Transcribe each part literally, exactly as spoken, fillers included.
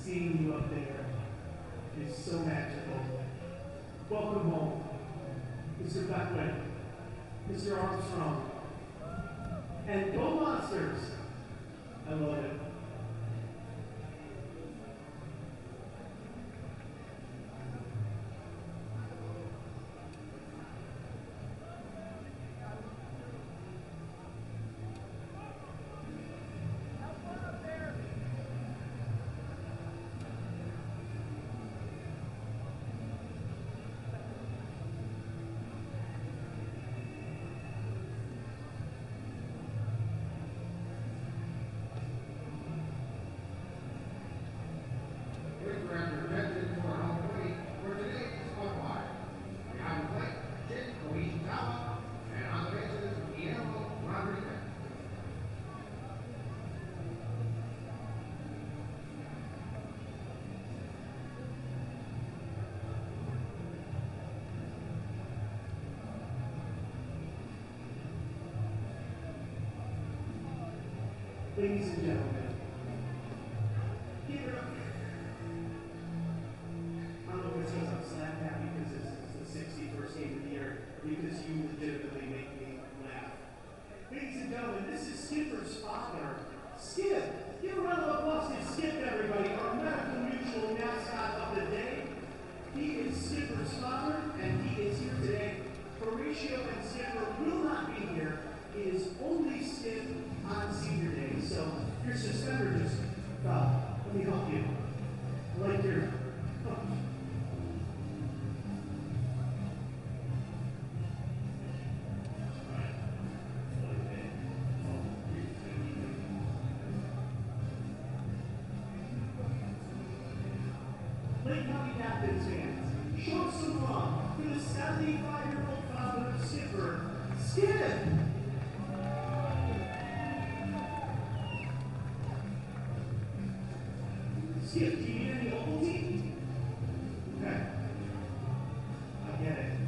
Seeing you up there is so magical. Welcome home, Mister Beckwith, Mister Armstrong, and go Monsters! I love it. Ladies and gentlemen, give it up. I don't know if it says I'm slap happy because this is the sixty-first game of the year, because you legitimately make me laugh. Ladies and gentlemen, this is Skipper's father, Skip. Give a round of applause to Skip, everybody, our medical mutual mascot of the day. He is Skipper's father, and he is here today. Horatio and Skipper will not be here. It is only Skip on senior day, so your suspender just fell. Let me help you. I like your. Oh. Lake County Captains fans, show some love for the seventy-five-year-old father of Skipper, Skip! Skip, do you need any Ovaltine? Okay. I get it.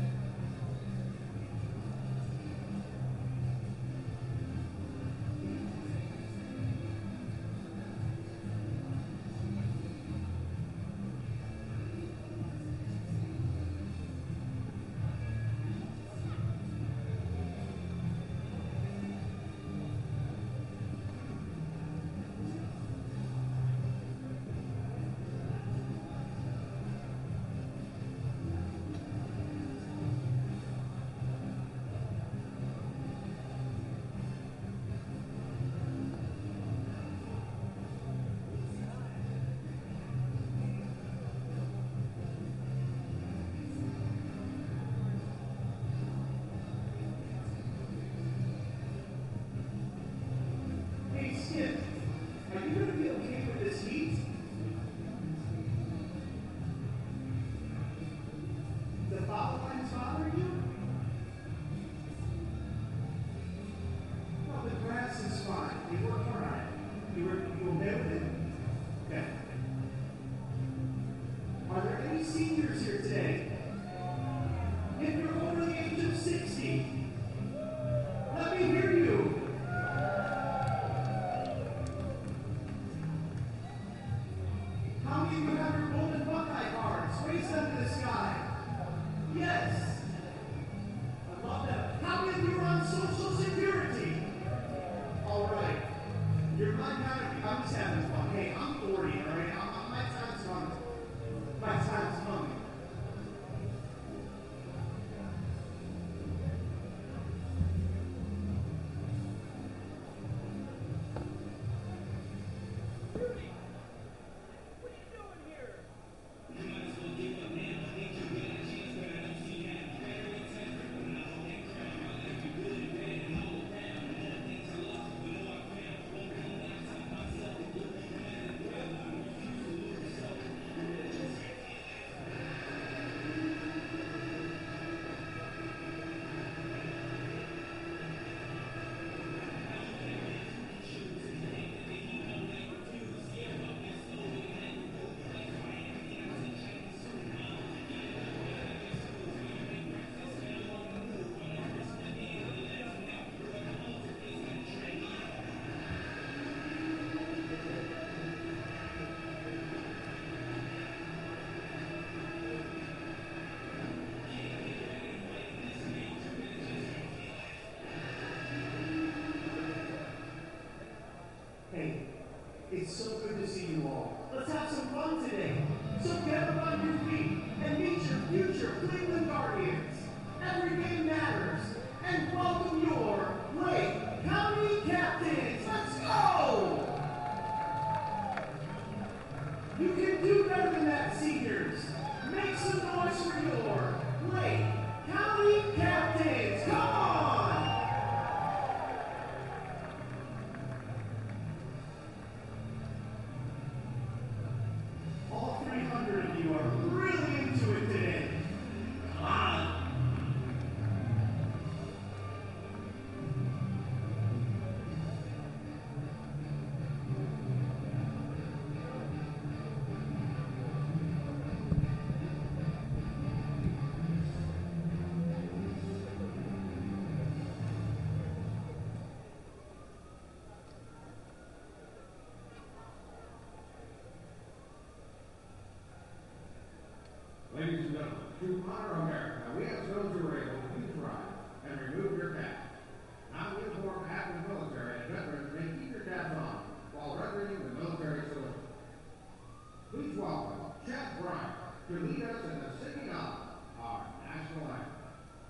Skip, are you going to be okay with this heat? The foul line's bothering you? Well, the grass is fine. You work hard on it. You, work, you obey with it? Okay. Are there any seniors here today? If you're over the age of sixty, let me hear you. How many of you have your golden Buckeye cards? Raise them to the sky. Yes. I love that. How many of you are on Social Security? All right. You're my kind of, I'm just having fun. Hey, I'm forty, all right? I'm, I'm, my time's coming. My time's coming. so good to see you all. Let's have some fun today. So get up on your feet and meet your future Cleveland Guardians. Every game matters. And welcome your Lake County Captains. Let's go! You can do better than that, seniors. Make some noise for your Lake County Captains. Come on! All three hundred of you are really into it today. Come on! Ladies and gentlemen, to honor America, we ask those who are able to please rise and remove your caps. Non-uniform active military and veterans may keep your caps on while rendering the military salute. Please welcome Chad Bryant to lead us in the singing of our national anthem.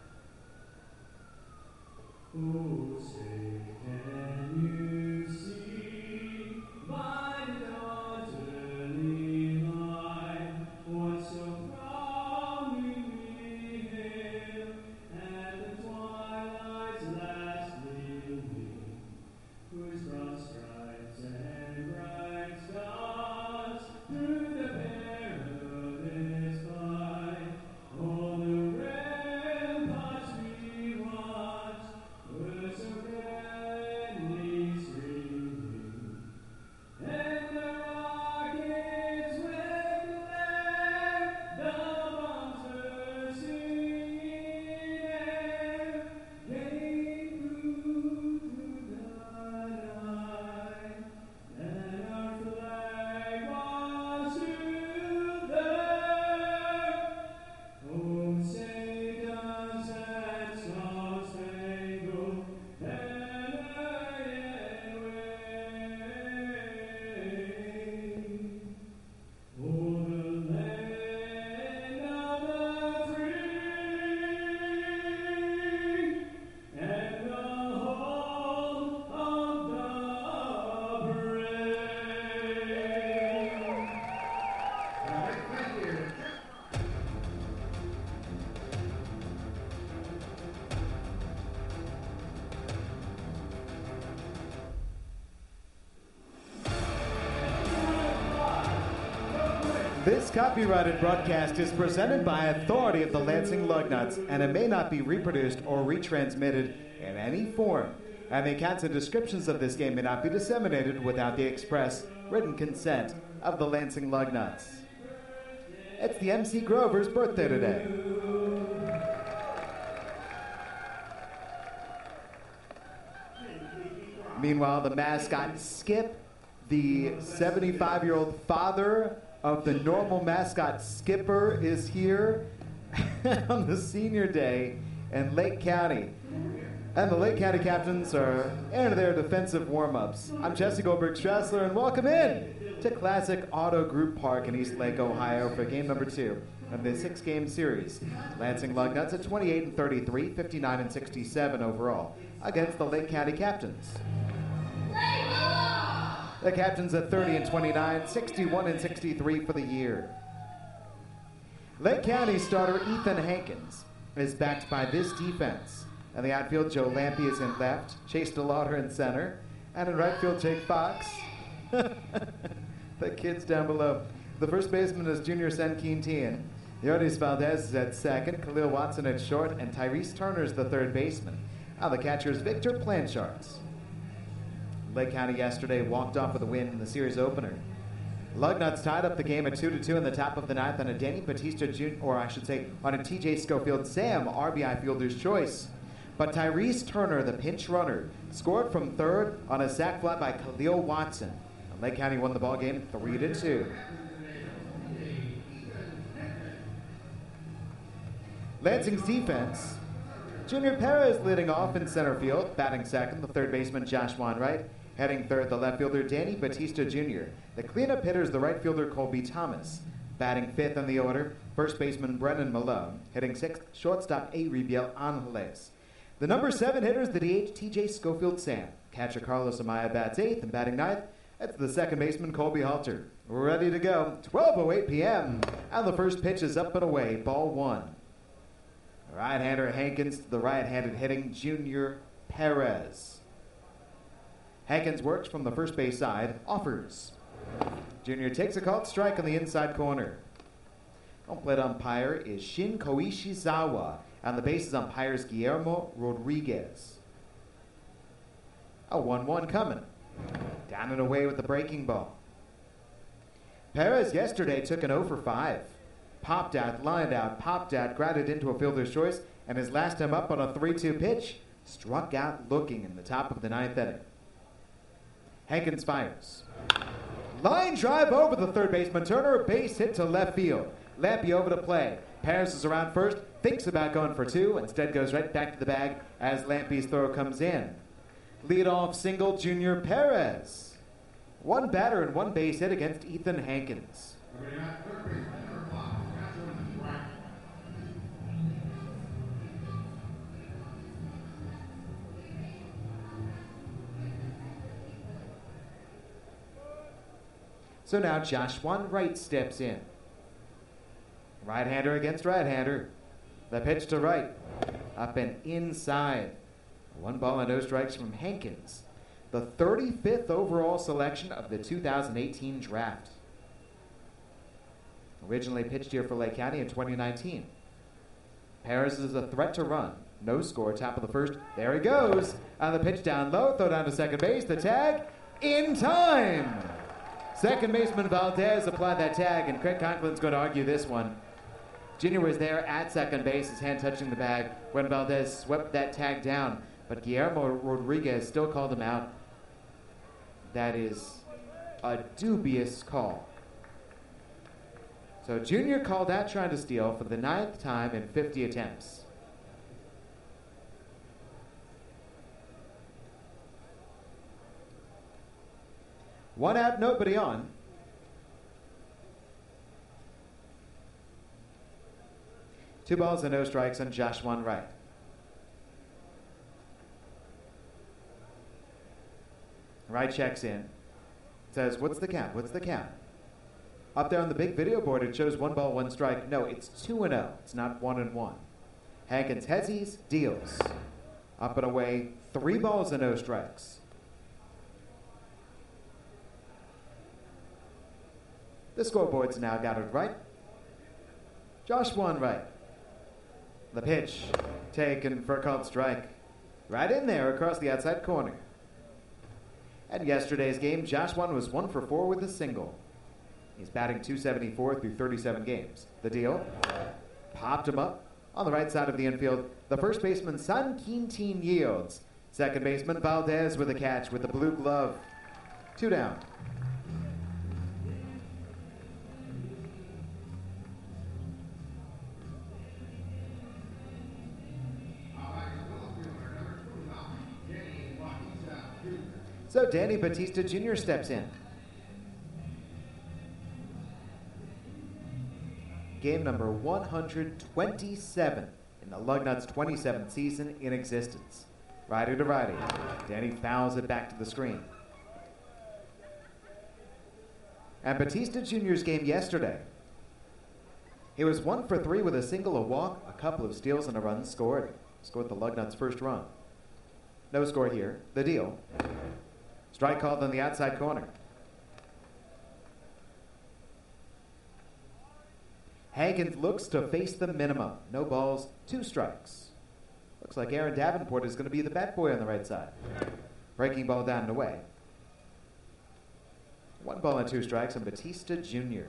Oh, say, can you see my daughterly line? What so proudly we hail at the twilight's last gleaming, whose broad stripes and bright stars through the perilous fight, all the ramparts we watch were so grandly streaming, and the rockets went glare, the bombs were singing air, came through through the night, and our flag was still there. Oh, say does that star-spangled banner yet wave? Oh, the land of the free and the home of the brave. All right, thank you. This copyrighted broadcast is presented by authority of the Lansing Lugnuts, and it may not be reproduced or retransmitted in any form. And the accounts and descriptions of this game may not be disseminated without the express written consent of the Lansing Lugnuts. It's the M C Grover's birthday today. Meanwhile, the mascot Skip, the seventy-five-year-old father of the normal mascot Skipper, is here on the senior day in Lake County. And the Lake County Captains are in their defensive warm-ups. I'm Jesse Goldberg-Strassler, and welcome in to Classic Auto Group Park in East Lake, Ohio for game number two of the six-game series. Lansing Lugnuts at twenty-eight and thirty-three, fifty-nine and sixty-seven overall against the Lake County Captains. The Captains at thirty and twenty-nine, sixty-one and sixty-three for the year. Lake County starter Ethan Hankins is backed by this defense. In the outfield, Joe Lampe is in left, Chase DeLauder in center, and in right field, Jake Fox. The kids down below. The first baseman is junior Senkeen Tian. Yonis Valdez is at second, Khalil Watson at short, and Tyrese Turner is the third baseman. Now the catcher is Victor Planchards. Lake County yesterday walked off with a win in the series opener. Lugnuts tied up the game at two to two in the top of the ninth on a Danny Batista Junior, or I should say, on a T J Schofield Sam R B I fielder's choice. But Tyrese Turner, the pinch runner, scored from third on a sac fly by Khalil Watson. And Lake County won the ball game three to two. Lansing's defense, Junior Perez leading off in center field, batting second, the third baseman Josh Wainwright, Heading third, the left fielder Danny Batista Junior The cleanup hitter is the right fielder Colby Thomas. Batting fifth in the order, first baseman Brennan Malone. Hitting sixth, shortstop Aribiel Angeles. The number seven hitter is the D H T J Schofield Sam. Catcher Carlos Amaya bats eighth, and batting ninth, that's the second baseman Colby Halter. Ready to go. twelve oh eight p.m. And the first pitch is up and away. Ball one. Right-hander Hankins to the right-handed hitting Junior Perez. Hankins works from the first base side. Offers. Junior takes a called strike on the inside corner. Home plate umpire is Shin Koishizawa, and the bases umpire is Guillermo Rodriguez. A one one coming. Down and away with the breaking ball. Perez yesterday took an oh for five. Popped out, lined out, popped out, grounded into a fielder's choice, and his last time up on a three two pitch, struck out looking in the top of the ninth inning. Hankins fires. Line drive over the third baseman. Turner, base hit to left field. Lampy over to play. Perez is around first, thinks about going for two, instead goes right back to the bag as Lampy's throw comes in. Leadoff single, Junior Perez. One batter and one base hit against Ethan Hankins. So now Joshua Wright steps in. Right-hander against right-hander. The pitch to Wright. Up and inside. One ball and no strikes from Hankins. The thirty-fifth overall selection of the two thousand eighteen draft. Originally pitched here for Lake County in twenty nineteen. Perez is a threat to run. No score, top of the first. There he goes. On the pitch down low, throw down to second base. The tag in time. Second baseman Valdez applied that tag, and Craig Conklin's going to argue this one. Junior was there at second base, his hand touching the bag, when Valdez swept that tag down. But Guillermo Rodriguez still called him out. That is a dubious call. So Junior called out trying to steal for the ninth time in fifty attempts. One out, nobody on. Two balls and no strikes on Joshua Wright. Wright checks in. Says, what's the count? What's the count? Up there on the big video board, it shows one ball, one strike. No, it's two and oh. It's not one and one. Hankins heads, deals. Up and away, three balls and no strikes. The scoreboard's now got it right. Joshua Wright. The pitch taken for a called strike. Right in there across the outside corner. At yesterday's game, Joshua was one for four with a single. He's batting two seventy-four through thirty-seven games. The deal? Popped him up on the right side of the infield. The first baseman, San Quintin, yields. Second baseman, Valdez with a catch with the blue glove. Two down. So Danny Batista Junior steps in. Game number one hundred twenty-seven in the Lugnuts' twenty-seventh season in existence. Righty to righty. Danny fouls it back to the screen. And Batista Junior's game yesterday. He was one for three with a single, a walk, a couple of steals, and a run scored. Scored the Lugnuts' first run. No score here. The deal. Strike called on the outside corner. Hankins looks to face the minimum. No balls, two strikes. Looks like Aaron Davenport is going to be the bat boy on the right side. Breaking ball down and away. One ball and two strikes on Batista Junior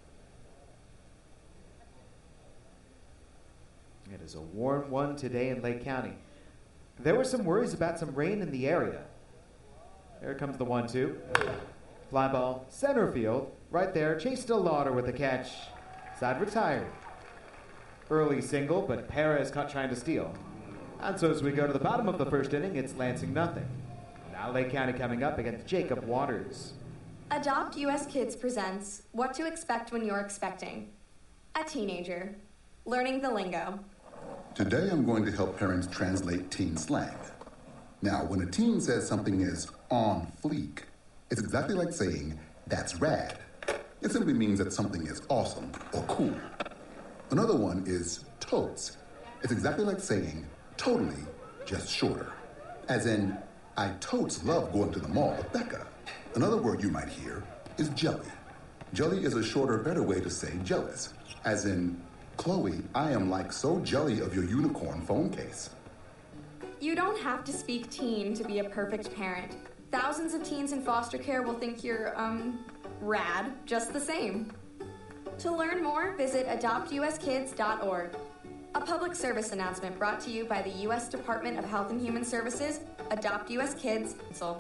It is a warm one today in Lake County. There were some worries about some rain in the area. There comes the one two. Fly ball, center field, right there. Chase Stillwater with the catch. Side retired. Early single, but Perez caught trying to steal. And so as we go to the bottom of the first inning, it's Lansing nothing. Now Lake County coming up against Jacob Waters. Adopt U S Kids presents What to Expect When You're Expecting. A teenager. Learning the lingo. Today I'm going to help parents translate teen slang. Now, when a teen says something is on fleek, it's exactly like saying, that's rad. It simply means that something is awesome or cool. Another one is totes. It's exactly like saying, totally, just shorter. As in, I totes love going to the mall with Becca. Another word you might hear is jelly. Jelly is a shorter, better way to say jealous. As in, Chloe, I am like so jelly of your unicorn phone case. You don't have to speak teen to be a perfect parent. Thousands of teens in foster care will think you're, um, rad just the same. To learn more, visit adopt u s kids dot org. A public service announcement brought to you by the U S Department of Health and Human Services, Adopt U S Kids, Council.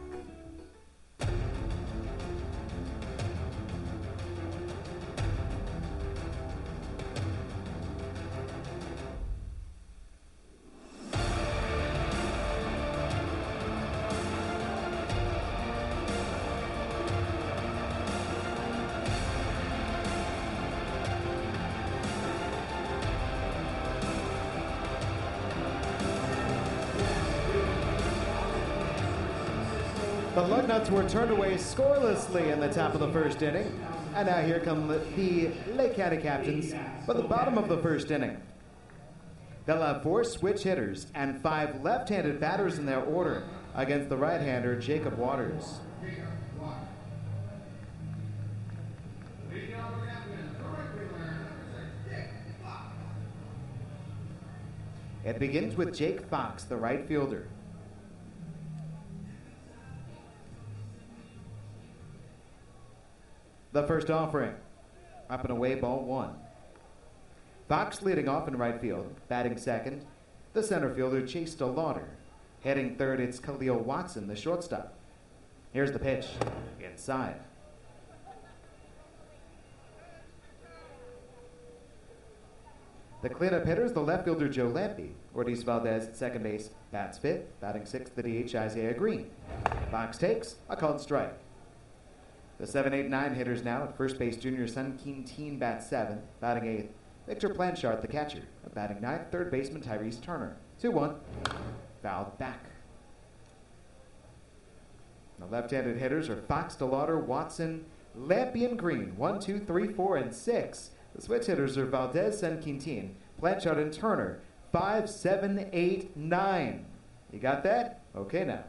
The Lugnuts were turned away scorelessly in the top of the first inning. And now here come the, the Lake County Captains for the bottom of the first inning. They'll have four switch hitters and five left-handed batters in their order against the right-hander Jacob Waters. It begins with Jake Fox, the right fielder. The first offering, up and away, ball one. Fox leading off in right field, batting second. The center fielder, Chase DeLauder. Heading third, it's Khalil Watson, the shortstop. Here's the pitch, inside. The cleanup hitters, the left fielder, Joe Lampe. Ortiz Valdez at second base, bats fifth. Batting sixth, the D H, Isaiah Green. Fox takes a called strike. The seven, eight, nine hitters now at first base, junior Sun Keen Teen bats seventh, batting eighth. Victor Blanchard, the catcher, batting ninth, third baseman Tyrese Turner. two one, fouled back. The left-handed hitters are Fox, DeLauder, Watson, Lampe, and Green. one, two, three, four, and six. The switch hitters are Valdez, Sun Keen Teen, Blanchard, and Turner. five, seven, eight, nine. You got that? Okay now.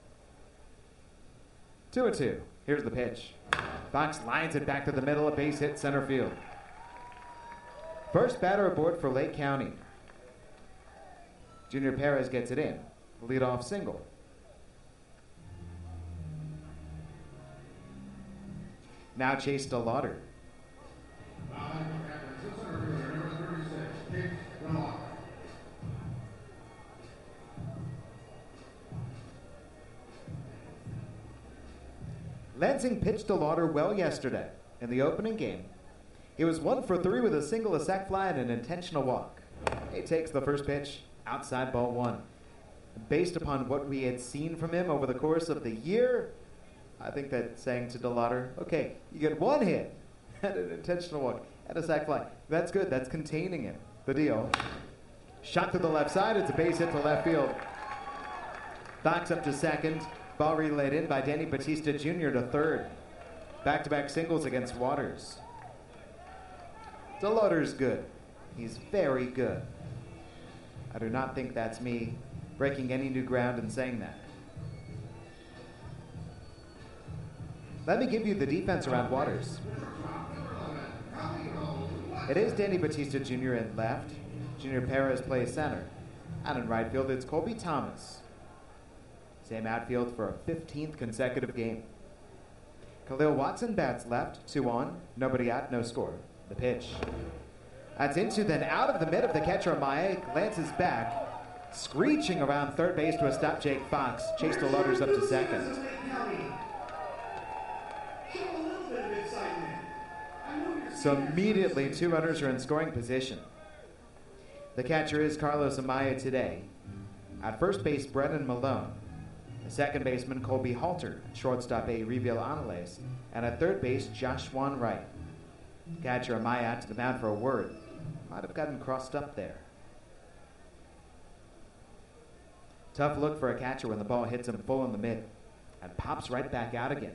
two and two. Here's the pitch. Fox lines it back to the middle, a base hit center field. First batter aboard for Lake County. Junior Perez gets it in. Leadoff single. Now Chase DeLauder. Lansing pitched DeLauder well yesterday in the opening game. He was one for three with a single, a sac fly, and an intentional walk. He takes the first pitch, outside ball one. Based upon what we had seen from him over the course of the year, I think that's saying to DeLauder, okay, you get one hit and an intentional walk and a sac fly. That's good. That's containing him. The deal. Shot to the left side. It's a base hit to left field. Fox up to second. Ball relayed in by Danny Batista Junior to third. Back-to-back singles against Waters. DeLauder's good. He's very good. I do not think that's me breaking any new ground in saying that. Let me give you the defense around Waters. It is Danny Batista Junior in left. Junior Perez plays center. And in right field, it's Colby Thomas. Same outfield for a fifteenth consecutive game. Khalil Watson bats left, two on, nobody out, no score. The pitch. That's into, then out of the mid of the catcher, Mae glances back, screeching around third base to a stop Jake Fox. Chase DeLauder's up to second. So immediately, two runners are in scoring position. The catcher is Carlos Amaya today. At first base, Brennan Malone. second baseman Colby Halter, shortstop A. Reveal Anales, and at third base Josh Juan Wright. Catcher Amaya out to the mound for a word. Might have gotten crossed up there. Tough look for a catcher when the ball hits him full in the mid and pops right back out again.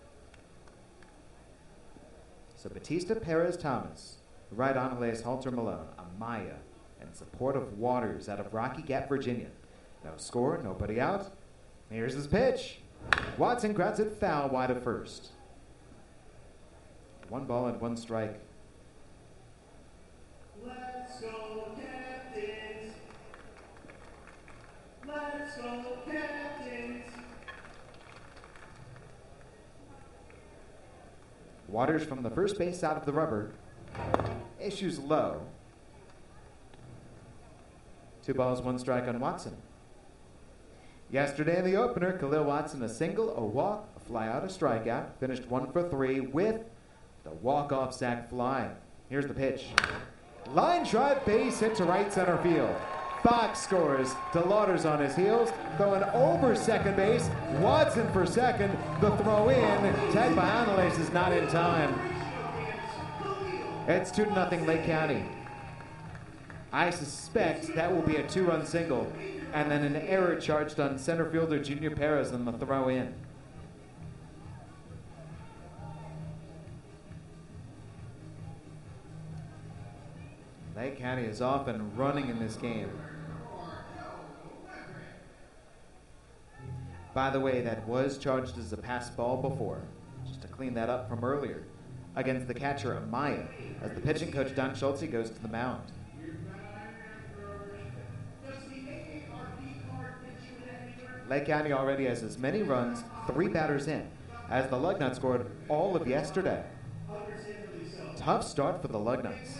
So Batista, Perez, Thomas, Wright, Anales, Halter, Malone, Amaya, in support of Waters out of Rocky Gap, Virginia. No score, nobody out. Here's his pitch. Watson grounds it foul wide of first. One ball and one strike. Let's go, Captains! Let's go, Captains! Waters from the first base out of the rubber. Issues low. Two balls, one strike on Watson. Yesterday in the opener, Khalil Watson a single, a walk, a fly out, a strikeout. Finished one for three with the walk-off sac fly. Here's the pitch. Line drive, base hit to right center field. Fox scores. DeLauders on his heels, throwing over second base. Watson for second. The throw in. Tagged by Anales is not in time. It's two to nothing Lake County. I suspect that will be a two-run single, and then an error charged on center fielder Junior Perez on the throw in. Lake County is off and running in this game. By the way, that was charged as a pass ball before, just to clean that up from earlier, against the catcher Amaya, as the pitching coach Don Schultze goes to the mound. Lake County already has as many runs, three batters in, as the Lugnuts scored all of yesterday. Tough start for the Lugnuts.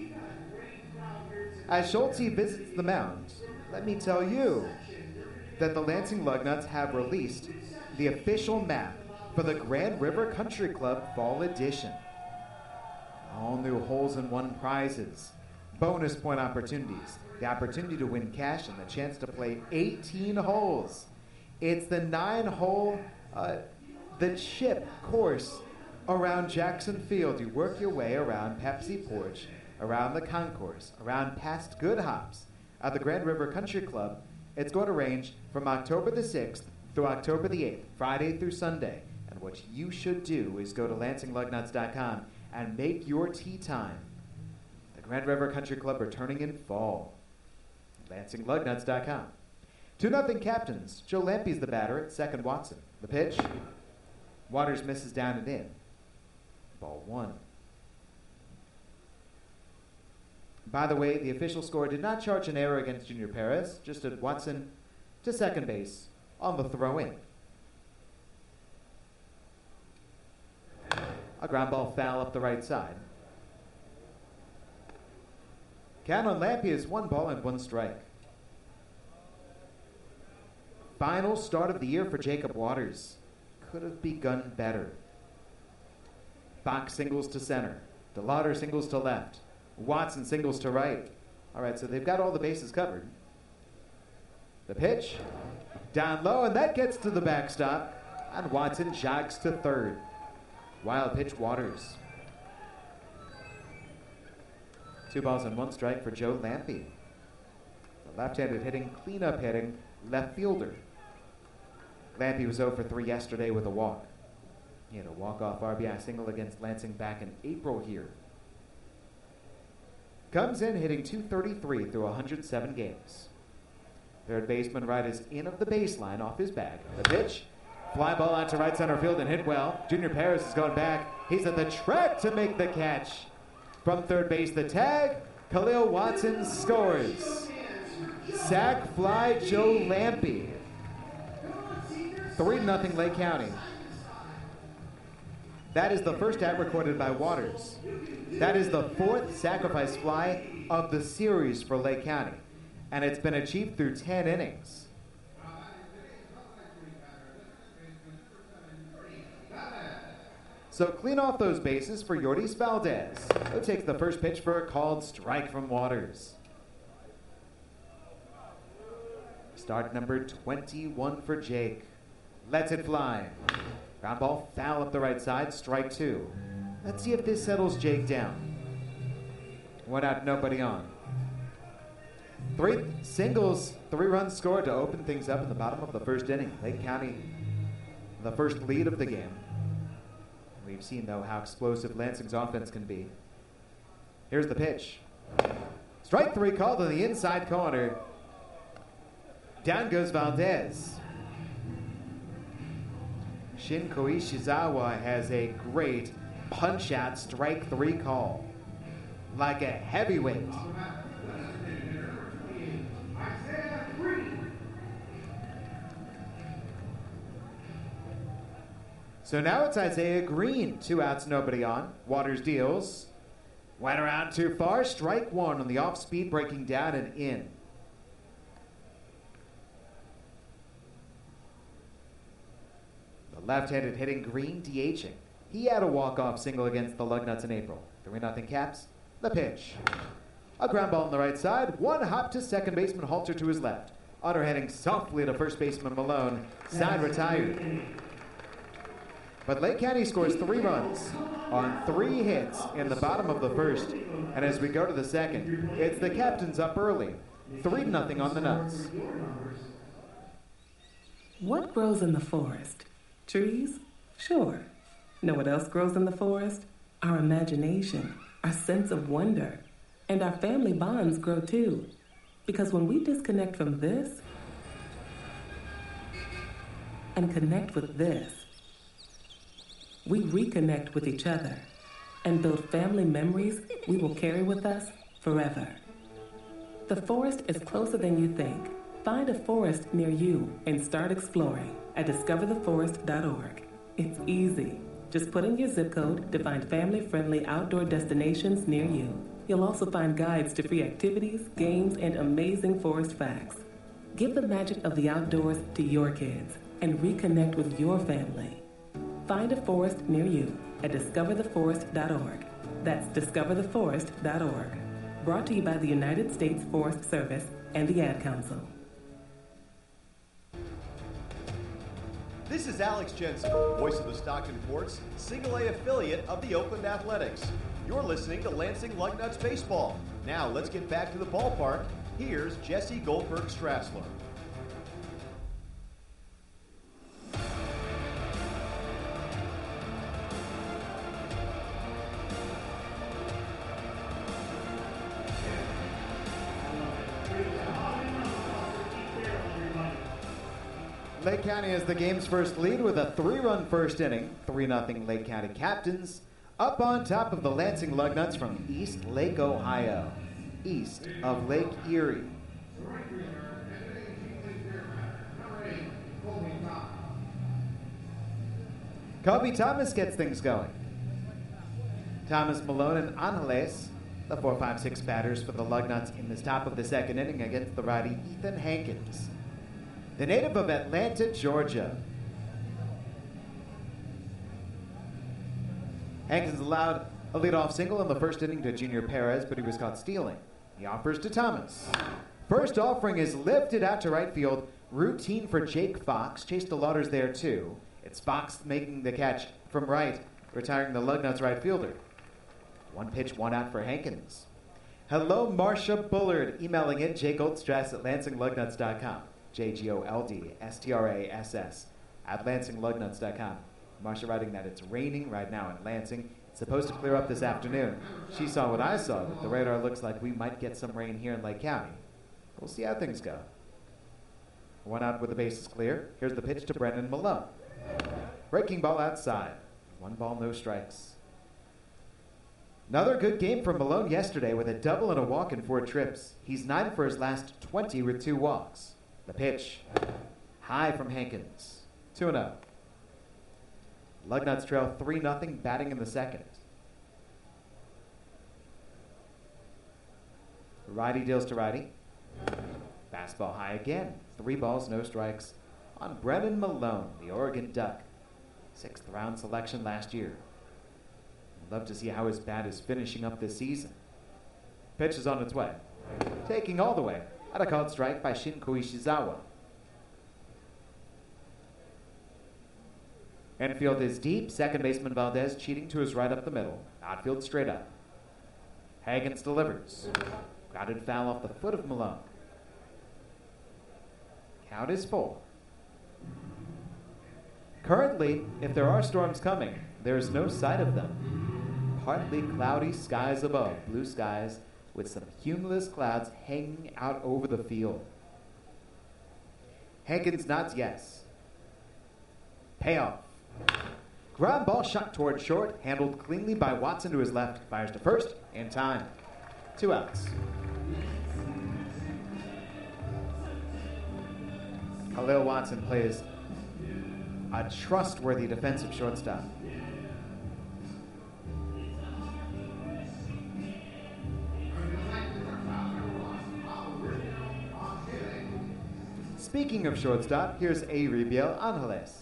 As Schultze visits the mound, let me tell you that the Lansing Lugnuts have released the official map for the Grand River Country Club Fall Edition. All new holes and one prizes, bonus point opportunities, the opportunity to win cash, and the chance to play eighteen holes. It's the nine-hole, uh, the chip course around Jackson Field. You work your way around Pepsi Porch, around the concourse, around past Good Hops at the Grand River Country Club. It's going to range from October the sixth through October the eighth, Friday through Sunday. And what you should do is go to Lansing Lugnuts dot com and make your tee time. The Grand River Country Club returning in fall. Lansing Lugnuts dot com. two nothing Captains. Joe Lampe's the batter at second. Watson. The pitch. Waters misses down and in. Ball one. By the way, the official score did not charge an error against Junior Perez, just at Watson to second base on the throw-in. A ground ball foul up the right side. Count on Lampe is one ball and one strike. Final start of the year for Jacob Waters. Could have begun better. Fox singles to center. DeLauder singles to left. Watson singles to right. All right, so they've got all the bases covered. The pitch. Down low, and that gets to the backstop. And Watson jogs to third. Wild pitch, Waters. Two balls and one strike for Joe Lampe. The left-handed hitting, cleanup hitting, left fielder. Lampe was oh for three yesterday with a walk. He had a walk-off R B I single against Lansing back in April here. Comes in hitting two thirty-three through one hundred seven games. Third baseman Wright is in of the baseline off his bag. The pitch. Fly ball out to right center field and hit well. Junior Perez is going back. He's at the track to make the catch. From third base, the tag. Khalil Watson scores. Sack fly, Joe Lampe. three nothing Lake County. That is the first out recorded by Waters. That is the fourth sacrifice fly of the series for Lake County. And it's been achieved through ten innings. So clean off those bases for Yordis Valdez, who takes the first pitch for a called strike from Waters. Start number twenty-one for Jake. lets it fly. Ground ball foul up the right side, strike two. Let's see if this settles Jake down. One out, nobody on. Three singles, three runs scored to open things up in the bottom of the first inning. Lake County, the first lead of the game. We've seen, though, how explosive Lansing's offense can be. Here's the pitch. Strike three called in the inside corner. Down goes Valdez. Shin Koishizawa has a great punch-out strike three call. Like a heavyweight. So now it's Isaiah Green. Two outs, nobody on. Waters deals. Went around too far. Strike one on the off-speed, breaking down and in. The left-handed hitting Green DHing. He had a walk-off single against the Lugnuts in April. three nothing Caps. The pitch. A ground ball on the right side. One hop to second baseman Halter to his left. Underheading softly to first baseman Malone. Side retired. But Lake County scores three runs on three hits in the bottom of the first. And as we go to the second, it's the Captains up early. three nothing on the Nuts. What grows in the forest? Trees? Sure. Know what else grows in the forest? Our imagination, our sense of wonder, and our family bonds grow too. Because when we disconnect from this and connect with this, we reconnect with each other and build family memories we will carry with us forever. The forest is closer than you think. Find a forest near you and start exploring at discover the forest dot org. It's easy. Just put in your zip code to find family-friendly outdoor destinations near you. You'll also find guides to free activities, games, and amazing forest facts. Give the magic of the outdoors to your kids and reconnect with your family. Find a forest near you at discover the forest dot org. That's discover the forest dot org. Brought to you by the United States Forest Service and the Ad Council. This is Alex Jensen, voice of the Stockton Ports, single A affiliate of the Oakland Athletics. You're listening to Lansing Lugnuts Baseball. Now let's get back to the ballpark. Here's Jesse Goldberg-Strassler. Lake County has the game's first lead with a three-run first inning. three nothing Lake County Captains up on top of the Lansing Lugnuts from East Lake, Ohio, east of Lake Erie. Kobe Thomas gets things going. Thomas, Malone, and Angeles, the four five six batters for the Lugnuts in the top of the second inning against the righty Ethan Hankins, the native of Atlanta, Georgia. Hankins allowed a leadoff single in the first inning to Junior Perez, but he was caught stealing. He offers to Thomas. First offering is lifted out to right field. Routine for Jake Fox. Chase DeLauder's there too. It's Fox making the catch from right, retiring the Lugnuts right fielder. One pitch, one out for Hankins. Hello, Marcia Bullard. Emailing it, jgoldstrass at lansing lugnuts dot com. J G O L D S T R A S S at lansing lugnuts dot com. Marcia writing that it's raining right now in Lansing. It's supposed to clear up this afternoon. She saw what I saw, that the radar looks like we might get some rain here in Lake County. We'll see how things go. One out with the bases clear. Here's the pitch to Brendan Malone. Breaking ball outside. One ball, no strikes. Another good game from Malone yesterday with a double and a walk in four trips. He's nine for his last twenty with two walks. The pitch, high from Hankins. two and oh. Lugnuts trail three nothing, batting in the second. Righty deals to righty. Fastball high again. Three balls, no strikes on Brennan Malone, the Oregon Duck. Sixth round selection last year. I'd love to see how his bat is finishing up this season. Pitch is on its way. Taking all the way. At a called strike by Shin Koishizawa. Infield is deep. Second baseman Valdez cheating to his right up the middle. Outfield straight up. Hagens delivers. Grounded foul off the foot of Malone. Count is full. Currently, if there are storms coming, there is no sight of them. Partly cloudy skies above, blue skies with some cumulus clouds hanging out over the field. Hankins nods yes. Payoff. Ground ball shot toward short, handled cleanly by Watson to his left. Fires to first, in time. Two outs. Khalil Watson plays a trustworthy defensive shortstop. Speaking of shortstop, here's Euribiel Angeles.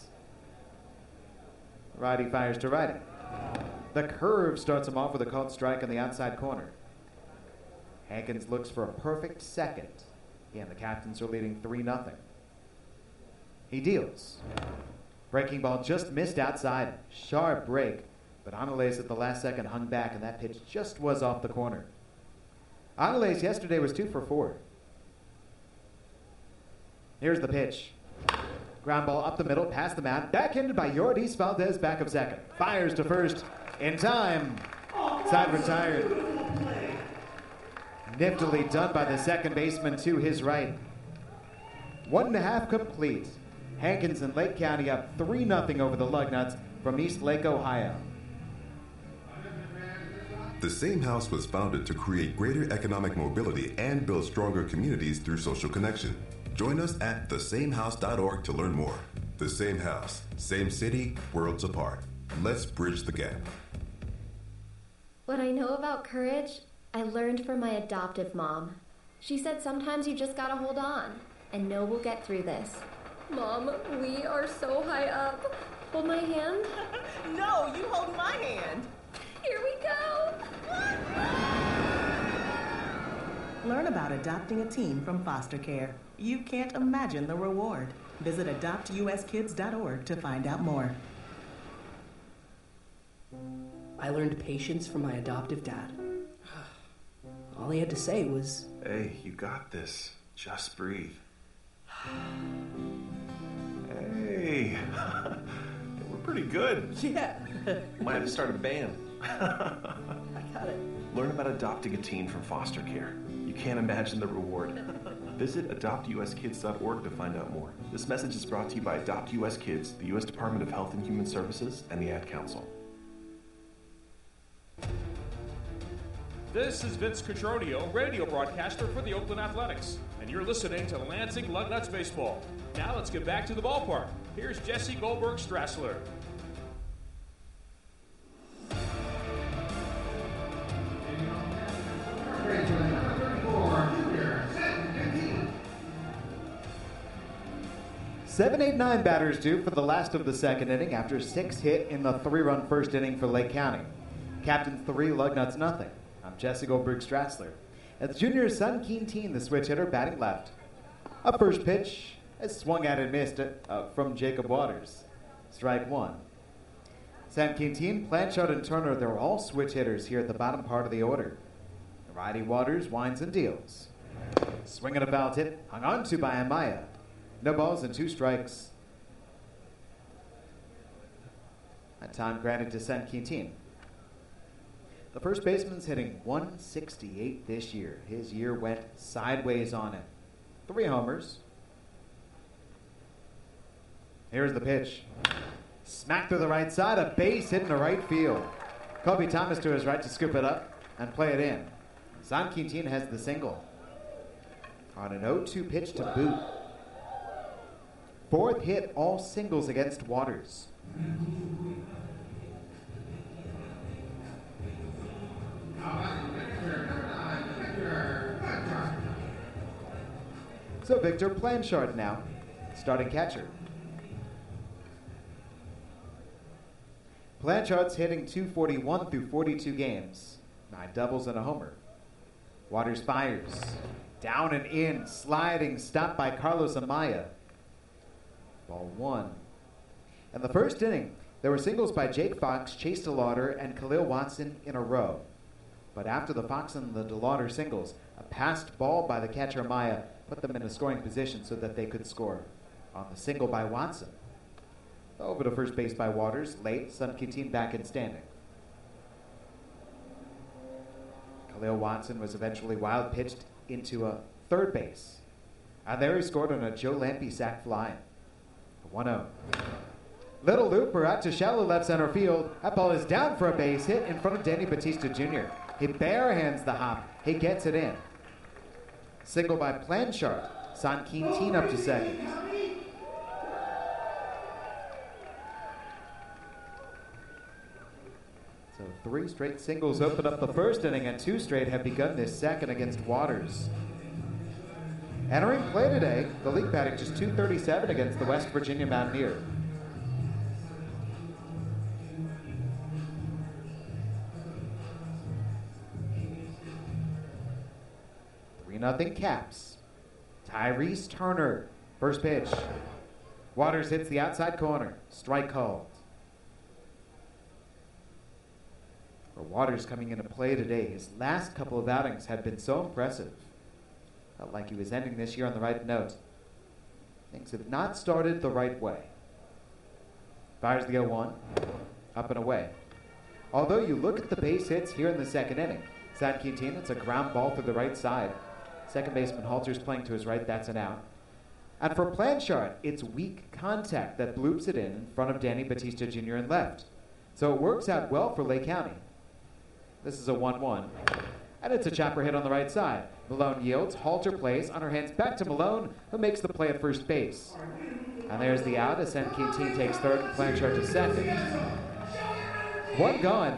Righty fires to righty. The curve starts him off with a called strike on the outside corner. Hankins looks for a perfect second. He and the captains are leading three nothing. He deals. Breaking ball just missed outside. Sharp break, but Angeles at the last second hung back, and that pitch just was off the corner. Angeles yesterday was two for four. Here's the pitch. Ground ball up the middle, past the mound, backhanded by Yordis Valdez, back of second. Fires to first, in time. Side retired. Niftily done by the second baseman to his right. One and a half complete. Hankins and Lake County up three nothing over the Lugnuts from East Lake, Ohio. The Same House was founded to create greater economic mobility and build stronger communities through social connection. Join us at the same house dot org to learn more. The Same House, same city, worlds apart. Let's bridge the gap. What I know about courage, I learned from my adoptive mom. She said sometimes you just gotta hold on and know we'll get through this. Mom, we are so high up. Hold my hand. No, you hold my hand. Here we go. Learn about adopting a teen from foster care. You can't imagine the reward. Visit adopt u s kids dot org to find out more. I learned patience from my adoptive dad. All he had to say was, "Hey, you got this. Just breathe." Hey, we're pretty good. Yeah. Might have to start a band. I got it. Learn about adopting a teen from foster care. You can't imagine the reward. Visit adopt u s kids dot org to find out more. This message is brought to you by Adopt U S Kids, the U S Department of Health and Human Services, and the Ad Council. This is Vince Cotroneo, radio broadcaster for the Oakland Athletics, and you're listening to Lansing Lugnuts Baseball. Now let's get back to the ballpark. Here's Jesse Goldberg Strassler. seven eight nine batters due for the last of the second inning after six hit in the three-run first inning for Lake County. Captains three, Lugnuts nothing. I'm Jesse Goldberg Strassler. As the junior Sun Keen Teen, the switch hitter, batting left. Up first pitch, as swung at and missed uh, from Jacob Waters. Strike one. Sam Keen Teen, Blanchard, and Turner, they're all switch hitters here at the bottom part of the order. Righty Waters winds and deals. Swing and a foul tip, hung on to by Amaya. No balls and two strikes. That time granted to Sam Keen Teen. The first baseman's hitting one sixty-eight this year. His year went sideways on him. Three homers. Here's the pitch. Smack through the right side, a base hit in the right field. Kobe Thomas to his right to scoop it up and play it in. San Quintin has the single. On an oh two pitch to boot. Fourth hit, all singles against Waters. So Victor Blanchard now, starting catcher. Blanchard's hitting two forty-one through forty-two games. Nine doubles and a homer. Waters fires. Down and in, sliding, stopped by Carlos Amaya. Ball one. In the first inning, There were singles by Jake Fox, Chase DeLauder, and Khalil Watson in a row. But after the Fox and the DeLauder singles, a passed ball by the catcher Maya put them in a scoring position so that they could score. On the single by Watson, over to first base by Waters, late, Sun Kitteen back in standing. Khalil Watson was eventually wild pitched into a third base. And there he scored on a Joe Lampe sac fly. one oh. Little looper out to shallow left center field. That ball is down for a base hit in front of Danny Batista Junior He barehands the hop. He gets it in. Single by Blanchard. San Quintin up to second. So three straight singles open up the first inning, and two straight have begun this second against Waters. Entering play today, the league batting just two thirty-seven against the West Virginia Mountaineer. three nothing Caps. Tyrese Turner, first pitch. Waters hits the outside corner. Strike called. For Waters coming into play today, his last couple of outings had been so impressive. Felt like he was ending this year on the right note. Things have not started the right way. Fires the oh one, up and away. Although you look at the base hits here in the second inning, San Quintin, it's a ground ball through the right side. Second baseman Halter's playing to his right, that's an out. And for Blanchard, it's weak contact that bloops it in in front of Danny Batista Junior in left. So it works out well for Lake County. This is a one one. And it's a chopper hit on the right side. Malone yields, Halter plays, underhands back to Malone, who makes the play at first base. And there's the out as San Quintin takes third and Blanchard to second. One gone.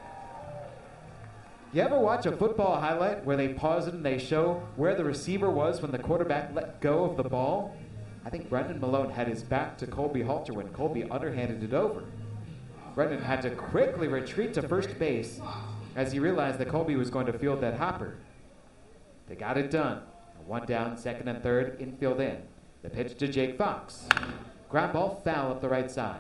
You ever watch a football highlight where they pause it and they show where the receiver was when the quarterback let go of the ball? I think Brendan Malone had his back to Colby Halter when Colby underhanded it over. Brendan had to quickly retreat to first base as he realized that Colby was going to field that hopper. They got it done. One down, second and third, infield in. The pitch to Jake Fox. Ground ball foul up the right side.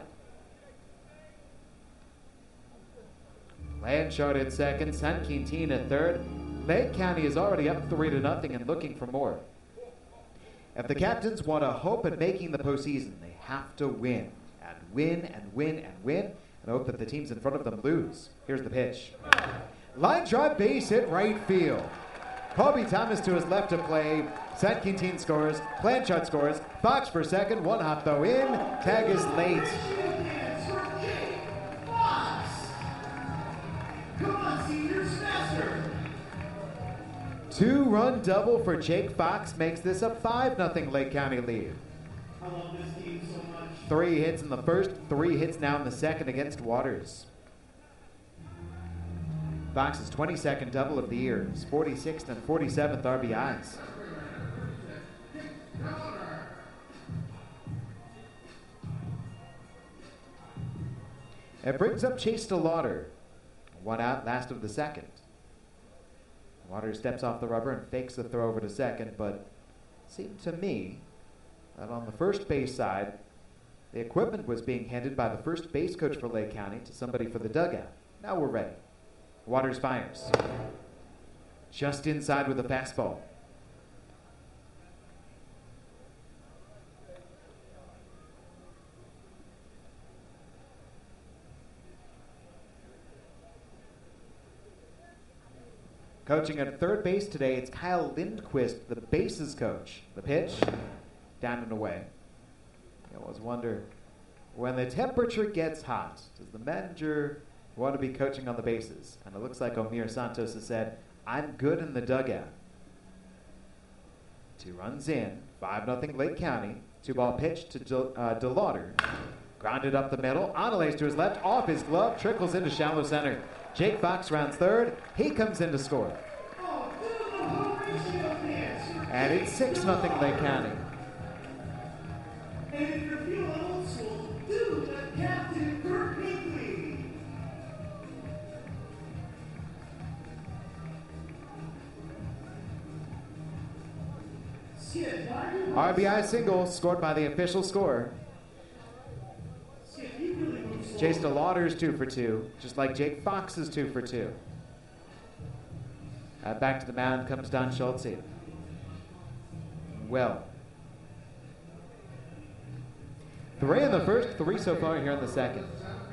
Blanchard at second, San Quintin at third. Lake County is already up three to nothing and looking for more. If the Captains want to hope at making the postseason, they have to win and win and win and win and hope that the teams in front of them lose. Here's the pitch. Line drive base hit right field. Colby Thomas to his left to play. San Quintin scores. Blanchard scores. Fox for second. One hop though in. Tag is late. Come on, seniors, faster! Two-run double for Jake Fox makes this a five nothing Lake County lead. I love this team so much. Three hits in the first, three hits now in the second against Waters. Fox's twenty-second double of the year, his forty-sixth and forty-seventh R B Is. It brings up Chase DeLauder. One out, last of the second. Waters steps off the rubber and fakes the throw over to second, but it seemed to me that on the first base side, the equipment was being handed by the first base coach for Lake County to somebody for the dugout. Now we're ready. Waters fires. Just inside with a fastball. Coaching at third base today, it's Kyle Lindquist, the bases coach. The pitch, down and away. You always wonder, when the temperature gets hot, does the manager want to be coaching on the bases? And it looks like Omir Santos has said, I'm good in the dugout. Two runs in, five nothing Lake County. Two ball pitch to De, uh, DeLauder. Grounded up the middle, Onalays to his left, off his glove, trickles into shallow center. Jake Fox rounds third. He comes in to score. And it's six nothing Lake County. And if you're feeling old school, do the Captain Kirk Hinckley. R B I single scored by the official scorer. Chase DeLauder's two for two, just like Jake Fox is two for two. Uh, back to the mound comes Don Schultze. Well, three in the first, three so far here in the second.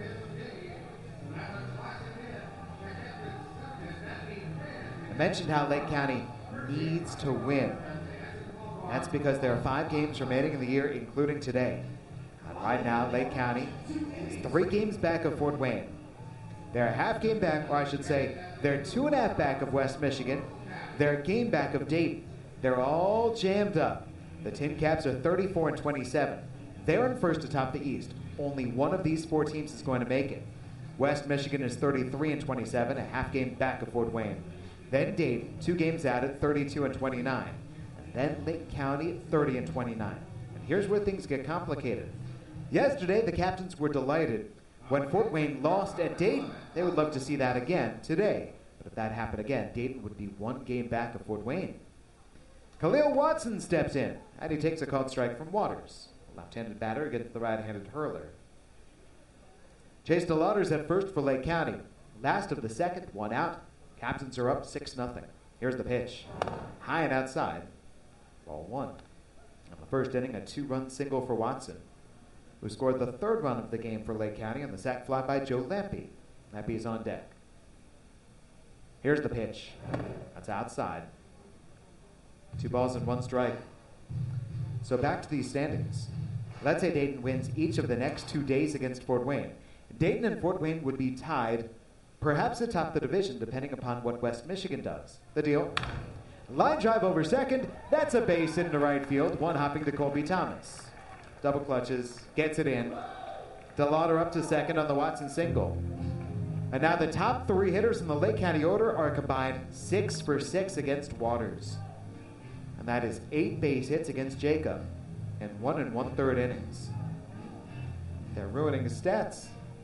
I mentioned how Lake County needs to win. That's because there are five games remaining in the year, including today. And right now, Lake County is three games back of Fort Wayne. They're a half game back, or I should say, they're two and a half back of West Michigan. They're a game back of Dayton. They're all jammed up. The Tin Caps are thirty-four and twenty-seven. They're in first atop the East. Only one of these four teams is going to make it. West Michigan is thirty-three and twenty-seven, a half game back of Fort Wayne. Then Dayton, two games out at thirty-two and twenty-nine. And then Lake County at thirty and twenty-nine. And here's where things get complicated. Yesterday, the captains were delighted when Fort Wayne lost at Dayton. They would love to see that again today. But if that happened again, Dayton would be one game back of Fort Wayne. Khalil Watson steps in, and he takes a called strike from Waters. A left-handed batter against the right-handed hurler. Chase DeLauder's at first for Lake County. Last of the second, one out. Captains are up six nothing. Here's the pitch. High and outside. Ball one. In the first inning, a two-run single for Watson, who scored the third run of the game for Lake County on the sac fly by Joe Lampe. Lampe's on deck. Here's the pitch. That's outside. Two balls and one strike. So back to these standings. Let's say Dayton wins each of the next two days against Fort Wayne. Dayton and Fort Wayne would be tied, perhaps atop the division, depending upon what West Michigan does. The deal? Line drive over second. That's a base hit into right field. One hopping to Colby Thomas. Double clutches, gets it in. DeLauder up to second on the Watson single. And now the top three hitters in the Lake County order are combined six for six against Waters. And that is eight base hits against Jacob in one and one-third innings. They're ruining his stats.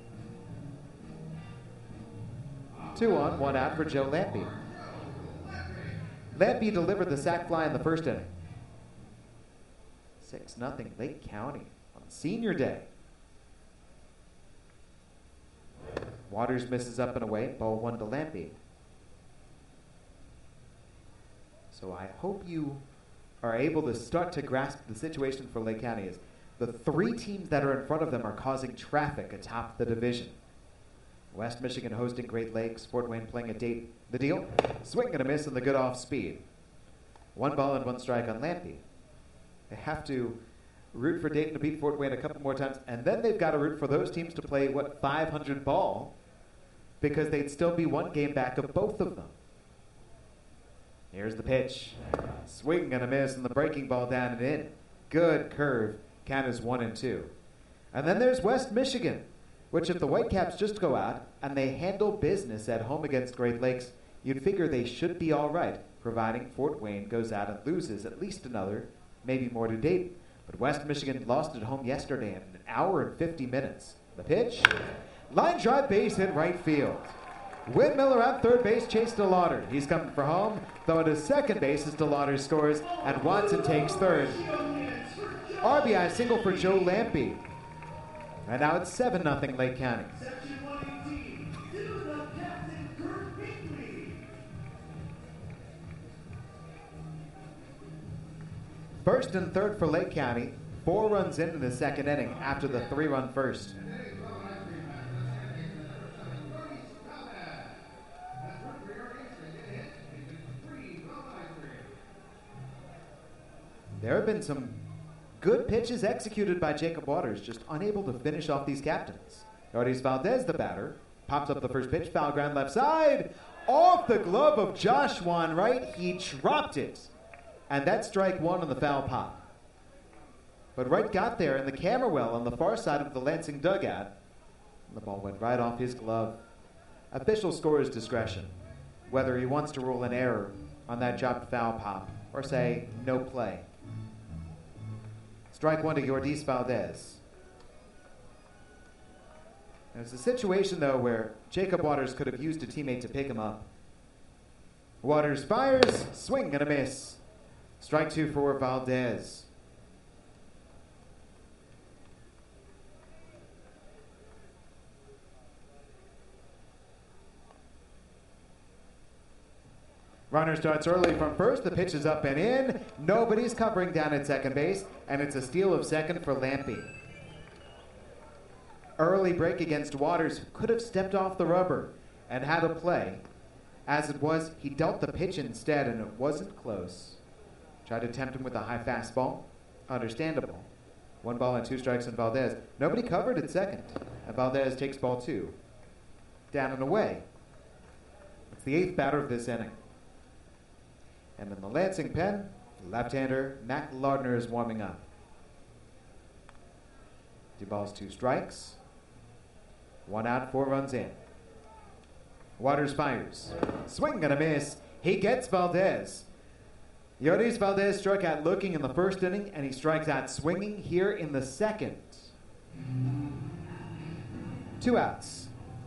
Two on, one out for Joe Lampe. Lampe delivered the sac fly in the first inning. six nothing Lake County on senior day. Waters misses up and away. Ball one to Lampe. So I hope you are able to start to grasp the situation for Lake County. Is the three teams that are in front of them are causing traffic atop the division. West Michigan hosting Great Lakes. Fort Wayne playing at Dayton. The deal? Swing and a miss on the good off speed. One ball and one strike on Lampe. They have to root for Dayton to beat Fort Wayne a couple more times, and then they've got to root for those teams to play, what, five hundred ball, because they'd still be one game back of both of them. Here's the pitch. Swing and a miss, and the breaking ball down and in. Good curve. Count is one and two. And then there's West Michigan, which if the Whitecaps just go out and they handle business at home against Great Lakes, you'd figure they should be all right, providing Fort Wayne goes out and loses at least another, maybe more to Dayton. But West Michigan lost at home yesterday in an hour and fifty minutes. The pitch? Line drive base hit right field. Win Miller at third base, Chase DeLauder. He's coming for home, though at his second base as DeLauder scores, and Watson takes third. R B I single for Joe Lampe. And now it's seven nothing Lake County. First and third for Lake County. Four runs into the second inning after the three-run first. There have been some good pitches executed by Jacob Waters, just unable to finish off these captains. Yardis Valdez, the batter, pops up the first pitch, foul ground left side, off the glove of Josh Wanwright. He dropped it, and that's strike one on the foul pop. But Wright got there in the camera well on the far side of the Lansing dugout, and the ball went right off his glove. Official scorer's discretion, whether he wants to rule an error on that dropped foul pop or say no play. Strike one to Yordis Valdez. There's a situation, though, where Jacob Waters could have used a teammate to pick him up. Waters fires, swing and a miss. Strike two for Valdez. Runner starts early from first. The pitch is up and in. Nobody's covering down at second base, and it's a steal of second for Lampy. Early break against Waters, who could have stepped off the rubber and had a play. As it was, he dealt the pitch instead, and it wasn't close. Tried to tempt him with a high fastball. Understandable. One ball and two strikes on Valdez. Nobody covered at second, and Valdez takes ball two. Down and away. It's the eighth batter of this inning. And in the Lansing pen, left-hander Matt Lardner is warming up. Two balls, two strikes. One out, four runs in. Waters fires. Swing and a miss. He gets Valdez. Yoris Valdez struck out looking in the first inning, and he strikes out swinging here in the second. Two outs.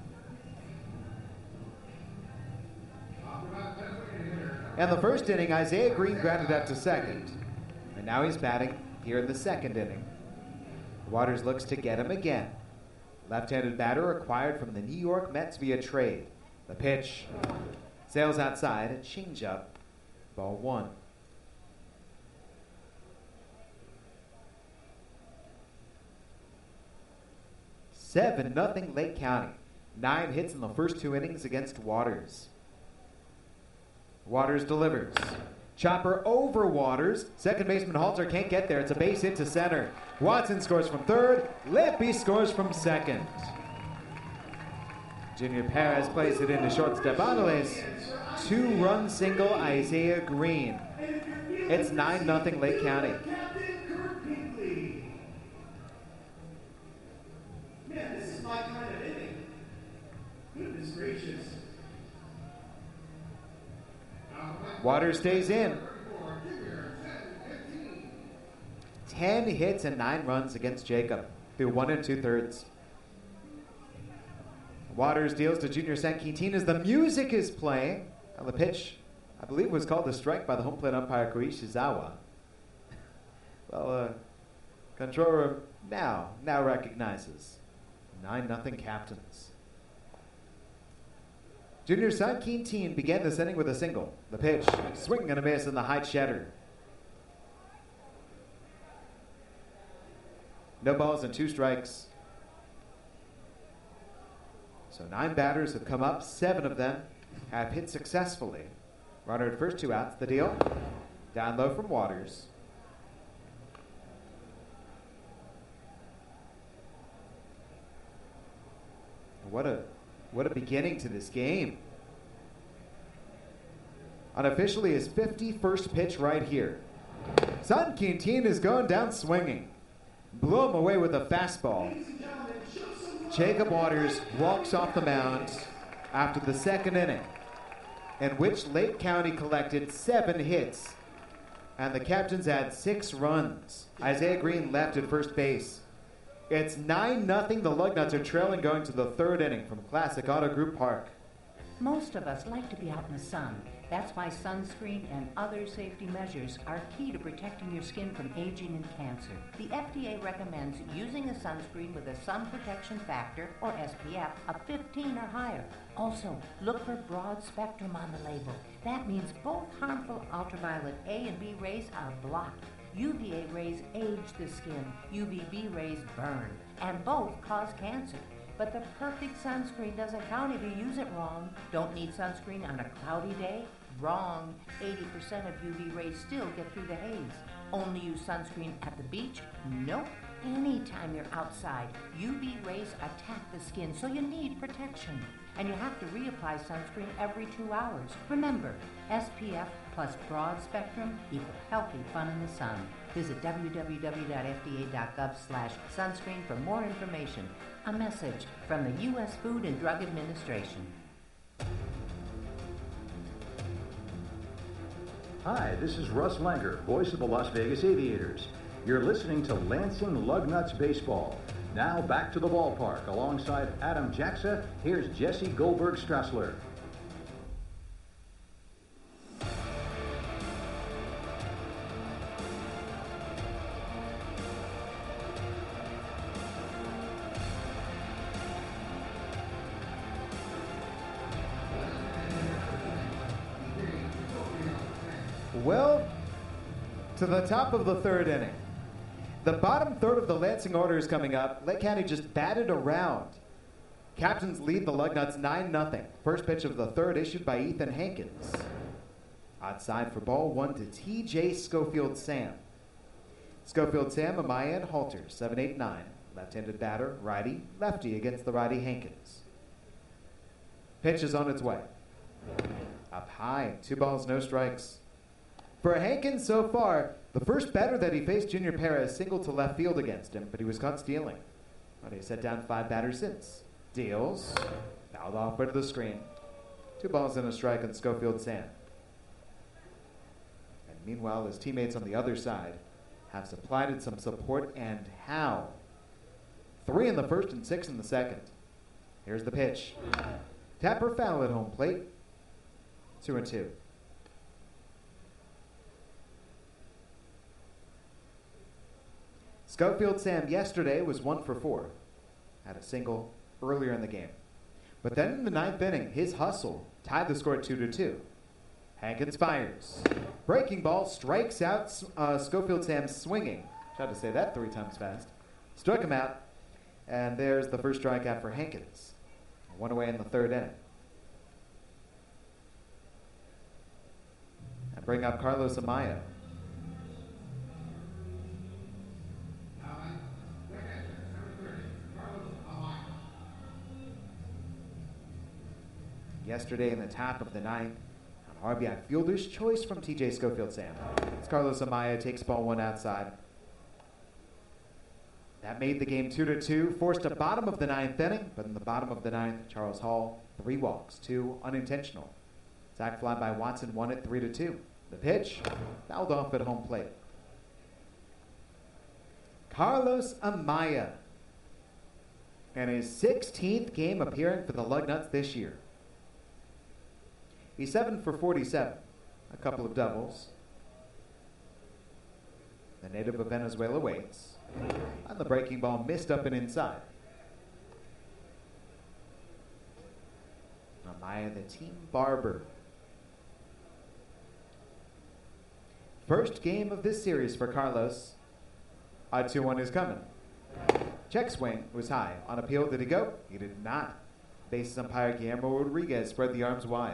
In the first inning, Isaiah Green grounded out to second. And now he's batting here in the second inning. Waters looks to get him again. Left-handed batter acquired from the New York Mets via trade. The pitch sails outside, a changeup, ball one. seven nothing Lake County. Nine hits in the first two innings against Waters. Waters delivers. Chopper over Waters. Second baseman Halter can't get there. It's a base hit to center. Watson scores from third. Lampy scores from second. Junior Perez plays it into short. Stepanales. Two-run single Isaiah Green. It's nine nothing Lake County. Man, this is my kind of inning. Goodness gracious. Waters stays in. Ten hits and nine runs against Jacob through one and two thirds. Waters deals to Junior Sanquintin as the music is playing. And the pitch, I believe, was called a strike by the home plate umpire Koichi Zawa. Well, uh, control room now, now recognizes nine nothing Captains. Junior Sanquintin began this inning with a single. The pitch, swing and a miss in the high cheddar. No balls and two strikes. So nine batters have come up. Seven of them have hit successfully. Runner at first, two outs. The deal. Down low from Waters. What a what a beginning to this game. Unofficially, his fifty-first pitch right here. Sanquintin is going down swinging. Blew him away with a fastball. Jacob Waters walks off the mound after the second inning, in which Lake County collected seven hits, and the Captains had six runs. Isaiah Green left at first base. It's nine nothing. The Lugnuts are trailing going to the third inning from Classic Auto Group Park. Most of us like to be out in the sun. That's why sunscreen and other safety measures are key to protecting your skin from aging and cancer. The F D A recommends using a sunscreen with a sun protection factor, or S P F, of fifteen or higher. Also, look for broad spectrum on the label. That means both harmful ultraviolet A and B rays are blocked. U V A rays age the skin, U V B rays burn, and both cause cancer. But the perfect sunscreen doesn't count if you use it wrong. Don't need sunscreen on a cloudy day? Wrong. eighty percent of U V rays still get through the haze. Only use sunscreen at the beach? Nope. Anytime you're outside, U V rays attack the skin, so you need protection. And you have to reapply sunscreen every two hours. Remember, S P F plus broad spectrum equal healthy fun in the sun. Visit w w w dot f d a dot gov slash sunscreen for more information. A message from the U S Food and Drug Administration. Hi, this is Russ Langer, voice of the Las Vegas Aviators. You're listening to Lansing Lugnuts Baseball. Now back to the ballpark. Alongside Adam Jackson, here's Jesse Goldberg-Strassler. Well, to the top of the third inning. The bottom third of the Lansing order is coming up. Lake County just batted around. Captains lead the Lugnuts nine nothing. First pitch of the third issued by Ethan Hankins. Outside for ball one to T J Schofield Sam. Schofield Sam, Amaya, and Halter, seven eight nine. Left-handed batter, righty, lefty against the righty Hankins. Pitch is on its way. Up high, two balls, no strikes. For Hankins so far, the first batter that he faced, Junior Perez, singled to left field against him, but he was caught stealing. But he set down five batters since. Deals, fouled off to the screen. Two balls and a strike on Schofield Sam. And meanwhile, his teammates on the other side have supplied it some support, and how? Three in the first and six in the second. Here's the pitch. Tapper foul at home plate. Two and two. Schofield Sam yesterday was one for four. Had a single earlier in the game. But then in the ninth inning, his hustle tied the score at two to two. Hankins fires. Breaking ball strikes out uh, Schofield Sam swinging. Tried to say that three times fast. Struck him out. And there's the first strikeout for Hankins. One away in the third inning. And bring up Carlos Amaya. Yesterday in the top of the ninth, an R B I fielder's choice from T J Schofield Sam. As Carlos Amaya takes ball one outside. That made the game two to two, forced a bottom of the ninth inning, but in the bottom of the ninth, Charles Hall, three walks, two unintentional. Sac fly by Watson won it three to two. The pitch, fouled off at home plate. Carlos Amaya, in his sixteenth game appearing for the Lugnuts this year. He's seven for forty-seven, a couple of doubles. The native of Venezuela waits. And the breaking ball missed up and inside. Amaya, the team barber. First game of this series for Carlos. A two one is coming. Check swing was high. On appeal, did he go? He did not. Bases umpire Guillermo Rodriguez spread the arms wide.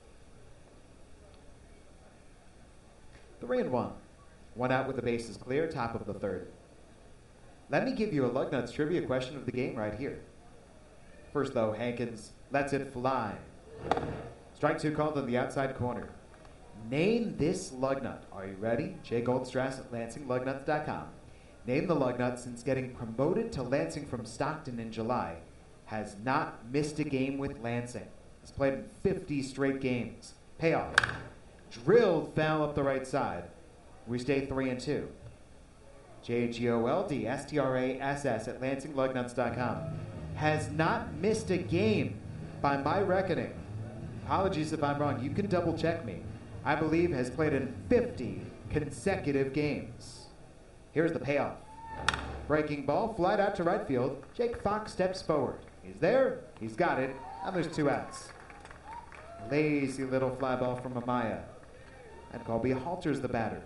Three and one. One out with the bases clear, top of the third. Let me give you a Lugnuts trivia question of the game right here. First, though, Hankins lets it fly. Strike two called on the outside corner. Name this Lugnut. Are you ready? Jay Goldstrass at Lansing Lugnuts dot com. Name the Lugnut since getting promoted to Lansing from Stockton in July. Has not missed a game with Lansing. Has played in fifty straight games. Payoff. Drilled foul up the right side. We stay three and two. J G O L D S T R A S S at Lansing Lugnuts dot com. Has not missed a game by my reckoning. Apologies if I'm wrong. You can double check me. I believe has played in fifty consecutive games. Here's the payoff. Breaking ball, flied out to right field. Jake Fox steps forward. He's there. He's got it. And there's two outs. Lazy little fly ball from Amaya. And Colby Halter's the batter.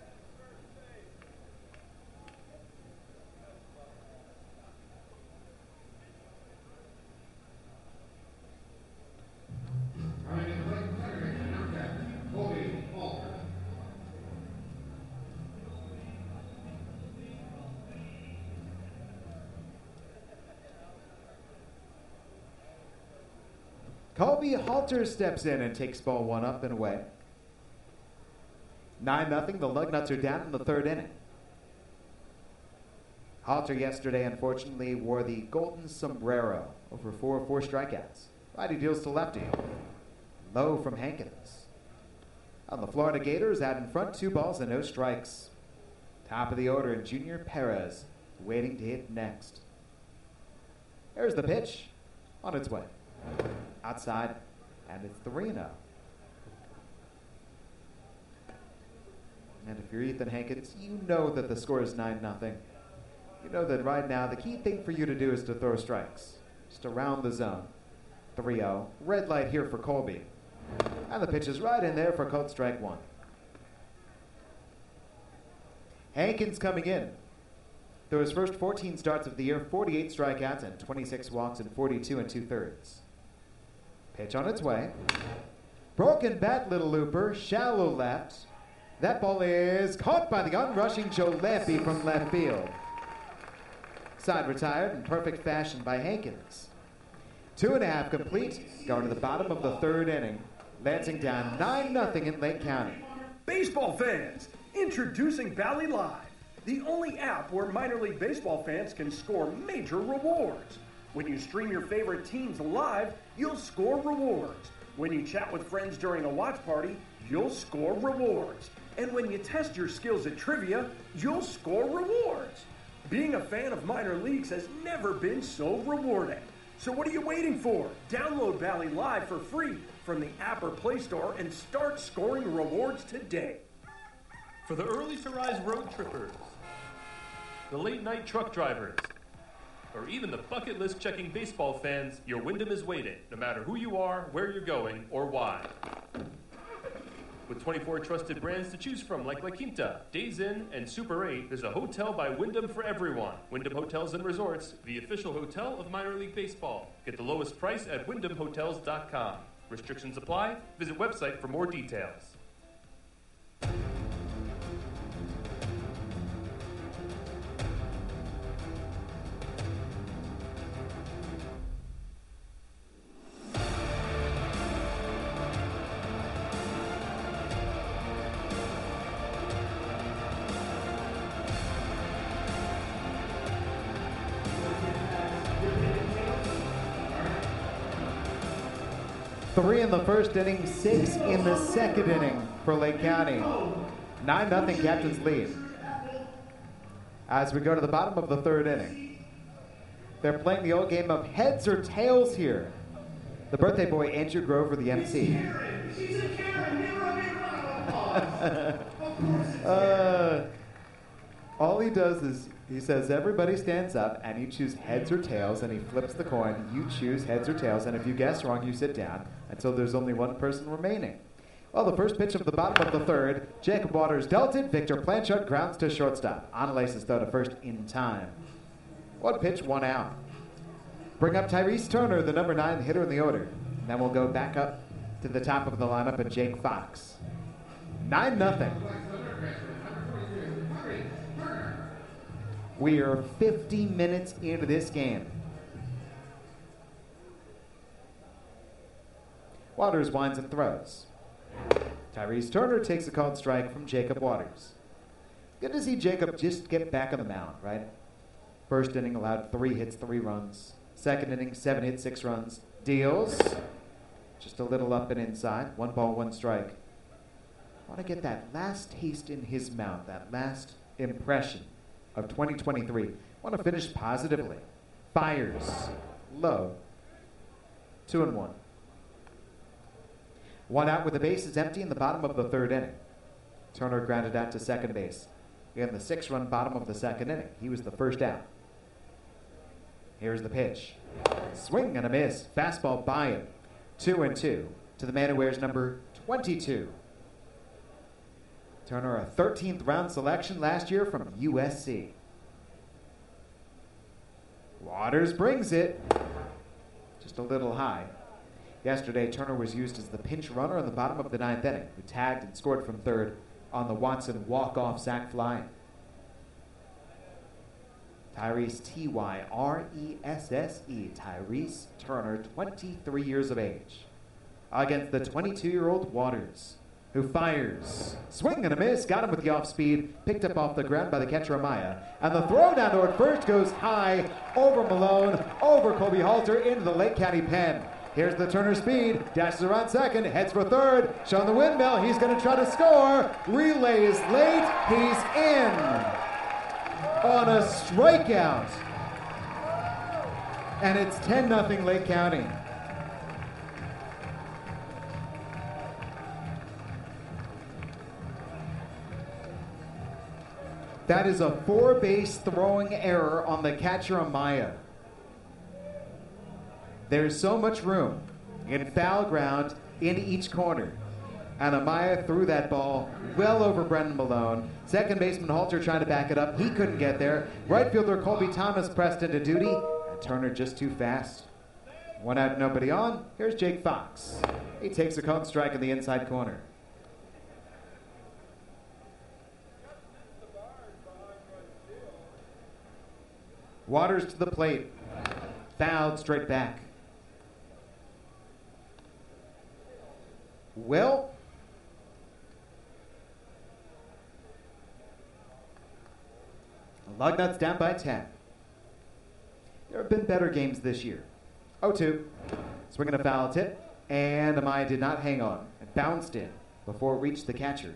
Colby Halter steps in and takes ball one up and away. nine nothing, the Lugnuts are down in the third inning. Halter yesterday, unfortunately, wore the golden sombrero over four four strikeouts. Righty deals to lefty. Low from Hankins. On the Florida Gators, out in front, two balls and no strikes. Top of the order, and Junior Perez waiting to hit next. There's the pitch. On its way. Outside, and it's three and oh. And if you're Ethan Hankins, you know that the score is nine nothing. You know that right now the key thing for you to do is to throw strikes. Just around the zone. three oh. Red light here for Colby. And the pitch is right in there for called strike one. Hankins coming in. Through his first fourteen starts of the year, forty-eight strikeouts and twenty-six walks and forty-two and two-thirds. Pitch on its way. Broken bat, little looper, shallow left. That ball is caught by the unrushing Joe Lampe from left field. Side retired in perfect fashion by Hankins. Two and a half complete, going to the bottom of the third inning. Lansing down nine nothing in Lake County. Baseball fans, introducing Bally Live, the only app where minor league baseball fans can score major rewards. When you stream your favorite teams live, you'll score rewards. When you chat with friends during a watch party, you'll score rewards. And when you test your skills at trivia, you'll score rewards. Being a fan of minor leagues has never been so rewarding. So what are you waiting for? Download Bally Live for free from the app or Play Store and start scoring rewards today. For the early to rise road trippers, the late night truck drivers, or even the bucket list checking baseball fans, your Wyndham is waiting, no matter who you are, where you're going, or why. With twenty-four trusted brands to choose from like La Quinta, Days Inn, and Super eight, there's a hotel by Wyndham for everyone. Wyndham Hotels and Resorts, the official hotel of minor league baseball. Get the lowest price at wyndham hotels dot com. Restrictions apply. Visit website for more details. Three in the first inning, six in the second inning for Lake County. nine nothing Captains lead. As we go to the bottom of the third inning, they're playing the old game of heads or tails here. The birthday boy, Andrew Grover, the M C. uh, all he does is he says, everybody stands up, and you choose heads or tails, and he flips the coin. You choose heads or tails, and if you guess wrong, you sit down until there's only one person remaining. Well, the first pitch of the bottom of the third, Jacob Waters dealt it. Victor Blanchard grounds to shortstop. Onalace's throw to first in time. One pitch, one out. Bring up Tyrese Turner, the number nine hitter in the order. And then we'll go back up to the top of the lineup at Jake Fox. nine nothing. We are fifty minutes into this game. Waters winds and throws. Tyrese Turner takes a called strike from Jacob Waters. Good to see Jacob just get back on the mound, right? First inning allowed three hits, three runs. Second inning, seven hits, six runs. Deals. Just a little up and inside. One ball, one strike. Want to get that last taste in his mouth, that last impression of twenty twenty-three. Want to finish positively. Fires. Low. Two and one. One out with the bases empty in the bottom of the third inning. Turner grounded out to second base. In the six-run bottom of the second inning. He was the first out. Here's the pitch. Swing and a miss. Fastball by him. Two and two to the man who wears number twenty-two. Turner, a thirteenth round selection last year from U S C. Waters brings it. Just a little high. Yesterday, Turner was used as the pinch runner in the bottom of the ninth inning, who tagged and scored from third on the Watson walk-off sac fly. Tyrese, T Y R E S S E, Tyrese Turner, twenty-three years of age, against the twenty-two-year-old Waters, who fires. Swing and a miss, got him with the off-speed, picked up off the ground by the catcher Amaya, and the throw down toward first goes high, over Malone, over Colby Halter, into the Lake County pen. Here's the Turner speed, dashes around second, heads for third, showing the windmill, he's going to try to score, relays late, he's in on a strikeout. And it's ten nothing Lake County. That is a four-base throwing error on the catcher Amaya. There's so much room in foul ground in each corner. And Amaya threw that ball well over Brendan Malone. Second baseman Halter trying to back it up. He couldn't get there. Right fielder Colby Thomas pressed into duty. And Turner just too fast. One out, nobody on. Here's Jake Fox. He takes a called strike in the inside corner. Waters to the plate. Fouled straight back. Well, Lugnuts down by ten. There have been better games this year. oh two. Swinging a foul tip, and Amaya did not hang on. It bounced in before it reached the catcher.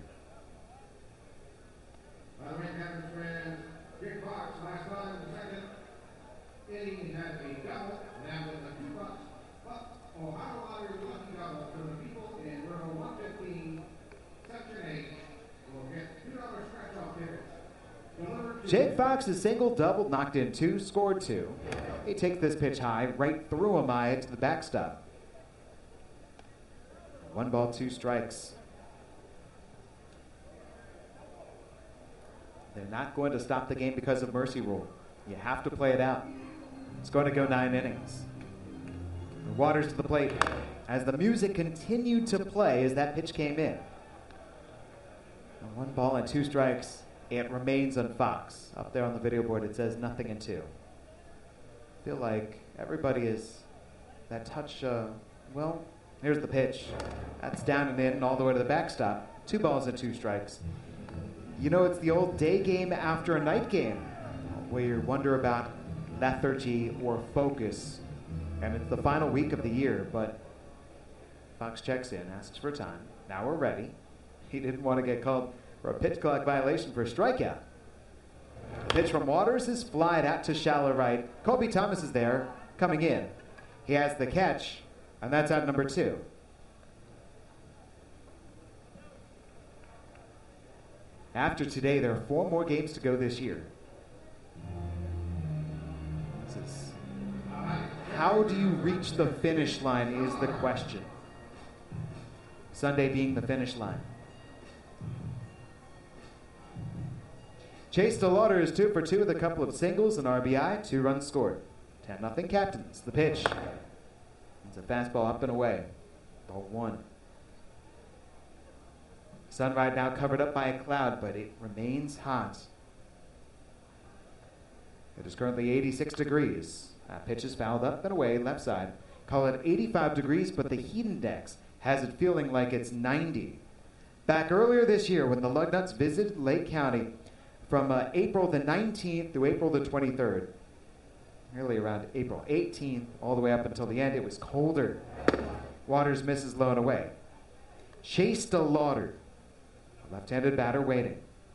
By the way, Captain's friends, Jake Fox, last time in the second inning, he had a double, now with a two bucks. But Ohio Waters lucky double for the people in row one fifteen, section eight, will get two dollars scratch-off tickets. Jake Fox is single, double, knocked in two, scored two. He takes this pitch high, right through Amaya to the backstop. One ball, two strikes. They're not going to stop the game because of mercy rule. You have to play it out. It's going to go nine innings. Waters to the plate as the music continued to play as that pitch came in. And one ball and two strikes. It remains on Fox. Up there on the video board, it says nothing in two. I feel like everybody is that touch, uh, well, here's the pitch. That's down and in all the way to the backstop. Two balls and two strikes. You know, it's the old day game after a night game where you wonder about lethargy or focus. And it's the final week of the year, but Fox checks in, asks for time. Now we're ready. He didn't want to get called for a pitch clock violation for a strikeout. The pitch from Waters is flied out to shallow right. Colby Thomas is there, coming in. He has the catch, and that's out number two. After today, there are four more games to go this year. This is, how do you reach the finish line is the question. Sunday being the finish line. Chase DeLauder is two for two with a couple of singles and R B I, two runs scored. ten nothing Captains. The pitch. It's a fastball up and away. Ball one. Sun right now covered up by a cloud, but it remains hot. It is currently eighty-six degrees. That pitch is fouled up and away, left side. Call it eighty-five degrees, but the heat index has it feeling like it's ninety. Back earlier this year when the Lugnuts visited Lake County, from uh, April the nineteenth through April the twenty-third, nearly around April eighteenth, all the way up until the end, it was colder. Waters misses low and away. Chase DeLauder, left-handed batter waiting.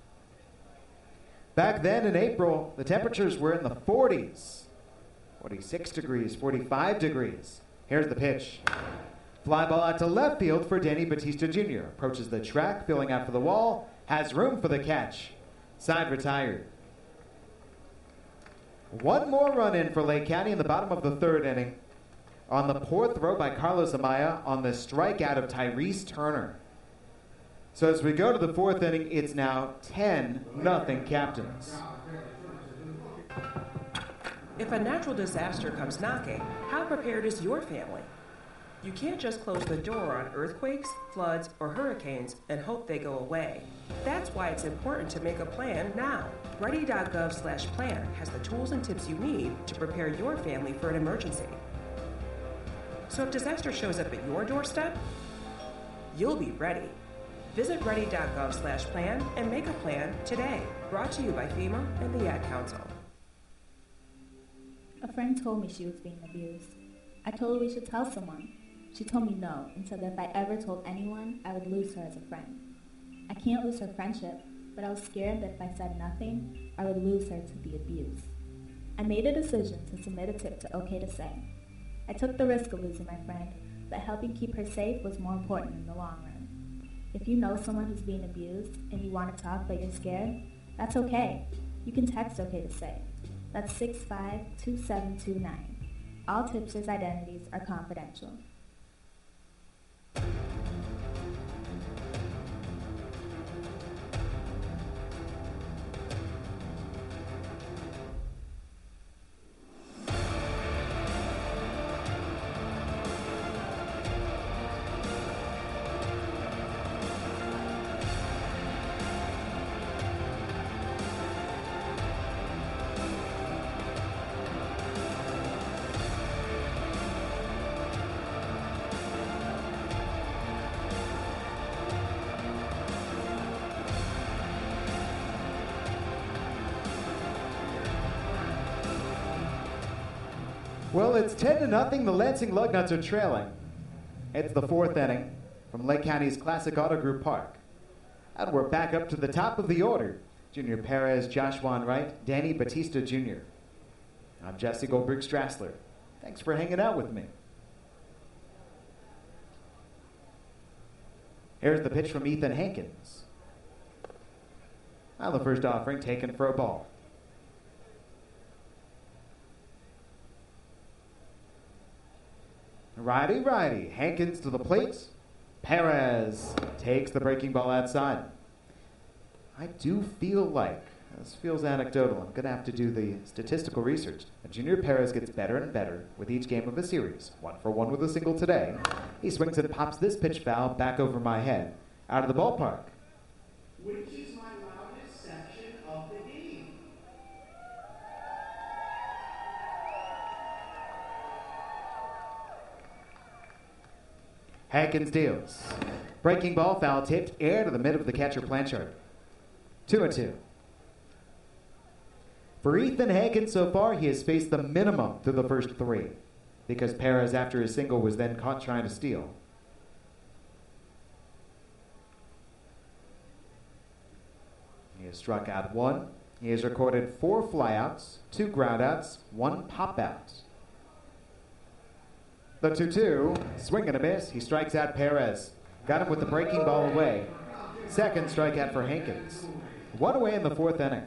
Back then in April, the temperatures were in the forties. forty-six degrees, forty-five degrees. Here's the pitch. Fly ball out to left field for Danny Batista Junior Approaches the track, filling out for the wall, has room for the catch. Side retired. One more run in for Lake County in the bottom of the third inning. On the poor throw by Carlos Amaya on the strikeout of Tyrese Turner. So as we go to the fourth inning, it's now ten nothing Captains. If a natural disaster comes knocking, how prepared is your family? You can't just close the door on earthquakes, floods, or hurricanes and hope they go away. That's why it's important to make a plan now. Ready.gov slash plan has the tools and tips you need to prepare your family for an emergency. So if disaster shows up at your doorstep, you'll be ready. Visit ready.gov slash plan and make a plan today. Brought to you by FEMA and the Ad Council. A friend told me she was being abused. I told her we should tell someone. She told me no, and said that if I ever told anyone, I would lose her as a friend. I can't lose her friendship, but I was scared that if I said nothing, I would lose her to the abuse. I made a decision to submit a tip to OK to Say. I took the risk of losing my friend, but helping keep her safe was more important in the long run. If you know someone who's being abused and you want to talk but you're scared, that's okay. You can text OK to Say. That's six five two seven two nine. All tipsters' identities are confidential. Well, it's ten to nothing. The Lansing Lugnuts are trailing. It's the fourth inning from Lake County's Classic Auto Group Park. And we're back up to the top of the order. Junior Perez, Josh Wright, Danny Batista Junior I'm Jesse Goldberg Strassler. Thanks for hanging out with me. Here's the pitch from Ethan Hankins. Now the first offering taken for a ball. Righty, righty. Hankins to the plate. Perez takes the breaking ball outside. I do feel like, this feels anecdotal, I'm going to have to do the statistical research. Junior Perez gets better and better with each game of the series. One for one with a single today. He swings and pops this pitch foul back over my head, out of the ballpark. Which is my loudest section of the game. Hankins deals. Breaking ball, foul tipped, air to the mid of the catcher Blanchard. Two and two. For Ethan Hankins so far, he has faced the minimum through the first three, because Perez, after his single, was then caught trying to steal. He has struck out one. He has recorded four flyouts, two groundouts, one pop-out. The two two, swing and a miss. He strikes out Perez. Got him with the breaking ball away. Second strikeout for Hankins. One away in the fourth inning.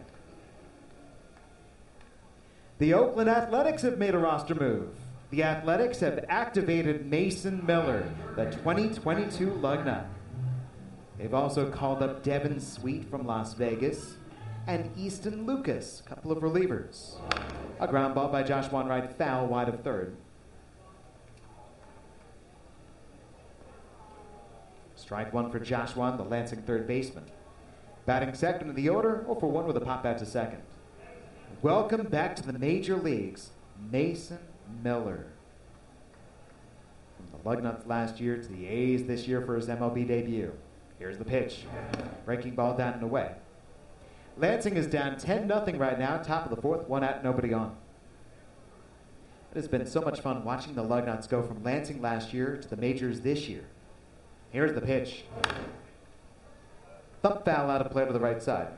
The Oakland Athletics have made a roster move. The Athletics have activated Mason Miller, the twenty twenty-two Lugnut. They've also called up Devin Sweet from Las Vegas and Easton Lucas, a couple of relievers. A ground ball by Josh Wright, foul wide of third. Strike one for Josh Wan, the Lansing third baseman. Batting second in the order, oh for one with a pop out to second. Welcome back to the major leagues, Mason Miller. From the Lugnuts last year to the A's this year for his M L B debut. Here's the pitch. Breaking ball down and away. Lansing is down ten nothing right now, top of the fourth, one out, nobody on. It has been so much fun watching the Lugnuts go from Lansing last year to the majors this year. Here's the pitch. Thump foul out of play to the right side.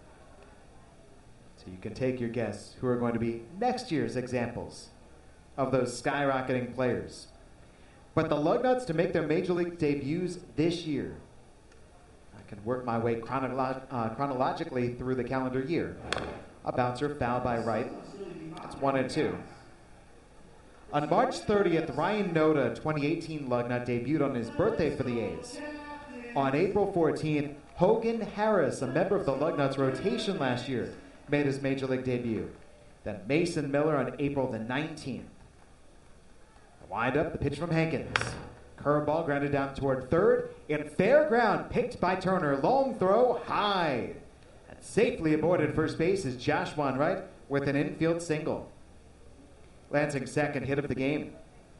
So you can take your guess who are going to be next year's examples of those skyrocketing players. But the Lugnuts, to make their major league debuts this year, I can work my way chronolo- uh, chronologically through the calendar year. A bouncer foul by Wright. That's one and two. On March thirtieth, Ryan Noda, twenty eighteen Lugnut, debuted on his birthday for the A's. On April fourteenth, Hogan Harris, a member of the Lugnuts rotation last year, made his major league debut. Then Mason Miller on April the nineteenth. The wind up, the pitch from Hankins. Curveball grounded down toward third. In fair ground, picked by Turner. Long throw, high. And safely aboard at first base is Josh Wright with an infield single. Lansing's second hit of the game.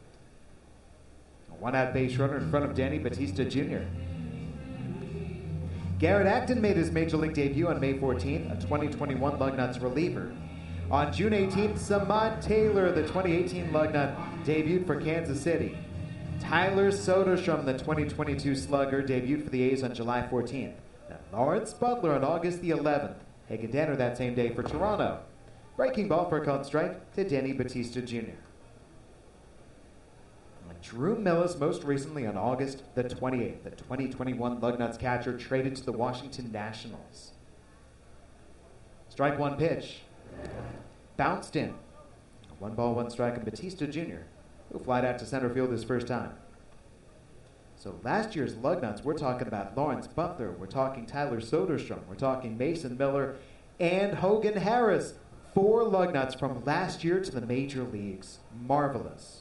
A one-out base runner in front of Danny Batista Junior Garrett Acton made his major league debut on May fourteenth, a twenty twenty-one Lugnuts reliever. On June eighteenth, Samad Taylor, the twenty eighteen Lugnut, debuted for Kansas City. Tyler Soderstrom, the twenty twenty-two Slugger, debuted for the A's on July fourteenth. Then Lawrence Butler on August the eleventh. Hagen Danner that same day for Toronto. Breaking ball for a called strike to Danny Batista Junior And Drew Millis most recently on August the twenty-eighth, the twenty twenty-one Lugnuts catcher traded to the Washington Nationals. Strike one pitch. Bounced in. One ball, one strike, and Batista Junior, who flied out to center field his first time. So last year's Lugnuts, we're talking about Lawrence Butler, we're talking Tyler Soderstrom, we're talking Mason Miller, and Hogan Harris. Four Lugnuts from last year to the major leagues. Marvelous.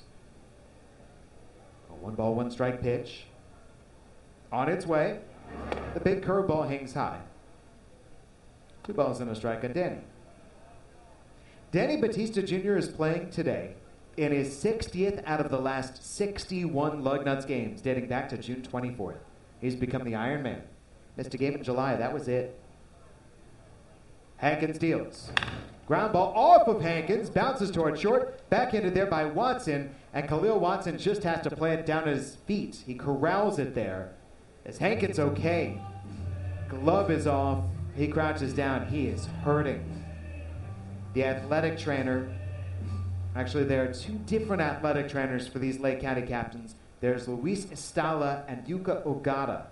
A one ball, one strike pitch. On its way. The big curveball hangs high. Two balls and a strike on Danny. Danny Batista Junior is playing today in his sixtieth out of the last sixty-one Lugnuts games, dating back to June twenty-fourth. He's become the Iron Man. Missed a game in July. That was it. Hankins deals. Ground ball off of Hankins, bounces toward short, backhanded there by Watson, and Khalil Watson just has to play it down at his feet. He corrals it there. Is Hankins okay? Glove is off. He crouches down. He is hurting. The athletic trainer, actually there are two different athletic trainers for these Lake County captains. There's Luis Estala and Yuka Ogata.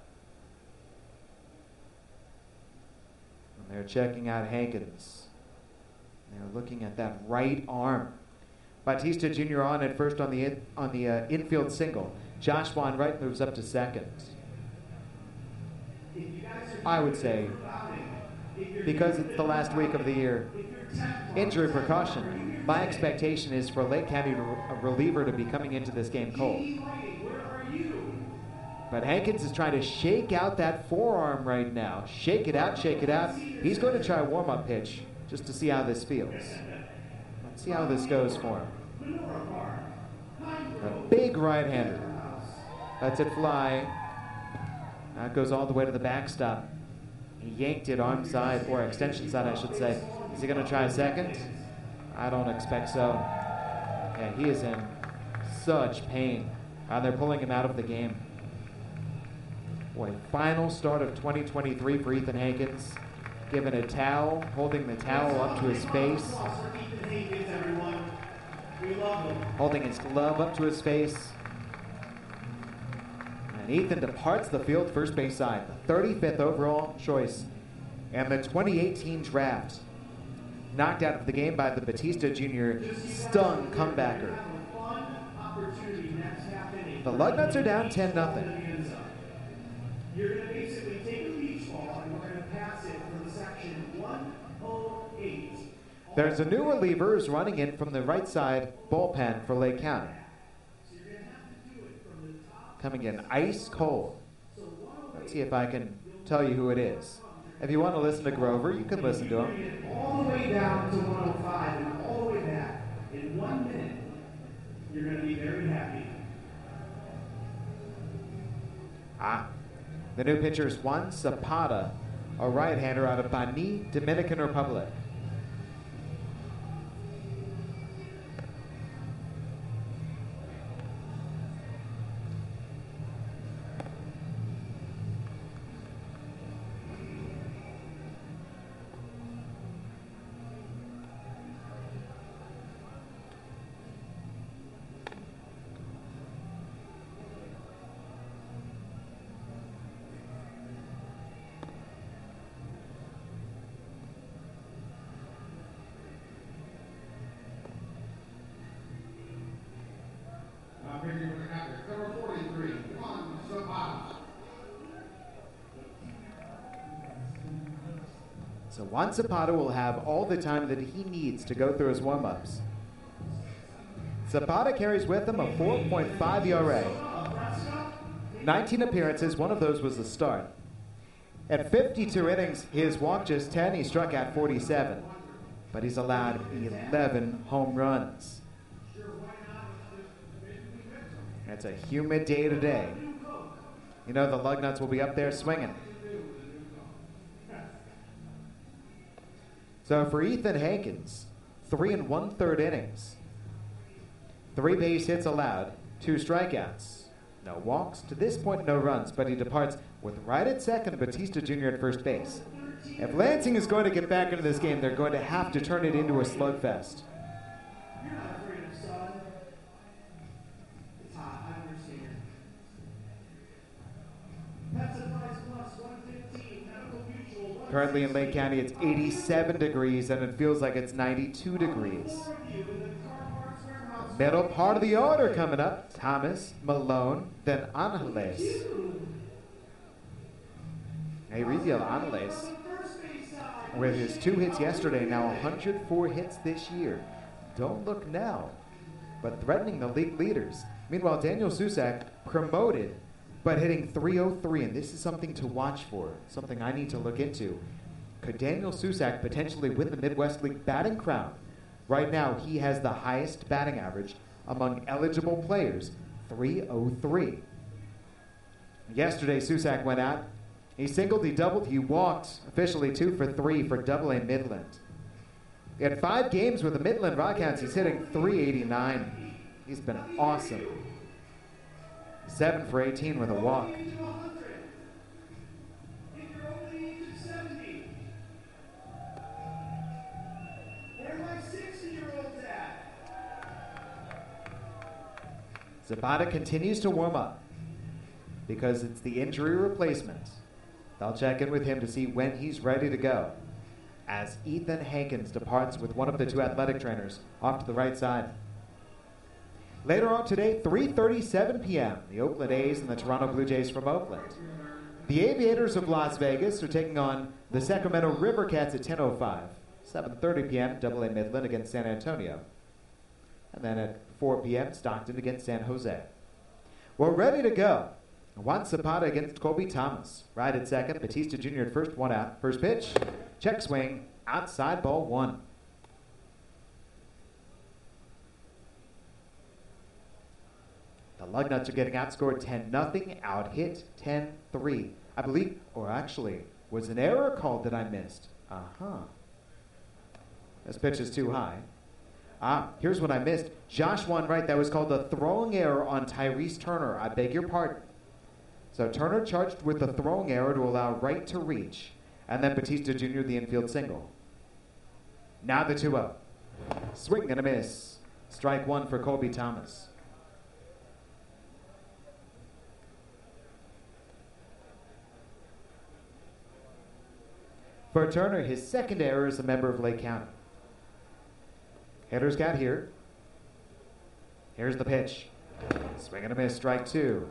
And they're checking out Hankins. They're looking at that right arm. Batista Junior on at first on the in, on the uh, infield single. Josh Van Wright moves up to second. I would say, because it's the last week of the year, injury precaution. My expectation is for Lake County a reliever to be coming into this game cold. But Hankins is trying to shake out that forearm right now. Shake it out, shake it out. He's going to try a warm-up pitch just to see how this feels. Let's see how this goes for him. A big right-hander. Lets it fly. That goes all the way to the backstop. He yanked it arm side, or extension side, I should say. Is he going to try a second? I don't expect so. Yeah, he is in such pain. Uh, they're pulling him out of the game. Boy, final start of twenty twenty-three for Ethan Hankins. Given a towel, holding the towel up to his face. Holding his glove up to his face. And Ethan departs the field first base side. The thirty-fifth overall choice. And the twenty eighteen draft. Knocked out of the game by the Batista Junior stung comebacker. The Lugnuts are down ten nothing. You're going to basically take a beach ball and we're going to pass it from section one oh eight. There's a new reliever who's running in from the right side bullpen for Lake County. Coming in ice cold. Let's see if I can tell you who it is. If you want to listen to Grover, you can listen to him. All the way down to one oh five and all the way back. In one minute, you're going to be very happy. Ah. The new pitcher is Juan Zapata, a right-hander out of Bani, Dominican Republic. So Juan Zapata will have all the time that he needs to go through his warm-ups. Zapata carries with him a four point five E R A. nineteen appearances, one of those was a start. At fifty-two innings, he has walked just ten, he struck out forty-seven. But he's allowed eleven home runs. It's a humid day today. You know the Lugnuts will be up there swinging. So for Ethan Hankins, three and one-third innings. Three base hits allowed, two strikeouts. No walks, to this point no runs, but he departs with right at second, Batista Junior at first base. If Lansing is going to get back into this game, they're going to have to turn it into a slugfest. Currently in Lake County, it's eighty-seven degrees, and it feels like it's ninety-two degrees. Middle part of the order coming up. Thomas, Malone, then Angeles. Ariel Angeles, with his two hits yesterday, now one hundred four hits this year. Don't look now, but threatening the league leaders. Meanwhile, Daniel Susak promoted, but hitting three oh three, and this is something to watch for, something I need to look into. Could Daniel Susak potentially win the Midwest League batting crown? Right now, he has the highest batting average among eligible players, three oh three. Yesterday, Susak went out. He singled, he doubled, he walked, officially two for three for Double A Midland. He had five games with the Midland Rockhounds. He's hitting three eighty-nine. He's been awesome. seven for eighteen with a walk. Zapata continues to warm up because it's the injury replacement. They'll check in with him to see when he's ready to go as Ethan Hankins departs with one of the two athletic trainers off to the right side. Later on today, three thirty-seven p.m., the Oakland A's and the Toronto Blue Jays from Oakland. The Aviators of Las Vegas are taking on the Sacramento River Cats at ten oh five. seven thirty p.m., Double A Midland against San Antonio. And then at four p.m., Stockton against San Jose. We're ready to go. Juan Zapata against Colby Thomas. Right at second, Batista Junior at first, one out. First pitch, check swing, outside ball one. The Lugnuts are getting outscored ten nothing, out hit ten three. I believe, or actually, was an error called that I missed. Uh-huh. This pitch is too high. Ah, here's what I missed. Josh won right. That was called a throwing error on Tyrese Turner. I beg your pardon. So Turner charged with the throwing error to allow right to reach. And then Batista Junior the infield single. Now the two oh. Swing and a miss. Strike one for Colby Thomas. For Turner, his second error as a member of Lake County. Hitter's got here. Here's the pitch. Swing and a miss, strike two.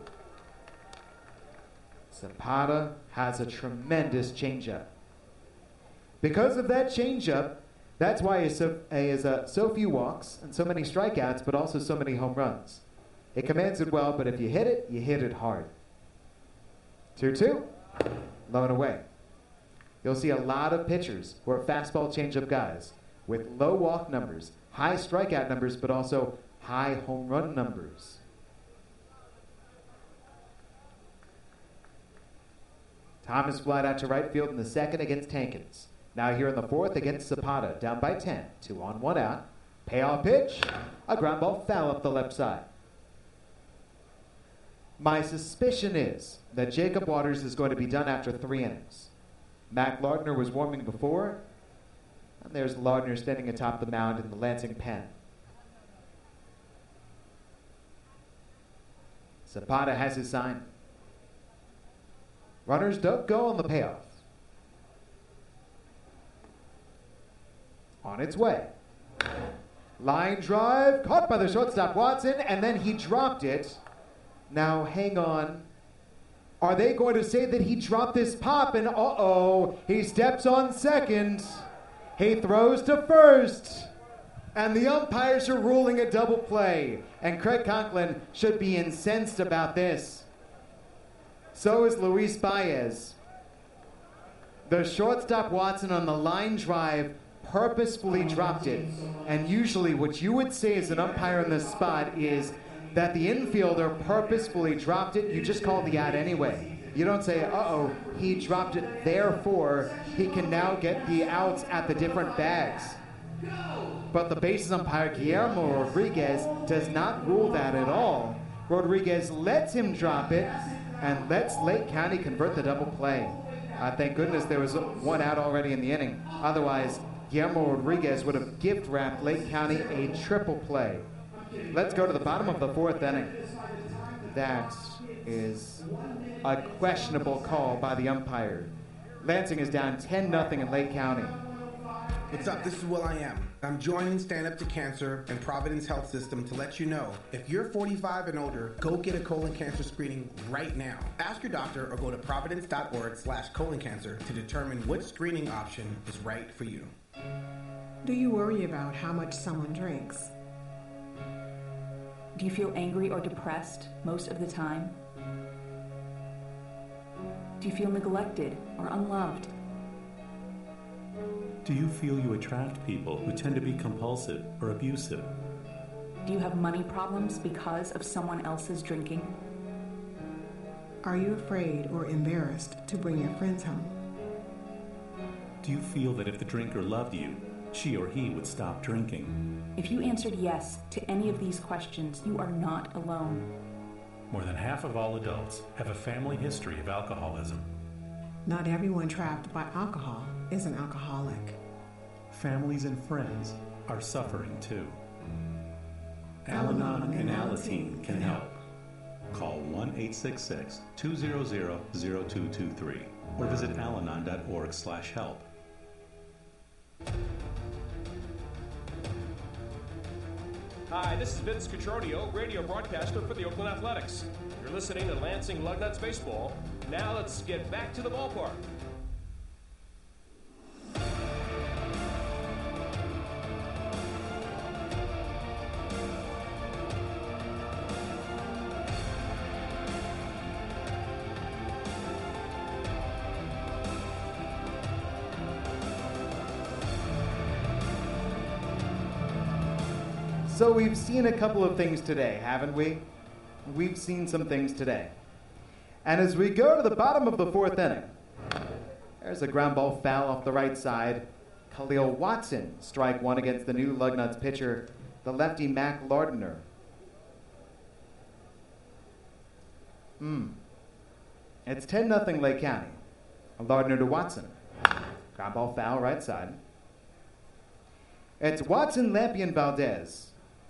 Zapata has a tremendous changeup. Because of that changeup, that's why he has so, he has, uh, so few walks and so many strikeouts, but also so many home runs. It commands it well, but if you hit it, you hit it hard. two two, low and away. You'll see a lot of pitchers who are fastball changeup guys with low walk numbers, high strikeout numbers, but also high home run numbers. Thomas flied out to right field in the second against Hankins. Now here in the fourth against Zapata, down by ten, two on, one out. Payoff pitch, a ground ball foul up the left side. My suspicion is that Jacob Waters is going to be done after three innings. Mac Lardner was warming before, and there's Lardner standing atop the mound in the Lansing pen. Zapata has his sign. Runners don't go on the payoff. On its way. Line drive, caught by the shortstop Watson, and then he dropped it. Now, hang on. Are they going to say that he dropped this pop? And uh-oh, he steps on second. He throws to first. And the umpires are ruling a double play. And Craig Conklin should be incensed about this. So is Luis Baez. The shortstop Watson on the line drive purposefully dropped it. And usually what you would say as an umpire in this spot is that the infielder purposefully dropped it. You just call the out anyway. You don't say, uh-oh, he dropped it, therefore he can now get the outs at the different bags. But the bases umpire, Guillermo Rodriguez, does not rule that at all. Rodriguez lets him drop it and lets Lake County convert the double play. Uh, thank goodness there was one out already in the inning. Otherwise, Guillermo Rodriguez would have gift-wrapped Lake County a triple play. Let's go to the bottom of the fourth inning. That is a questionable call by the umpire. Lansing is down ten nothing in Lake County. What's up? This is Will I Am. I'm joining Stand Up to Cancer and Providence Health System to let you know, if you're forty-five and older, go get a colon cancer screening right now. Ask your doctor or go to providence.org slash colon cancer to determine which screening option is right for you. Do you worry about how much someone drinks? Do you feel angry or depressed most of the time? Do you feel neglected or unloved? Do you feel you attract people who tend to be compulsive or abusive? Do you have money problems because of someone else's drinking? Are you afraid or embarrassed to bring your friends home? Do you feel that if the drinker loved you, she or he would stop drinking. If you answered yes to any of these questions, you are not alone. More than half of all adults have a family history of alcoholism. Not everyone trapped by alcohol is an alcoholic. Families and friends are suffering too. Al-Anon and Alateen can help. Call one eight six six, two zero zero, zero two two three or visit alanon dot org slash help. Hi, this is Vince Cotroneo, radio broadcaster for the Oakland Athletics. You're listening to Lansing Lugnuts Baseball. Now let's get back to the ballpark. So we've seen a couple of things today, haven't we? We've seen some things today. And as we go to the bottom of the fourth inning, there's a ground ball foul off the right side. Khalil Watson, strike one against the new Lugnuts pitcher, the lefty Mac Lardner. Hmm. It's ten nothing Lake County. Lardner to Watson. Ground ball foul right side. It's Watson, Lampion, Valdez.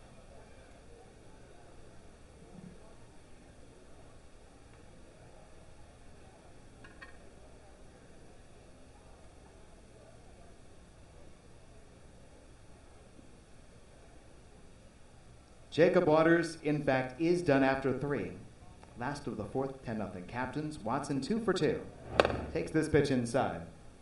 Jacob Waters, in fact, is done after three. Last of the fourth, ten nothing captains. Watson two for two. Takes this pitch inside.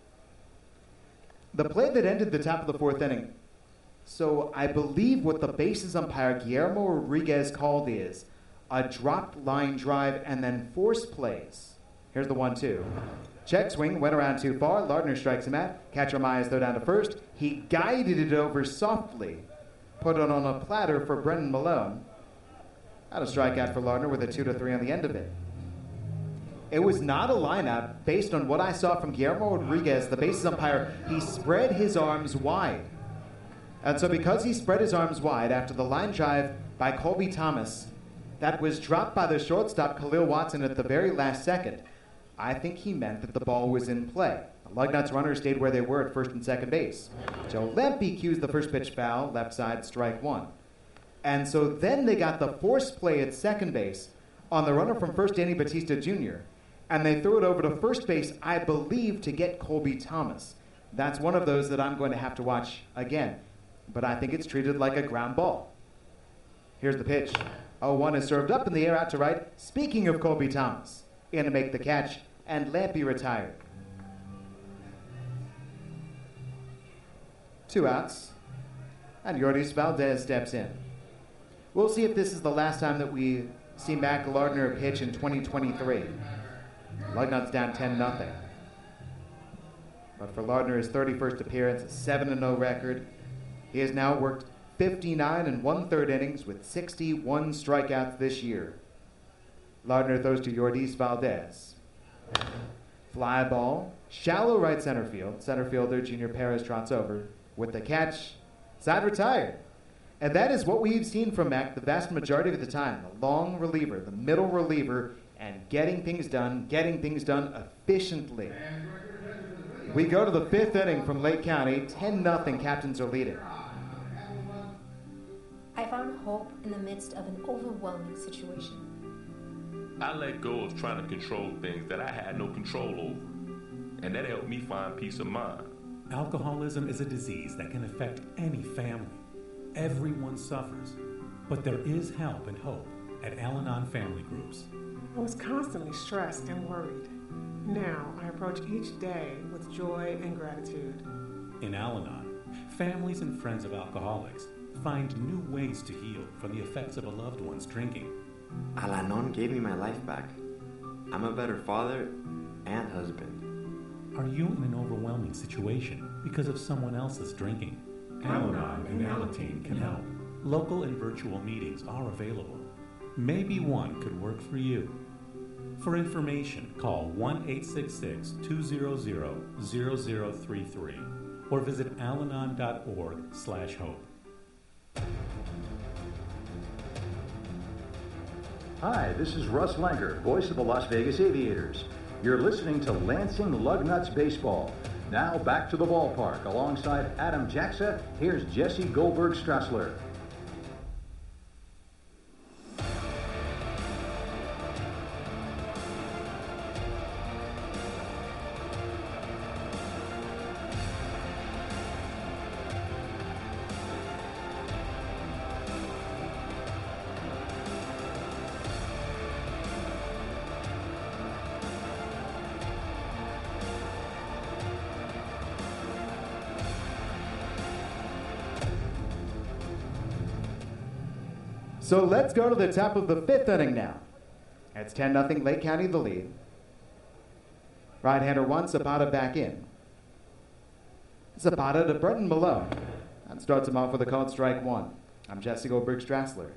The play that ended the top of the fourth inning. So I believe what the bases umpire Guillermo Rodriguez called is a dropped line drive and then force plays. Here's the one two. Check swing, went around too far. Lardner strikes him out. Catcher Myers throw down to first. He guided it over softly. Put it on a platter for Brendan Malone. Had a strikeout for Lardner with a two to three on the end of it. It was not a lineout. Based on what I saw from Guillermo Rodriguez, the bases umpire, he spread his arms wide. And so because he spread his arms wide after the line drive by Colby Thomas, that was dropped by the shortstop Khalil Watson at the very last second, I think he meant that the ball was in play. The Lugnuts runners stayed where they were at first and second base. Joe Lempe cues the first pitch foul, left side, strike one. And so then they got the force play at second base on the runner from first, Danny Batista Junior, and they threw it over to first base, I believe, to get Colby Thomas. That's one of those that I'm going to have to watch again. But I think it's treated like a ground ball. Here's the pitch. oh one is served up in the air out to right. Speaking of Colby Thomas, in to make the catch, and Lampe retired. Two outs, and Yordis Valdez steps in. We'll see if this is the last time that we see Mac Lardner pitch in twenty twenty-three. Lugnuts down ten nothing. But for Lardner, his thirty-first appearance, a seven and oh record. He has now worked fifty-nine and one-third innings with sixty-one strikeouts this year. Lardner throws to Yordis Valdez. Fly ball, shallow right center field. Center fielder Junior Perez trots over with the catch. Side retired. And that is what we've seen from Mac the vast majority of the time. The long reliever, the middle reliever, and getting things done, getting things done efficiently. We go to the fifth inning from Lake County. ten nothing captains are leading. I found hope in the midst of an overwhelming situation. I let go of trying to control things that I had no control over, and that helped me find peace of mind. Alcoholism is a disease that can affect any family. Everyone suffers, but there is help and hope at Al-Anon Family Groups. I was constantly stressed and worried. Now I approach each day with joy and gratitude. In Al-Anon, families and friends of alcoholics find new ways to heal from the effects of a loved one's drinking. Al-Anon gave me my life back. I'm a better father and husband. Are you in an overwhelming situation because of someone else's drinking? Al-Anon and Alateen can help. Local and virtual meetings are available. Maybe one could work for you. For information, call one eight six six, two zero zero, zero zero three three or visit alanon dot org slash hope. Hi, this is Russ Langer, voice of the Las Vegas Aviators. You're listening to Lansing Lugnuts Baseball. Now back to the ballpark. Alongside Adam Jacksa, here's Jesse Goldberg-Strassler. So let's go to the top of the fifth inning now. It's ten nothing, Lake County the lead. Right-hander one, Zapata back in. Zapata to Brenton Malone. And starts him off with a called strike one. I'm Jesse Goldberg-Strassler.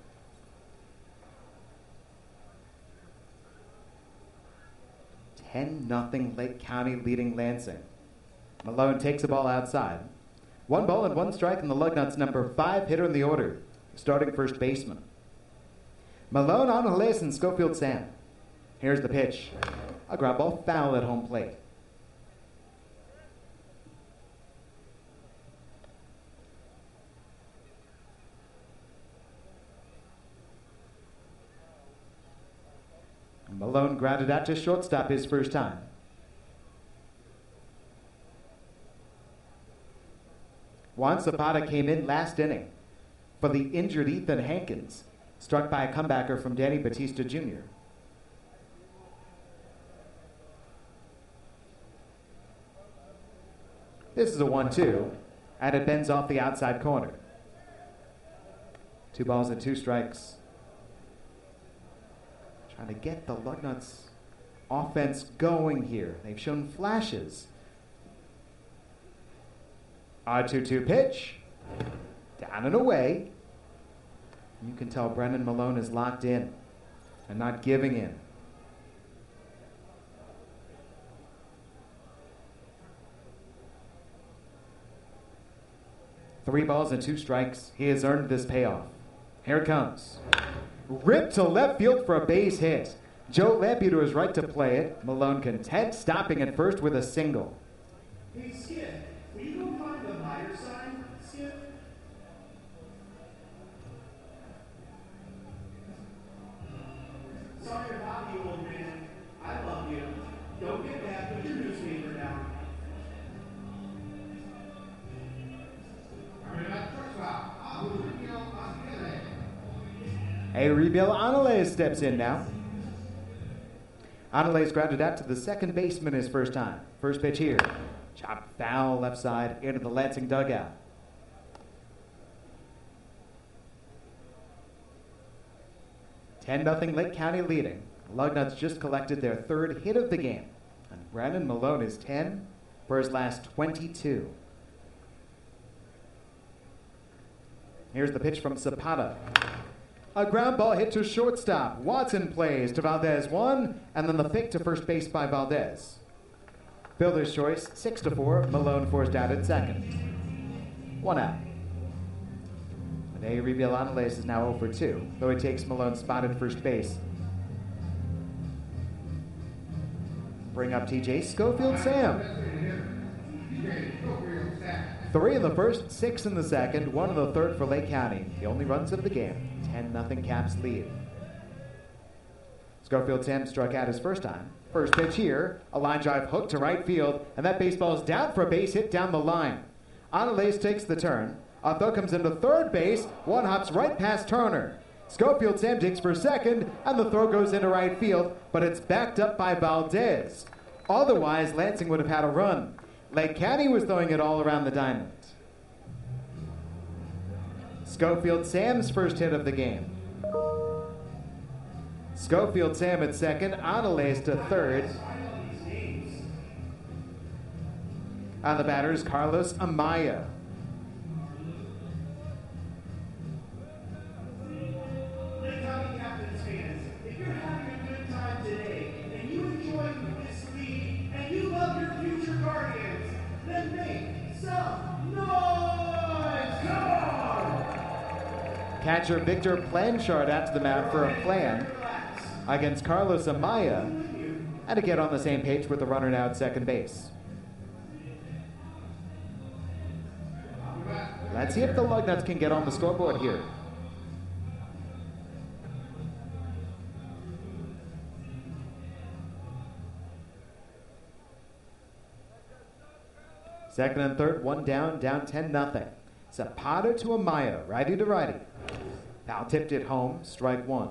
ten nothing, Lake County leading Lansing. Malone takes a ball outside. One ball and one strike, and the Lugnuts' number five hitter in the order, starting first baseman. Malone, Angeles, and Schofield Sam. Here's the pitch. A ground ball, foul at home plate. Malone grounded out to shortstop his first time. Juan Zapata came in last inning for the injured Ethan Hankins, struck by a comebacker from Danny Batista Junior This is a one two, and it bends off the outside corner. Two balls and two strikes. Trying to get the Lugnuts offense going here. They've shown flashes. A two two pitch. Down and away. You can tell Brendan Malone is locked in and not giving in. Three balls and two strikes. He has earned this payoff. Here it comes. Ripped to left field for a base hit. Joe Lampeter is right to play it. Malone content, stopping at first with a single. Hey, Skip, will you go find the lighter sign, Skip? Sorry about you, old man. I love you. Don't get mad, put your newspaper down. Euribiel Angeles steps in now. Angeles grounded out to the second baseman his first time. First pitch here. Chopped foul left side into the Lansing dugout. ten nothing Lake County leading. Lugnuts just collected their third hit of the game. And Brandon Malone is ten for his last twenty-two. Here's the pitch from Zapata. A ground ball hit to shortstop. Watson plays to Valdez one, and then the pick to first base by Valdez. Fielder's choice, six to four. Malone forced out at second. One out. Euribiel Angeles is now oh for two, though he takes Malone's spot at first base. Bring up T J Schofield Sam. Three in the first, six in the second, one in the third for Lake County. The only runs of the game. ten nothing Caps lead. Schofield Sam struck out his first time. First pitch here, a line drive hook to right field, and that baseball is down for a base hit down the line. Angeles takes the turn. A throw comes into third base. One hops right past Turner. Schofield Sam digs for second, and the throw goes into right field, but it's backed up by Valdez. Otherwise, Lansing would have had a run. Lake County was throwing it all around the diamond. Schofield Sam's first hit of the game. Schofield Sam at second, Angeles to third. On the batter is Carlos Amaya. Lake County Captains fans, if you're having a good time today, and you enjoy this league, and you love your future Guardians, then make some Catcher Victor Blanchard out to the mat for a plan against Carlos Amaya, and to get on the same page with the runner now at second base. Let's see if the Lugnuts can get on the scoreboard here. Second and third, one down, down ten nothing. Zapata to Amaya, righty to righty. Foul tipped it home, strike one.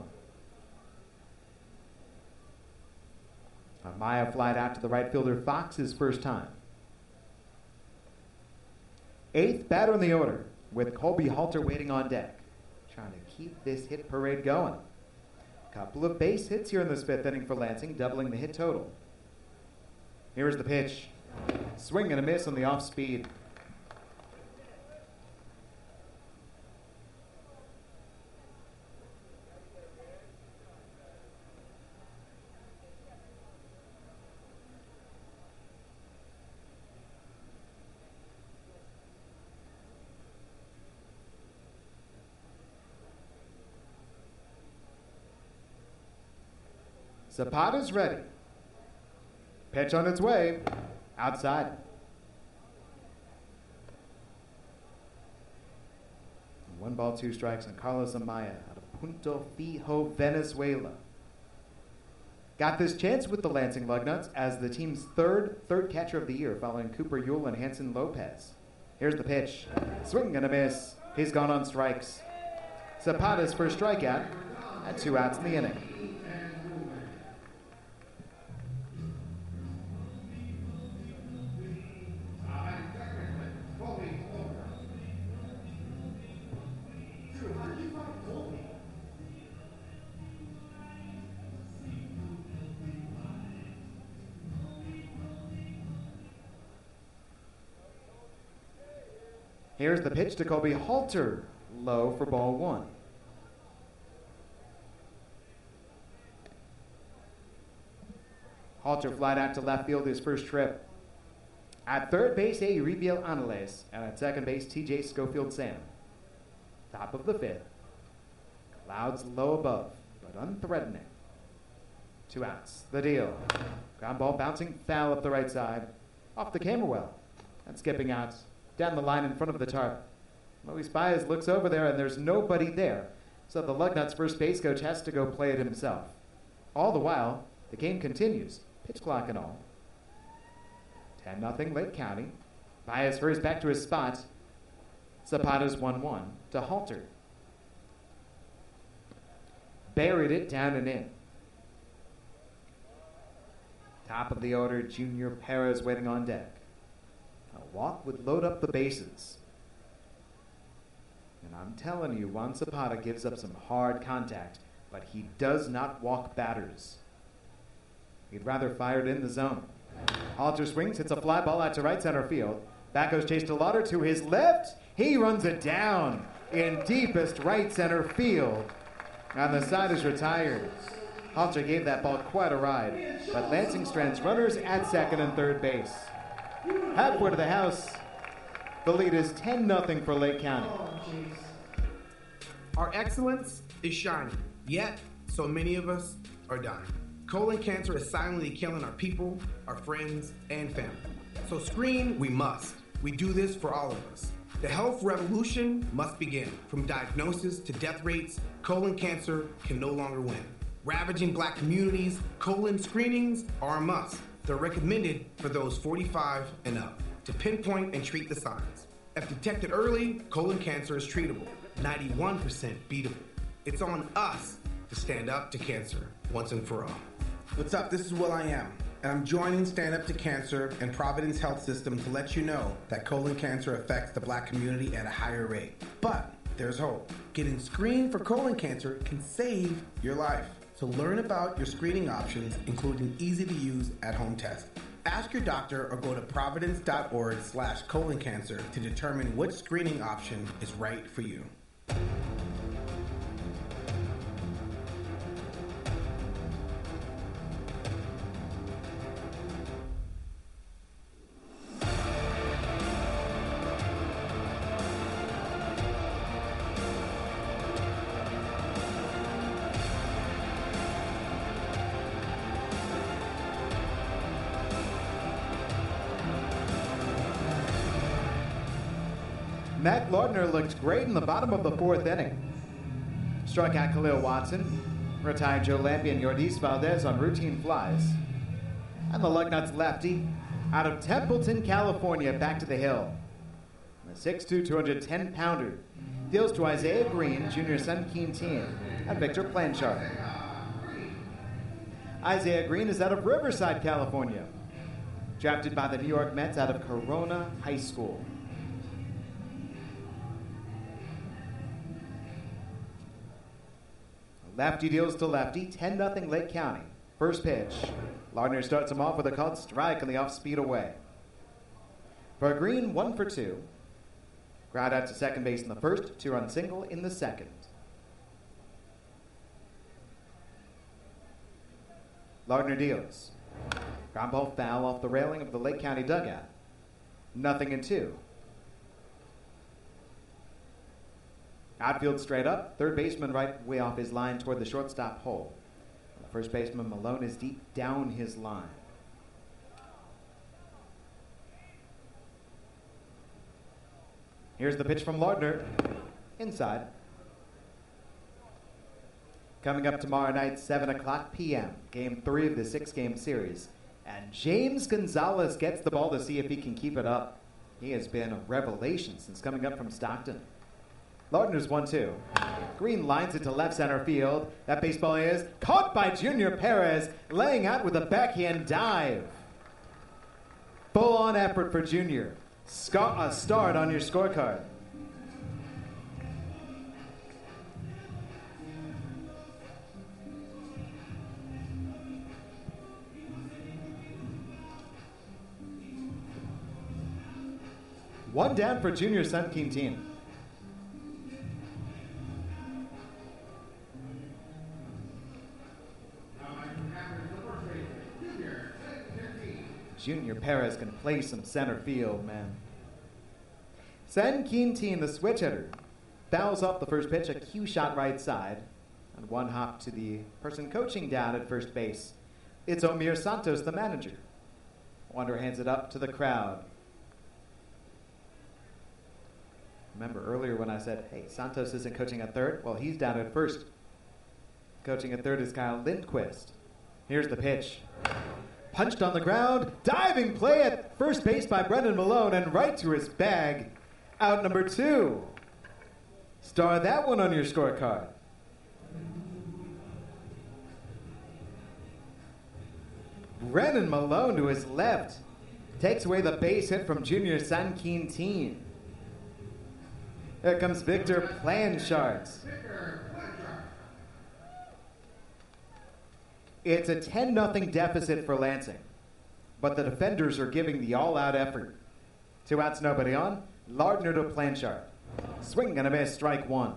Amaya flied out to the right fielder Fox his first time. Eighth batter in the order, with Colby Halter waiting on deck, trying to keep this hit parade going. Couple of base hits here in this fifth inning for Lansing, doubling the hit total. Here's the pitch. Swing and a miss on the off speed. Zapata's ready. Pitch on its way. Outside. One ball, two strikes on Carlos Amaya out of Punto Fijo, Venezuela. Got this chance with the Lansing Lugnuts as the team's third third catcher of the year following Cooper Yule and Hanson Lopez. Here's the pitch. Swing and a miss. He's gone on strikes. Zapata's first strikeout and two outs in the inning. Here's the pitch to Colby Halter, low for ball one. Halter flied out to left field his first trip. At third base, Euribiel Anales, and at second base, T J Schofield Sam. Top of the fifth. Clouds low above, but unthreatening. Two outs. The deal. Ground ball bouncing foul up the right side. Off the camera well. And skipping out. Down the line in front of the tarp. Luis Baez looks over there and there's nobody there. So the Lugnuts first base coach has to go play it himself. All the while, the game continues. Pitch clock and all. ten nothing Lake County. Baez hurries back to his spot. Zapata's one one to Halter. Buried it down and in. Top of the order, Junior Perez waiting on deck. A walk would load up the bases. And I'm telling you, Juan Zapata gives up some hard contact, but he does not walk batters. He'd rather fire it in the zone. Halter swings, hits a fly ball out to right center field. Back goes Chase DeLauder to his left. He runs it down in deepest right center field. And the side is retired. Halter gave that ball quite a ride, but Lansing strands runners at second and third base. Halfway to the house, the lead is ten nothing for Lake County. Our excellence is shining, yet so many of us are dying. Colon cancer is silently killing our people, our friends, and family. So screen we must. We do this for all of us. The health revolution must begin. From diagnosis to death rates, colon cancer can no longer win. Ravaging black communities, colon screenings are a must. They're recommended for those forty-five and up to pinpoint and treat the signs. If detected early, colon cancer is treatable, ninety-one percent beatable. It's on us to stand up to cancer once and for all. What's up? This is Will I Am, and I'm joining Stand Up to Cancer and Providence Health System to let you know that colon cancer affects the black community at a higher rate. But there's hope. Getting screened for colon cancer can save your life. So learn about your screening options, including easy-to-use at-home tests. Ask your doctor or go to providence.org slash colon cancer to determine which screening option is right for you. Matt Lardner looked great in the bottom of the fourth inning. Struck out Khalil Watson, retired Joe Lampe and Yordis Valdez on routine flies. And the Lugnuts lefty, out of Templeton, California, back to the hill. The six two, two hundred ten pounder deals to Isaiah Green, Junior Sun Keen Team, and Victor Blanchard. Isaiah Green is out of Riverside, California, drafted by the New York Mets out of Corona High School. Lefty deals to lefty, ten nothing Lake County. First pitch. Lardner starts him off with a called strike on the off-speed away. For Green, one for two. Ground out to second base in the first, two-run single in the second. Lardner deals. Ground ball foul off the railing of the Lake County dugout. Nothing in two. Outfield straight up. Third baseman right way off his line toward the shortstop hole. First baseman Malone is deep down his line. Here's the pitch from Lardner. Inside. Coming up tomorrow night, seven o'clock p.m. Game three of the six-game series. And James Gonzalez gets the ball to see if he can keep it up. He has been a revelation since coming up from Stockton. Lardner's one two. Green lines it to left center field. That baseball is caught by Junior Perez, laying out with a backhand dive. Full-on effort for Junior. Sc- a start on your scorecard. One down for Junior Sun King team. Junior Perez can play some center field, man. San Quintin, the switch hitter, fouls off the first pitch, a cue shot right side, and one hop to the person coaching down at first base. It's Omir Santos, the manager. Wander hands it up to the crowd. Remember earlier when I said, hey, Santos isn't coaching at third? Well, he's down at first. Coaching at third is Kyle Lindquist. Here's the pitch. Punched on the ground, diving play at first base by Brendan Malone, and right to his bag. Out number two. Star that one on your scorecard. Brendan Malone to his left takes away the base hit from Junior San Quintin. There comes Victor Blanchard. It's a ten nothing deficit for Lansing, but the defenders are giving the all-out effort. Two outs, nobody on. Lardner to Blanchard. Swing and a miss, strike one.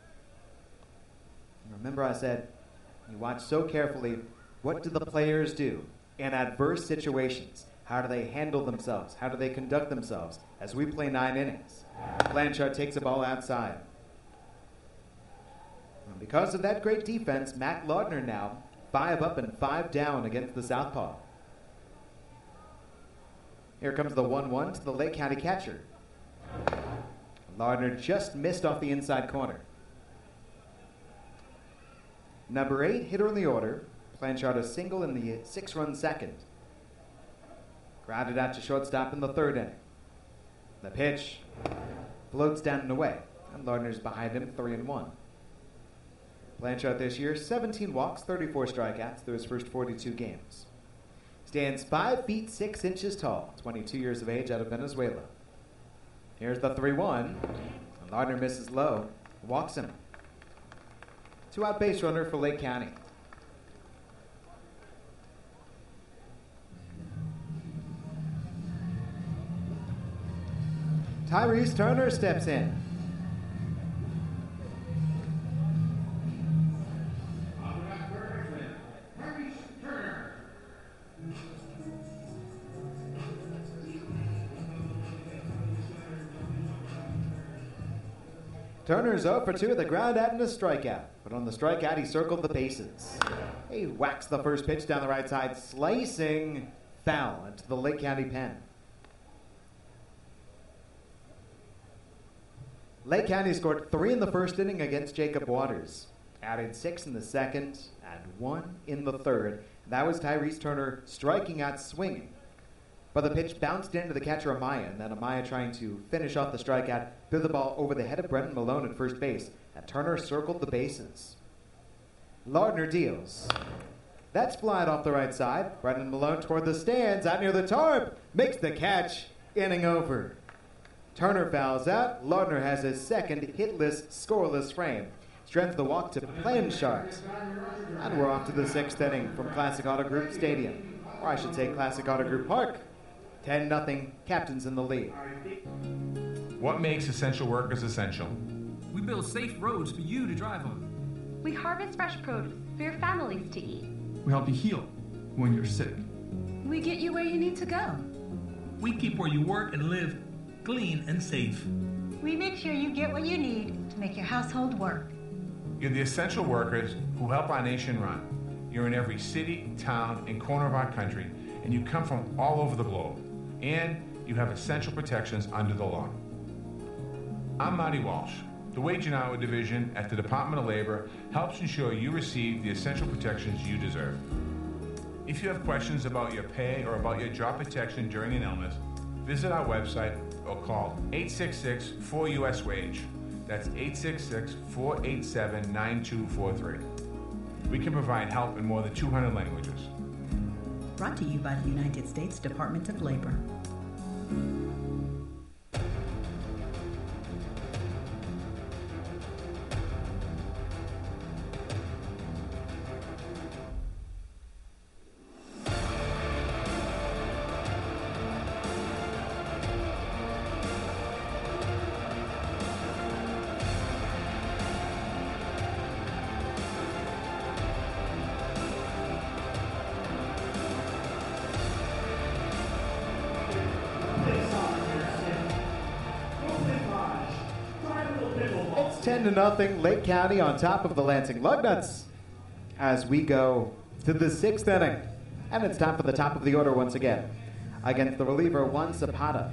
Remember I said, you watch so carefully, what do the players do in adverse situations? How do they handle themselves? How do they conduct themselves as we play nine innings? Blanchard takes a ball outside. And because of that great defense, Matt Lardner now five up and five down against the southpaw. Here comes the one one to the Lake County catcher. Lardner just missed off the inside corner. Number eight hitter in the order. Blanchard a single in the six-run second. Grounded out to shortstop in the third inning. The pitch floats down and away, and Lardner's behind him, three and one. Blanchard this year, seventeen walks, thirty-four strikeouts through his first forty-two games. Stands five feet six inches tall, twenty-two years of age, out of Venezuela. Here's the three one. Lardner misses low, walks him. Two-out base runner for Lake County. Tyrese Turner steps in. Turner's zero for two at the ground out and a strikeout. But on the strikeout, he circled the bases. He whacks the first pitch down the right side, slicing foul into the Lake County pen. Lake County scored three in the first inning against Jacob Waters, added six in the second, and one in the third. That was Tyrese Turner striking out swinging. But the pitch bounced into the catcher Amaya, and then Amaya, trying to finish off the strikeout, threw the ball over the head of Brendan Malone at first base, and Turner circled the bases. Lardner deals. That's flied off the right side. Brendan Malone toward the stands, out near the tarp, makes the catch, inning over. Turner fouls out. Lardner has his second hitless, scoreless frame. Strength the walk to Plainchart. And we're off to the sixth inning from Classic Auto Group Stadium. Or I should say Classic Auto Group Park. ten nothing, captains in the lead. What makes essential workers essential? We build safe roads for you to drive on. We harvest fresh produce for your families to eat. We help you heal when you're sick. We get you where you need to go. We keep where you work and live clean and safe. We make sure you get what you need to make your household work. You're the essential workers who help our nation run. You're in every city, town, and corner of our country, and you come from all over the globe. And you have essential protections under the law. I'm Marty Walsh. The Wage and Hour Division at the Department of Labor helps ensure you receive the essential protections you deserve. If you have questions about your pay or about your job protection during an illness, visit our website or call eight six six four U S wage. That's eight six six four eight seven nine two four three. We can provide help in more than two hundred languages. Brought to you by the United States Department of Labor. ten to nothing, Lake County on top of the Lansing Lugnuts as we go to the sixth inning. And it's time for the top of the order once again against the reliever Juan Zapata.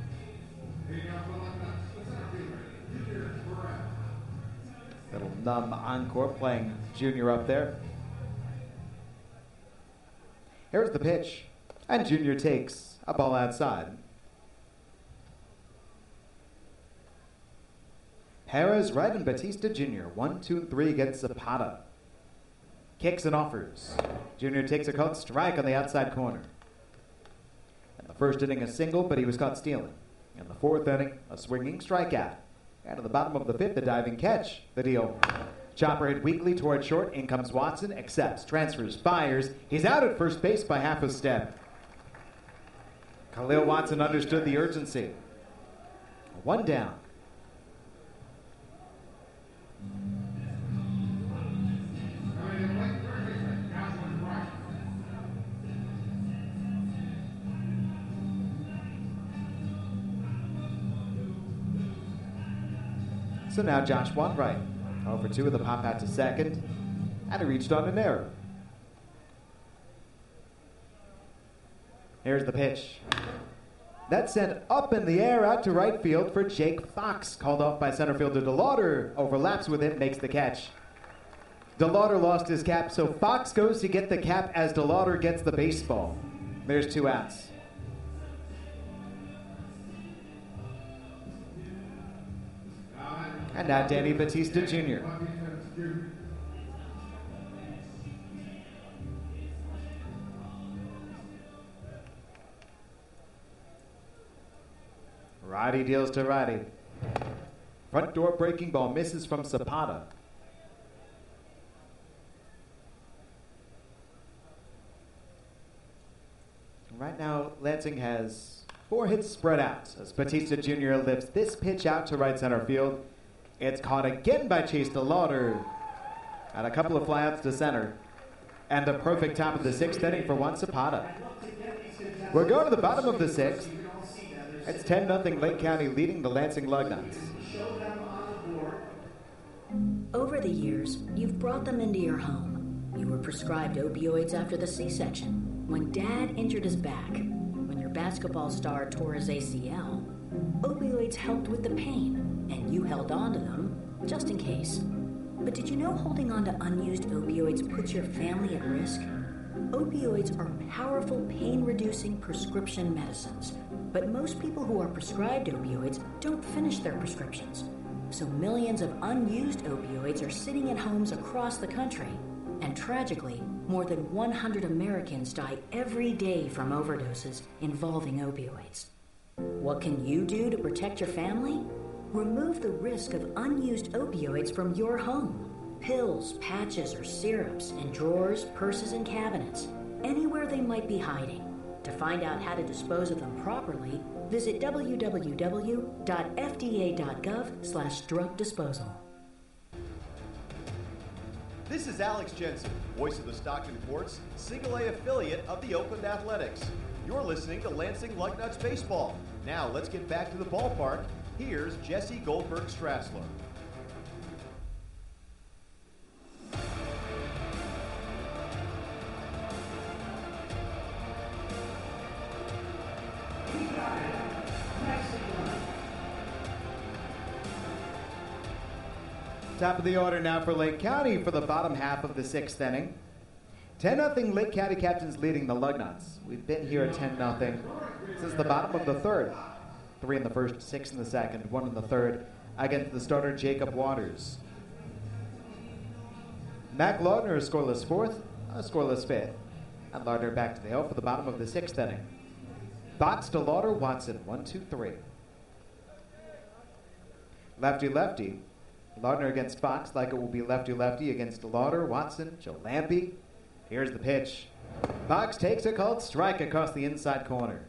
Little numb encore playing Junior up there. Here's the pitch, and Junior takes a ball outside. Perez right and Batista Junior One, two, and three against Zapata. Kicks and offers. Junior takes a called strike on the outside corner. In the first inning, a single, but he was caught stealing. In the fourth inning, a swinging strikeout. And at the bottom of the fifth, a diving catch. The deal. Chopper hit weakly toward short. In comes Watson. Accepts, transfers, fires. He's out at first base by half a step. Khalil Watson understood the urgency. One down. So now Josh Wainwright over two with a pop out to second, and he reached on an error. Here's the pitch. That's sent up in the air out to right field for Jake Fox. Called off by center fielder DeLauder. Overlaps with it, makes the catch. DeLauder lost his cap, so Fox goes to get the cap as DeLauder gets the baseball. There's two outs. And now Danny Batista Junior Righty deals to righty. Front door breaking ball misses from Zapata. Right now, Lansing has four hits spread out as Batista Junior lifts this pitch out to right center field. It's caught again by Chase DeLauder. And a couple of flyouts to center. And a perfect top of the sixth inning for Juan Zapata. We're going to the bottom of the sixth. It's ten nothing Lake County leading the Lansing Lugnuts. Over the years, you've brought them into your home. You were prescribed opioids after the C-section. When Dad injured his back. When your basketball star tore his A C L. Opioids helped with the pain. and you held on to them just in case. But did you know holding on to unused opioids puts your family at risk? Opioids are powerful pain-reducing prescription medicines, but most people who are prescribed opioids don't finish their prescriptions. So millions of unused opioids are sitting at homes across the country. And tragically, more than one hundred Americans die every day from overdoses involving opioids. What can you do to protect your family? Remove the risk of unused opioids from your home. Pills, patches, or syrups in drawers, purses, and cabinets, anywhere they might be hiding. To find out how to dispose of them properly, visit w w w dot f d a dot gov slash drug disposal. This is Alex Jensen, voice of the Stockton Ports, single A affiliate of the Oakland Athletics. You're listening to Lansing Lugnuts Baseball. Now let's get back to the ballpark. Here's Jesse Goldberg Strassler. Top of the order now for Lake County for the bottom half of the sixth inning. ten nothing Lake County Captains leading the Lugnuts. We've been here at ten nothing since the bottom of the third. Three in the first, six in the second, one in the third against the starter Jacob Waters. Mac Lardner a scoreless fourth, a scoreless fifth. And Lardner back to the hill for the bottom of the sixth inning. Box to Lauder, Watson, one, two, three. Lefty-lefty. Lardner against Fox, like it will be lefty-lefty against Lauder, Watson, Joe Lampy. Here's the pitch. Fox takes a called strike across the inside corner.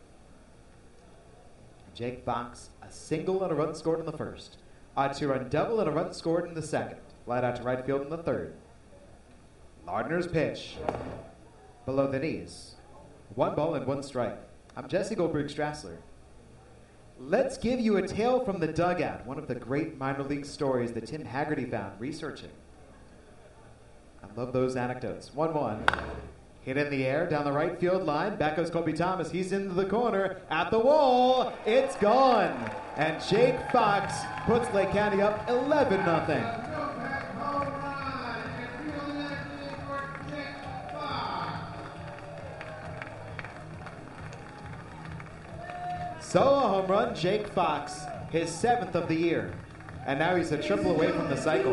Jake Fox, a single and a run scored in the first. A two-run double and a run scored in the second. Flat out to right field in the third. Lardner's pitch. Below the knees. One ball and one strike. I'm Jesse Goldberg Strassler. Let's give you a tale from the dugout, one of the great minor league stories that Tim Haggerty found researching. I love those anecdotes. one one. Hit in the air, down the right field line. Back goes Kobe Thomas. He's into the corner. At the wall. It's gone. And Jake Fox puts Lake County up eleven nothing. So a home run, Jake Fox, his seventh of the year. And now he's a triple away from the cycle.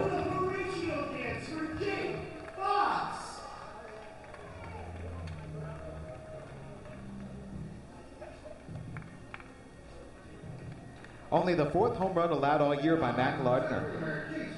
Only the fourth home run allowed all year by Mac Lardner.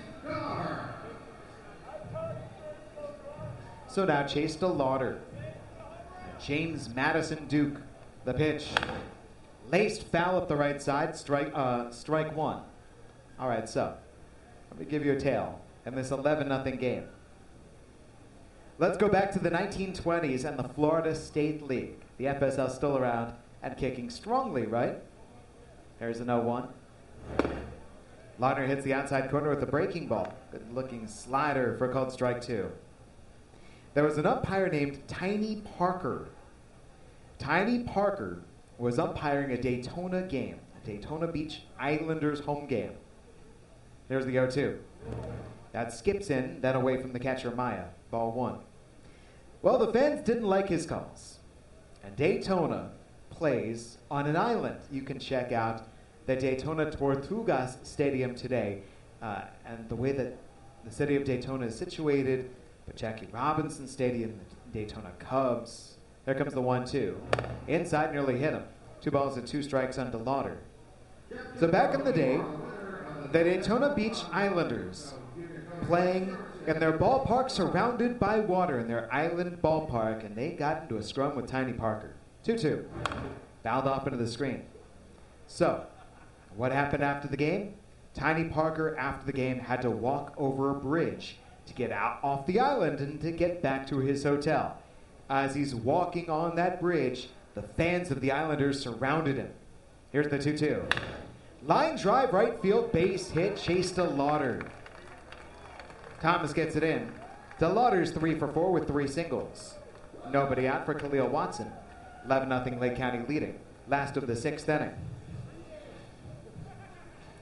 So now Chase to Lauder. James Madison Duke, the pitch. Laced foul up the right side, strike uh, strike one. All right, so let me give you a tale in this eleven nothing game. Let's go back to the nineteen twenties and the Florida State League. The F S L still around and kicking strongly, right? There's an oh one. Lardner hits the outside corner with a breaking ball. Good-looking slider for a called strike two. There was an umpire named Tiny Parker. Tiny Parker was umpiring a Daytona game, a Daytona Beach Islanders home game. There's the oh two. That skips in, then away from the catcher Maya. Ball one. Well, the fans didn't like his calls. And Daytona plays on an island. You can check out the Daytona Tortugas Stadium today. Uh, and the way that the city of Daytona is situated, the Jackie Robinson Stadium, the Daytona Cubs. There comes the one two. Inside, nearly hit him. Two balls and two strikes on to Lauder. So back in the day, the Daytona Beach Islanders playing in their ballpark surrounded by water in their island ballpark, and they got into a scrum with Tiny Parker. two two. Fouled off into the screen. So, what happened after the game? Tiny Parker, after the game, had to walk over a bridge to get out off the island and to get back to his hotel. As he's walking on that bridge, the fans of the Islanders surrounded him. Here's the two two. Line drive, right field, base hit, chase to Lauder. Thomas gets it in. To Lauder's three for four with three singles. Nobody out for Khalil Watson. eleven nothing Lake County leading. Last of the sixth inning.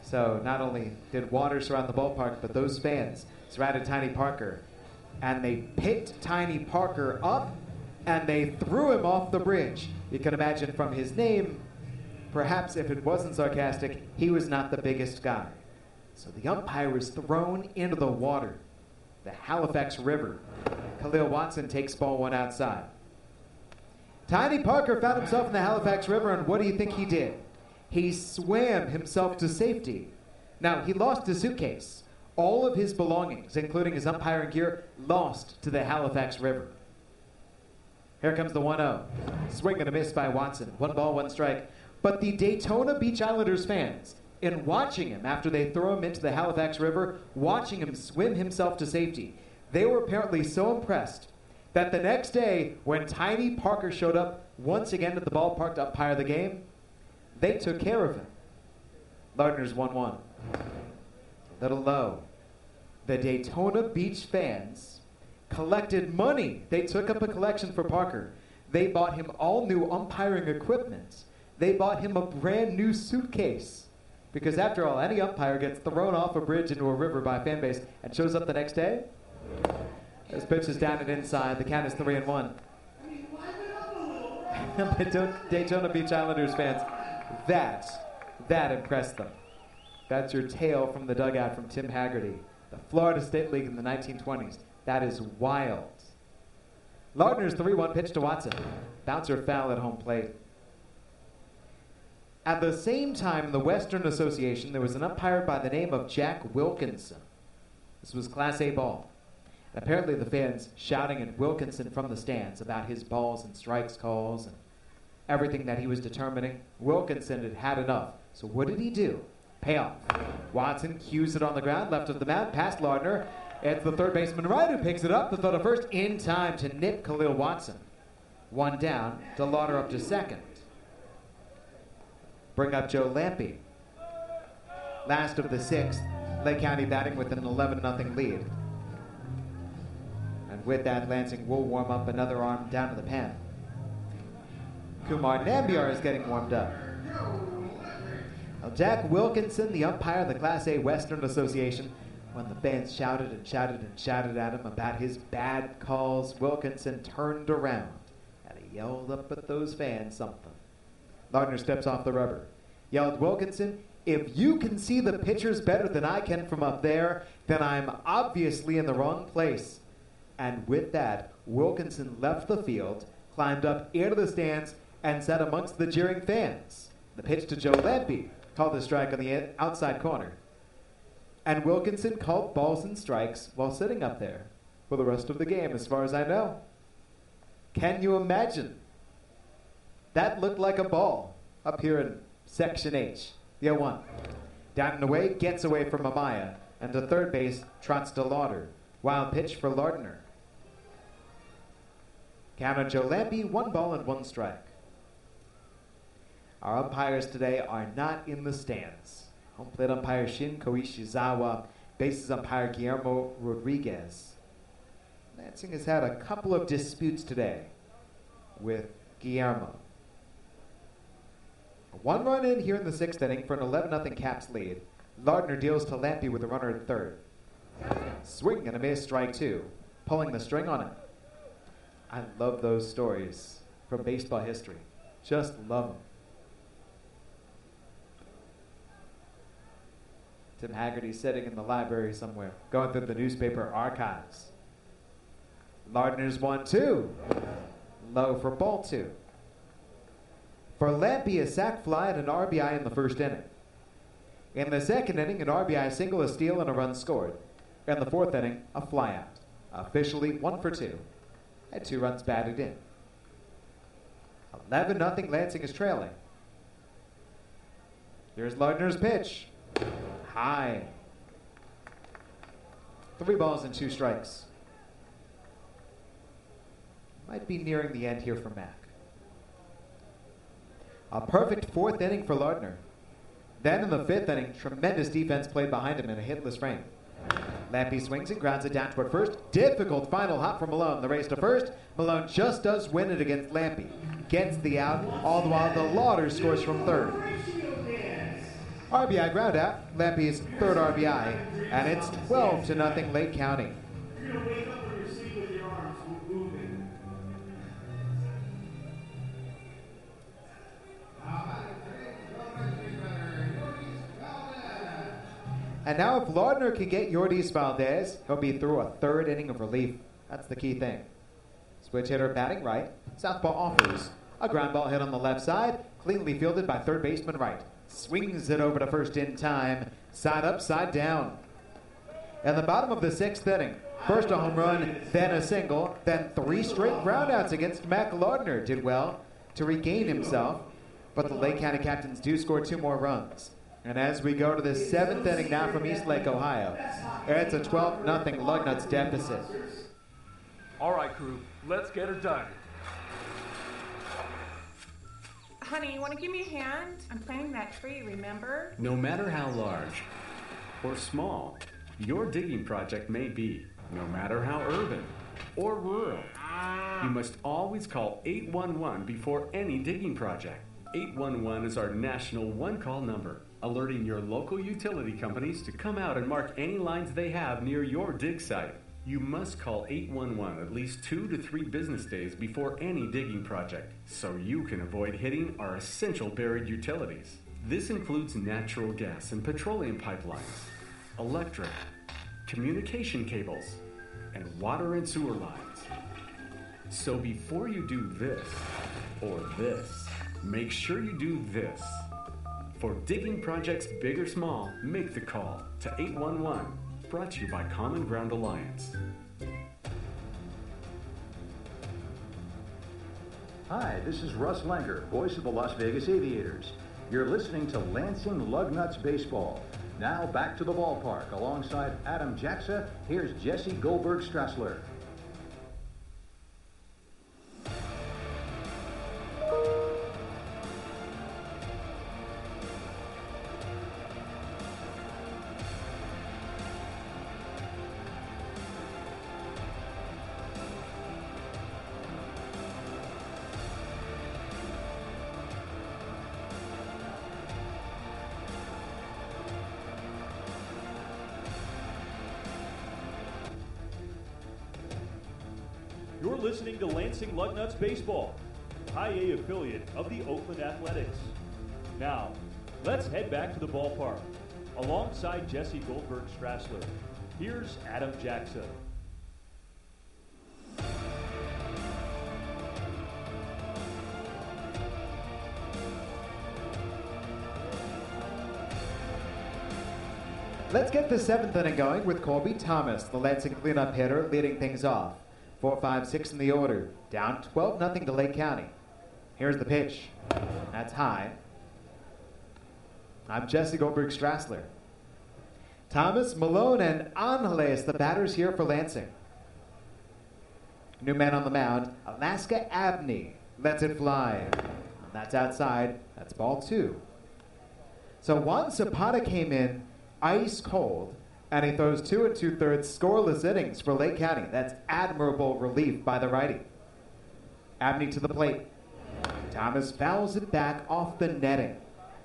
So not only did water surround the ballpark, but those fans surrounded Tiny Parker, and they picked Tiny Parker up, and they threw him off the bridge. You can imagine from his name, perhaps if it wasn't sarcastic, he was not the biggest guy. So the umpire was thrown into the water, the Halifax River. Khalil Watson takes ball one outside. Tiny Parker found himself in the Halifax River, and what do you think he did? He swam himself to safety. Now, he lost his suitcase. All of his belongings, including his umpiring gear, lost to the Halifax River. Here comes the one oh. Swing and a miss by Watson. One ball, one strike. But the Daytona Beach Islanders fans, in watching him after they throw him into the Halifax River, watching him swim himself to safety, they were apparently so impressed that the next day, when Tiny Parker showed up once again at the ballpark to umpire the game, they took care of him. Lardner's one one. A little low. The Daytona Beach fans collected money. They took up a collection for Parker. They bought him all new umpiring equipment. They bought him a brand new suitcase. Because after all, any umpire gets thrown off a bridge into a river by a fan base and shows up the next day. This pitch is down and inside. The count is three and one. Daytona Beach Islanders fans, that, that impressed them. That's your tale from the dugout from Tim Haggerty. The Florida State League in the nineteen twenties. That is wild. Lardner's three one pitch to Watson. Bouncer foul at home plate. At the same time in the Western Association, there was an umpire by the name of Jack Wilkinson. This was Class A ball. And apparently the fans shouting at Wilkinson from the stands about his balls and strikes calls and everything that he was determining. Wilkinson had had enough. So what did he do? Payoff. Watson cues it on the ground, left of the mound, past Lardner. It's the third baseman Wright who picks it up to throw to first in time to nip Khalil Watson. One down, DeLauder up to second. Bring up Joe Lampe. Last of the sixth, Lake County batting with an eleven nothing lead. And with that, Lansing will warm up another arm down to the pen. Kumar Nambiar is getting warmed up. Now, Jack Wilkinson, the umpire of the Class A Western Association, when the fans shouted and shouted and shouted at him about his bad calls, Wilkinson turned around and he yelled up at those fans something. Lardner steps off the rubber. Yelled, Wilkinson, if you can see the pitchers better than I can from up there, then I'm obviously in the wrong place. And with that, Wilkinson left the field, climbed up into the stands, and sat amongst the jeering fans. The pitch to Joe Lampe called a strike on the outside corner. And Wilkinson called balls and strikes while sitting up there for the rest of the game, as far as I know. Can you imagine? That looked like a ball up here in Section H. The oh one. Down and away, gets away from Amaya. And to third base, trots DeLauder. Wild pitch for Lardner. Count on Joe Lampe, one ball and one strike. Our umpires today are not in the stands. Home plate umpire Shin Koishizawa, bases umpire Guillermo Rodriguez. Lansing has had a couple of disputes today with Guillermo. One run in here in the sixth inning for an eleven nothing Caps lead. Lardner deals to Lampe with a runner at third. Swing and a miss, strike two. Pulling the string on it. I love those stories from baseball history. Just love them. Tim Haggerty's sitting in the library somewhere, going through the newspaper archives. Lardner's one two. Low for ball two. For Lampe, a sac fly and an R B I in the first inning. In the second inning, an R B I single, a steal, and a run scored. In the fourth inning, a flyout. Officially one for two. And two runs batted in. eleven nothing Lansing is trailing. Here's Lardner's pitch. High. Three balls and two strikes. Might be nearing the end here for Mac. A perfect fourth inning for Lardner. Then in the fifth inning, tremendous defense played behind him in a hitless frame. Lampe swings and grounds it down toward first. Difficult final hop for Malone. The race to first. Malone just does win it against Lampe. Gets the out, all the while DeLauder scores from third. R B I ground out, Lampe's third R B I, and it's twelve to nothing Lake County. You're going to wake up from your sleep with your arms moving. And now if Lardner can get Yordis Valdez, he'll be through a third inning of relief. That's the key thing. Switch hitter batting right. Southpaw offers. A ground ball hit on the left side, cleanly fielded by third baseman right. Swings it over to first in time. Side up, side down. In the bottom of the sixth inning, first a home run, then a single, then three straight groundouts against Mac Lardner. Did well to regain himself, but the Lake County Captains do score two more runs. And as we go to the seventh inning now from East Lake, Ohio, it's a twelve nothing Lugnuts deficit. All right, crew, let's get her done. Honey, you want to give me a hand? I'm planting that tree, remember? No matter how large or small your digging project may be, no matter how urban or rural, you must always call eight one one before any digging project. eight one one is our national one-call number, alerting your local utility companies to come out and mark any lines they have near your dig site. You must call eight one one at least two to three business days before any digging project, so you can avoid hitting our essential buried utilities. This includes natural gas and petroleum pipelines, electric, communication cables, and water and sewer lines. So before you do this or this, make sure you do this. For digging projects big or small, make the call to eight one one. Brought to you by Common Ground Alliance. Hi, this is Russ Langer, voice of the Las Vegas Aviators. You're listening to Lansing Lugnuts Baseball. Now back to the ballpark. Alongside Adam Jackson, here's Jesse Goldberg-Strassler. You're listening to Lansing Lugnuts Baseball, High A affiliate of the Oakland Athletics. Now, let's head back to the ballpark. Alongside Jesse Goldberg-Strassler, here's Adam Jackson. Let's get the seventh inning going with Colby Thomas, the Lansing cleanup hitter, leading things off. four five six in the order. Down twelve nothing to Lake County. Here's the pitch. That's high. I'm Jesse Goldberg-Strassler. Thomas, Malone, and Angeles, the batters here for Lansing. New man on the mound, Alaska Abney. Lets it fly. That's outside. That's ball two. So Juan Zapata came in ice cold, and he throws two and two-thirds scoreless innings for Lake County. That's admirable relief by the righty. Abney to the plate. Thomas fouls it back off the netting.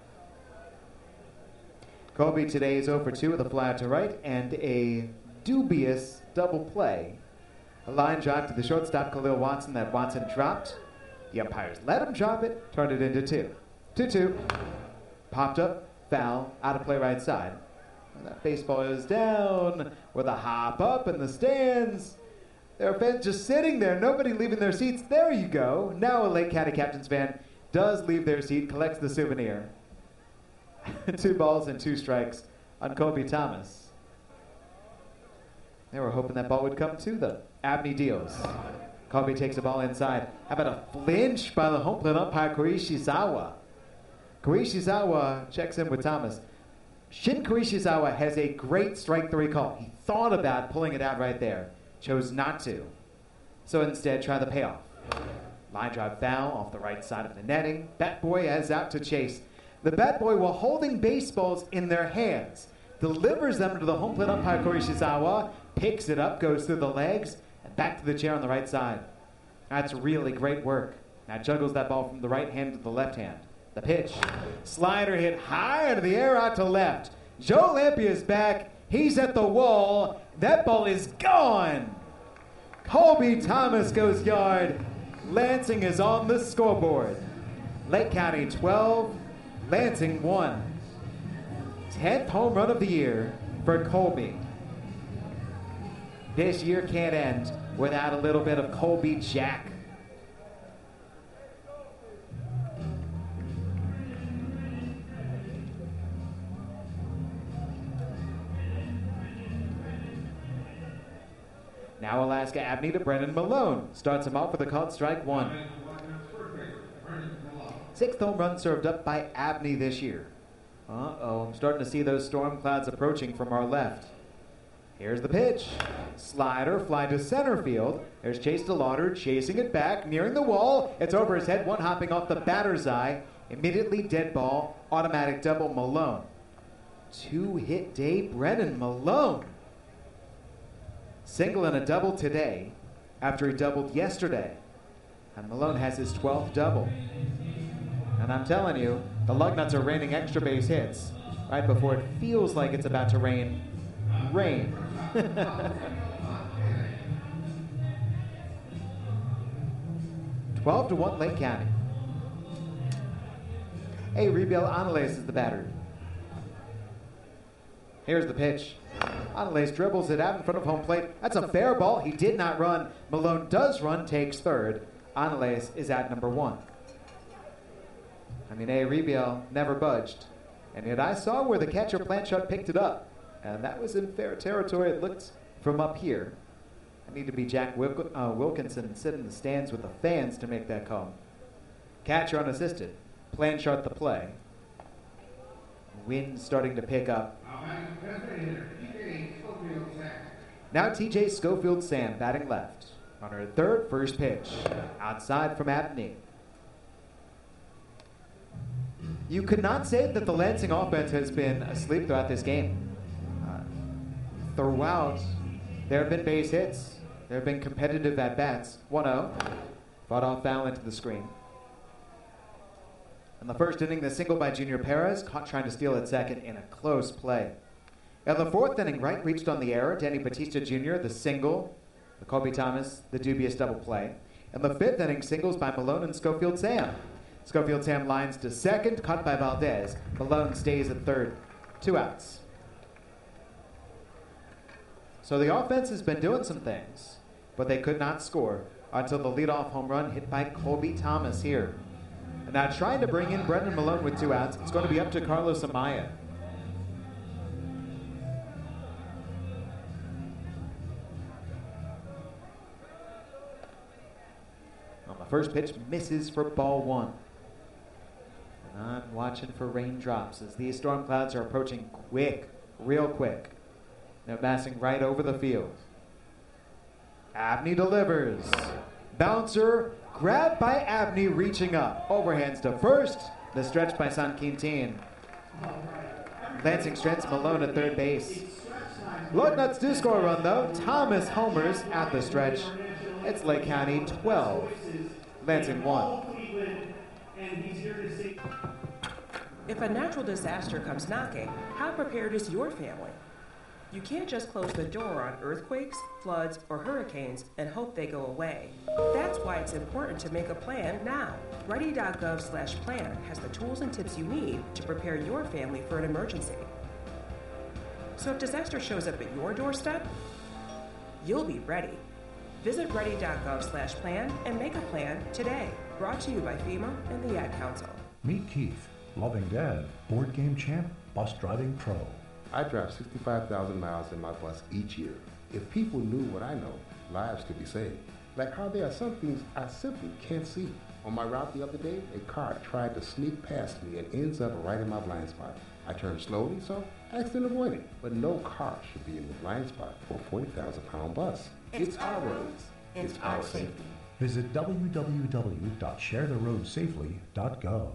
Colby today is oh for two with a fly out to right and a dubious double play. A line drive to the shortstop, Khalil Watson, that Watson dropped. The umpires let him drop it, turned it into two. two two. Popped up, foul, out of play right side. And that baseball is down with a hop up in the stands. There are fans just sitting there, nobody leaving their seats. There you go. Now a Lake County Captains fan does leave their seat, collects the souvenir. Two balls and two strikes on Colby Thomas. They were hoping that ball would come to them. Abney deals. Colby takes the ball inside. How about a flinch by the home plate umpire, Koishizawa? Koishizawa checks in with Thomas. Shin Koishizawa has a great strike three call. He thought about pulling it out right there. Chose not to. So instead, try the payoff. Line drive foul off the right side of the netting. Bat Boy is out to chase. The Bat Boy, while holding baseballs in their hands, delivers them to the home plate umpire, Koishizawa, picks it up, goes through the legs, and back to the chair on the right side. That's really great work. Now juggles that ball from the right hand to the left hand. The pitch. Slider hit high into the air out to left. Joe Lampe is back. He's at the wall. That ball is gone. Colby Thomas goes yard. Lansing is on the scoreboard. Lake County twelve, Lansing one. tenth home run of the year for Colby. This year can't end without a little bit of Colby Jack. Now Alaska Abney to Brennan Malone. Starts him off with a called strike one. Sixth home run served up by Abney this year. Uh-oh, I'm starting to see those storm clouds approaching from our left. Here's the pitch. Slider, fly to center field. There's Chase DeLauder chasing it back, nearing the wall. It's over his head, one hopping off the batter's eye. Immediately dead ball, automatic double Malone. Two-hit day, Brennan Malone. Single and a double today after he doubled yesterday. And Malone has his twelfth double. And I'm telling you, the Lugnuts are raining extra base hits right before it feels like it's about to rain. Rain. twelve to one Lake County. Hey, Rebiel Anales is the batter. Here's the pitch. Anales dribbles it out in front of home plate. That's a fair ball. He did not run. Malone does run, takes third. Anales is at number one. I mean, A. Rebiel never budged. And yet I saw where the catcher Blanchard picked it up. And that was in fair territory. It looked from up here. I need to be Jack Wilk- uh, Wilkinson and sit in the stands with the fans to make that call. Catcher unassisted. Blanchard the play. Wind starting to pick up. Now T J Schofield Sam batting left. On her third first pitch. Outside from Abney. You could not say that the Lansing offense has been asleep throughout this game. Uh, throughout, there have been base hits. There have been competitive at-bats. one oh. Fought off foul into the screen. In the first inning, the single by Junior Perez, caught trying to steal at second in a close play. In the fourth inning, Wright reached on the error. Danny Batista Junior, the single. The Colby Thomas, the dubious double play. In the fifth inning, singles by Malone and Schofield Sam. Schofield Sam lines to second, caught by Valdez. Malone stays at third. Two outs. So the offense has been doing some things, but they could not score until the leadoff home run hit by Colby Thomas here. And now trying to bring in Brendan Malone with two outs. It's going to be up to Carlos Amaya. Well, the first pitch misses for ball one. And I'm watching for raindrops as these storm clouds are approaching quick, real quick. They're passing right over the field. Abney delivers. Bouncer grabbed by Abney, reaching up. Overhands to first. The stretch by San Quintin. Lansing strengths Malone at third base. Lugnuts do score a run, though. Thomas homers at the stretch. It's Lake County twelve. Lansing one. If a natural disaster comes knocking, how prepared is your family? You can't just close the door on earthquakes, floods, or hurricanes and hope they go away. That's why it's important to make a plan now. Ready.gov slash plan has the tools and tips you need to prepare your family for an emergency. So if disaster shows up at your doorstep, you'll be ready. Visit ready.gov slash plan and make a plan today. Brought to you by FEMA and the Ad Council. Meet Keith, loving dad, board game champ, bus driving pro. I drive sixty-five thousand miles in my bus each year. If people knew what I know, lives could be saved. Like how there are some things I simply can't see. On my route the other day, a car tried to sneak past me and ends up right in my blind spot. I turned slowly, so I accident avoided. But no car should be in the blind spot for a forty thousand pound bus. It's, it's our roads. It's, it's our safety. safety. Visit w w w dot share the road safely dot gov.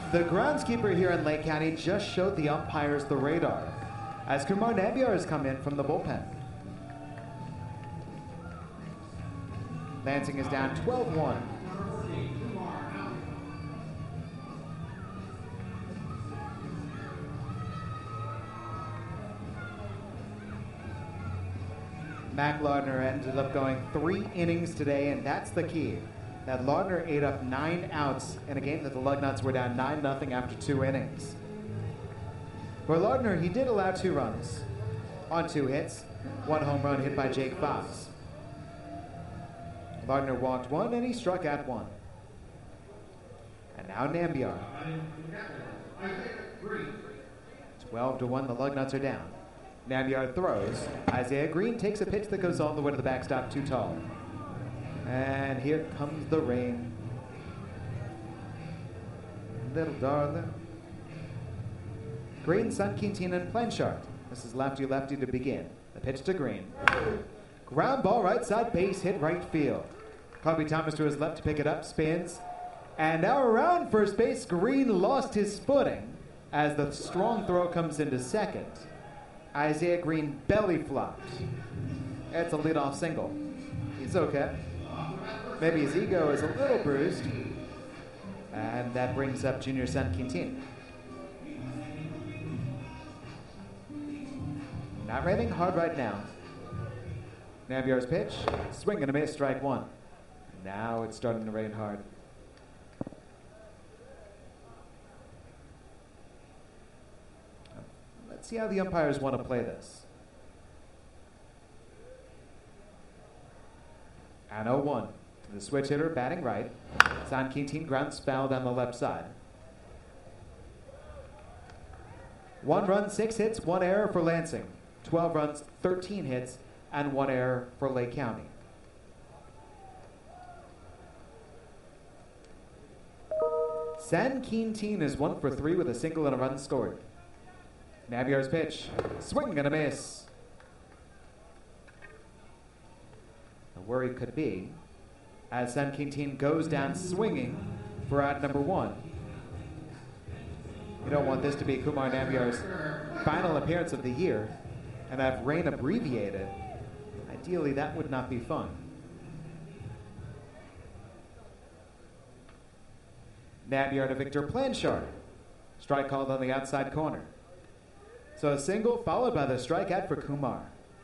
The groundskeeper here in Lake County just showed the umpires the radar as Kumar Nambiar has come in from the bullpen. Lansing is down twelve one. Mac Lardner ended up going three innings today, and that's the key. That Lardner ate up nine outs in a game that the Lugnuts were down nine nothing after two innings. For Lardner, he did allow two runs on two hits, one home run hit by Jake Fox. Lardner walked one, and he struck out one. And now Nambiar. twelve to one, the Lugnuts are down. Nambiar throws. Isaiah Green takes a pitch that goes all the way to the backstop, too tall. And here comes the rain. Little darling. Green, Sun, Quintana, and Blanchard. This is lefty-lefty to begin. The pitch to Green. Ground ball right side, base hit right field. Kobe Thomas to his left to pick it up, spins. And now around first base, Green lost his footing as the strong throw comes into second. Isaiah Green belly flops. It's a leadoff single. He's okay. Maybe his ego is a little bruised. And that brings up Junior San Quintin. Not raining hard right now. Nambiar's pitch, swing and a miss, strike one. Now it's starting to rain hard. Let's see how the umpires want to play this. And oh one. The switch hitter batting right. San Quintin grounds foul down the left side. One run, six hits, one error for Lansing. twelve runs, thirteen hits, and one error for Lake County. San Quintin is one for three with a single and a run scored. Nambiar's pitch, swing and a miss. The worry could be as San Quintin goes down swinging for out number one. You don't want this to be Kumar Nambiar's final appearance of the year and have rain abbreviated. Ideally, that would not be fun. Nambiar to Victor Blanchard. Strike called on the outside corner. So a single followed by the strikeout for Kumar.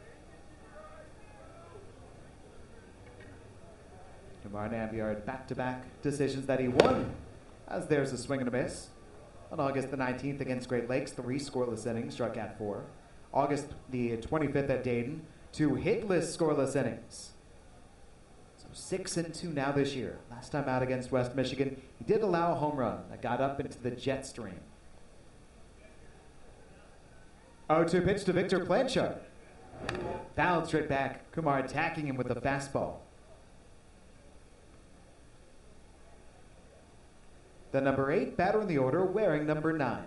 Kumar Nambiar had back-to-back decisions that he won, as there's a swing and a miss. On August the nineteenth against Great Lakes, three scoreless innings, struck out four. August the twenty-fifth at Dayton, two hitless scoreless innings. So six and two now this year. Last time out against West Michigan, he did allow a home run that got up into the jet stream. oh two pitch to Victor Blanchard. Fouled straight back. Kumar attacking him with the fastball. The number eight batter in the order wearing number nine.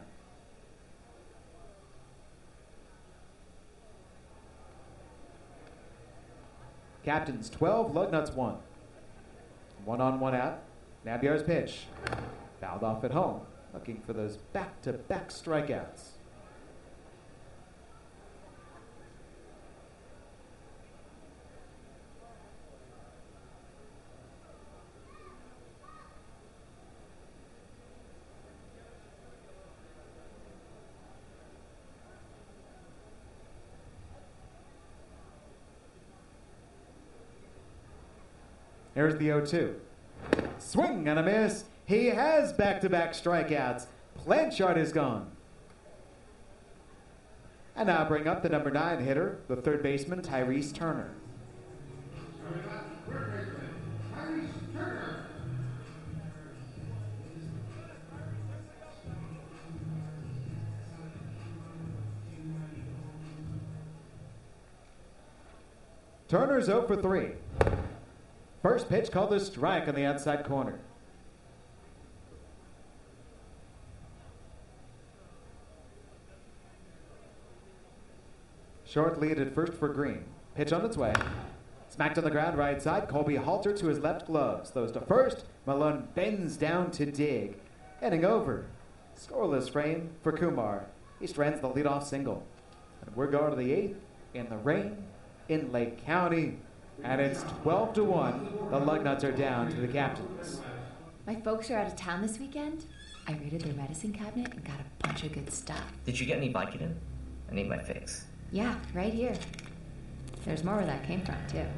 Captains twelve, Lugnuts one. One on, one out. Nambiar's pitch. Fouled off at home. Looking for those back-to-back strikeouts. Here's the oh two. Swing and a miss. He has back-to-back strikeouts. Blanchard is gone. And now bring up the number nine hitter, the third baseman, Tyrese Turner. Turner's oh for three. First pitch called a strike on the outside corner. Short lead at first for Green. Pitch on its way. Smacked on the ground right side. Colby Halter to his left glove. Throws to first. Malone bends down to dig. Heading over Scoreless frame for Kumar. He strands the leadoff single. And we're going to the eighth in the rain in Lake County. And it's twelve to one. The Lugnuts are down to the captains. My folks are out of town this weekend. I raided their medicine cabinet and got a bunch of good stuff. Did you get any Vicodin? I need my fix. Yeah, right here. There's more where that came from, too.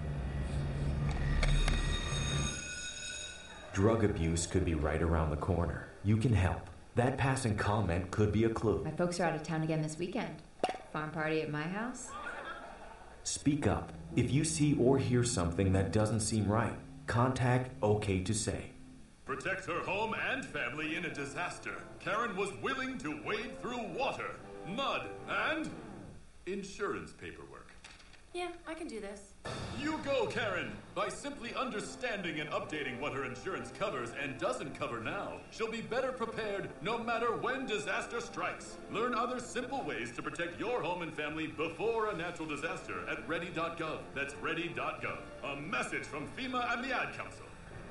Drug abuse could be right around the corner. You can help. That passing comment could be a clue. My folks are out of town again this weekend. Farm party at my house. Speak up. If you see or hear something that doesn't seem right, contact OK to Say. Protect her home and family in a disaster. Karen was willing to wade through water, mud, and insurance paperwork. Yeah, I can do this. You go, Karen! By simply understanding and updating what her insurance covers and doesn't cover now, she'll be better prepared no matter when disaster strikes. Learn other simple ways to protect your home and family before a natural disaster at ready dot gov. That's ready dot gov. A message from FEMA and the Ad Council.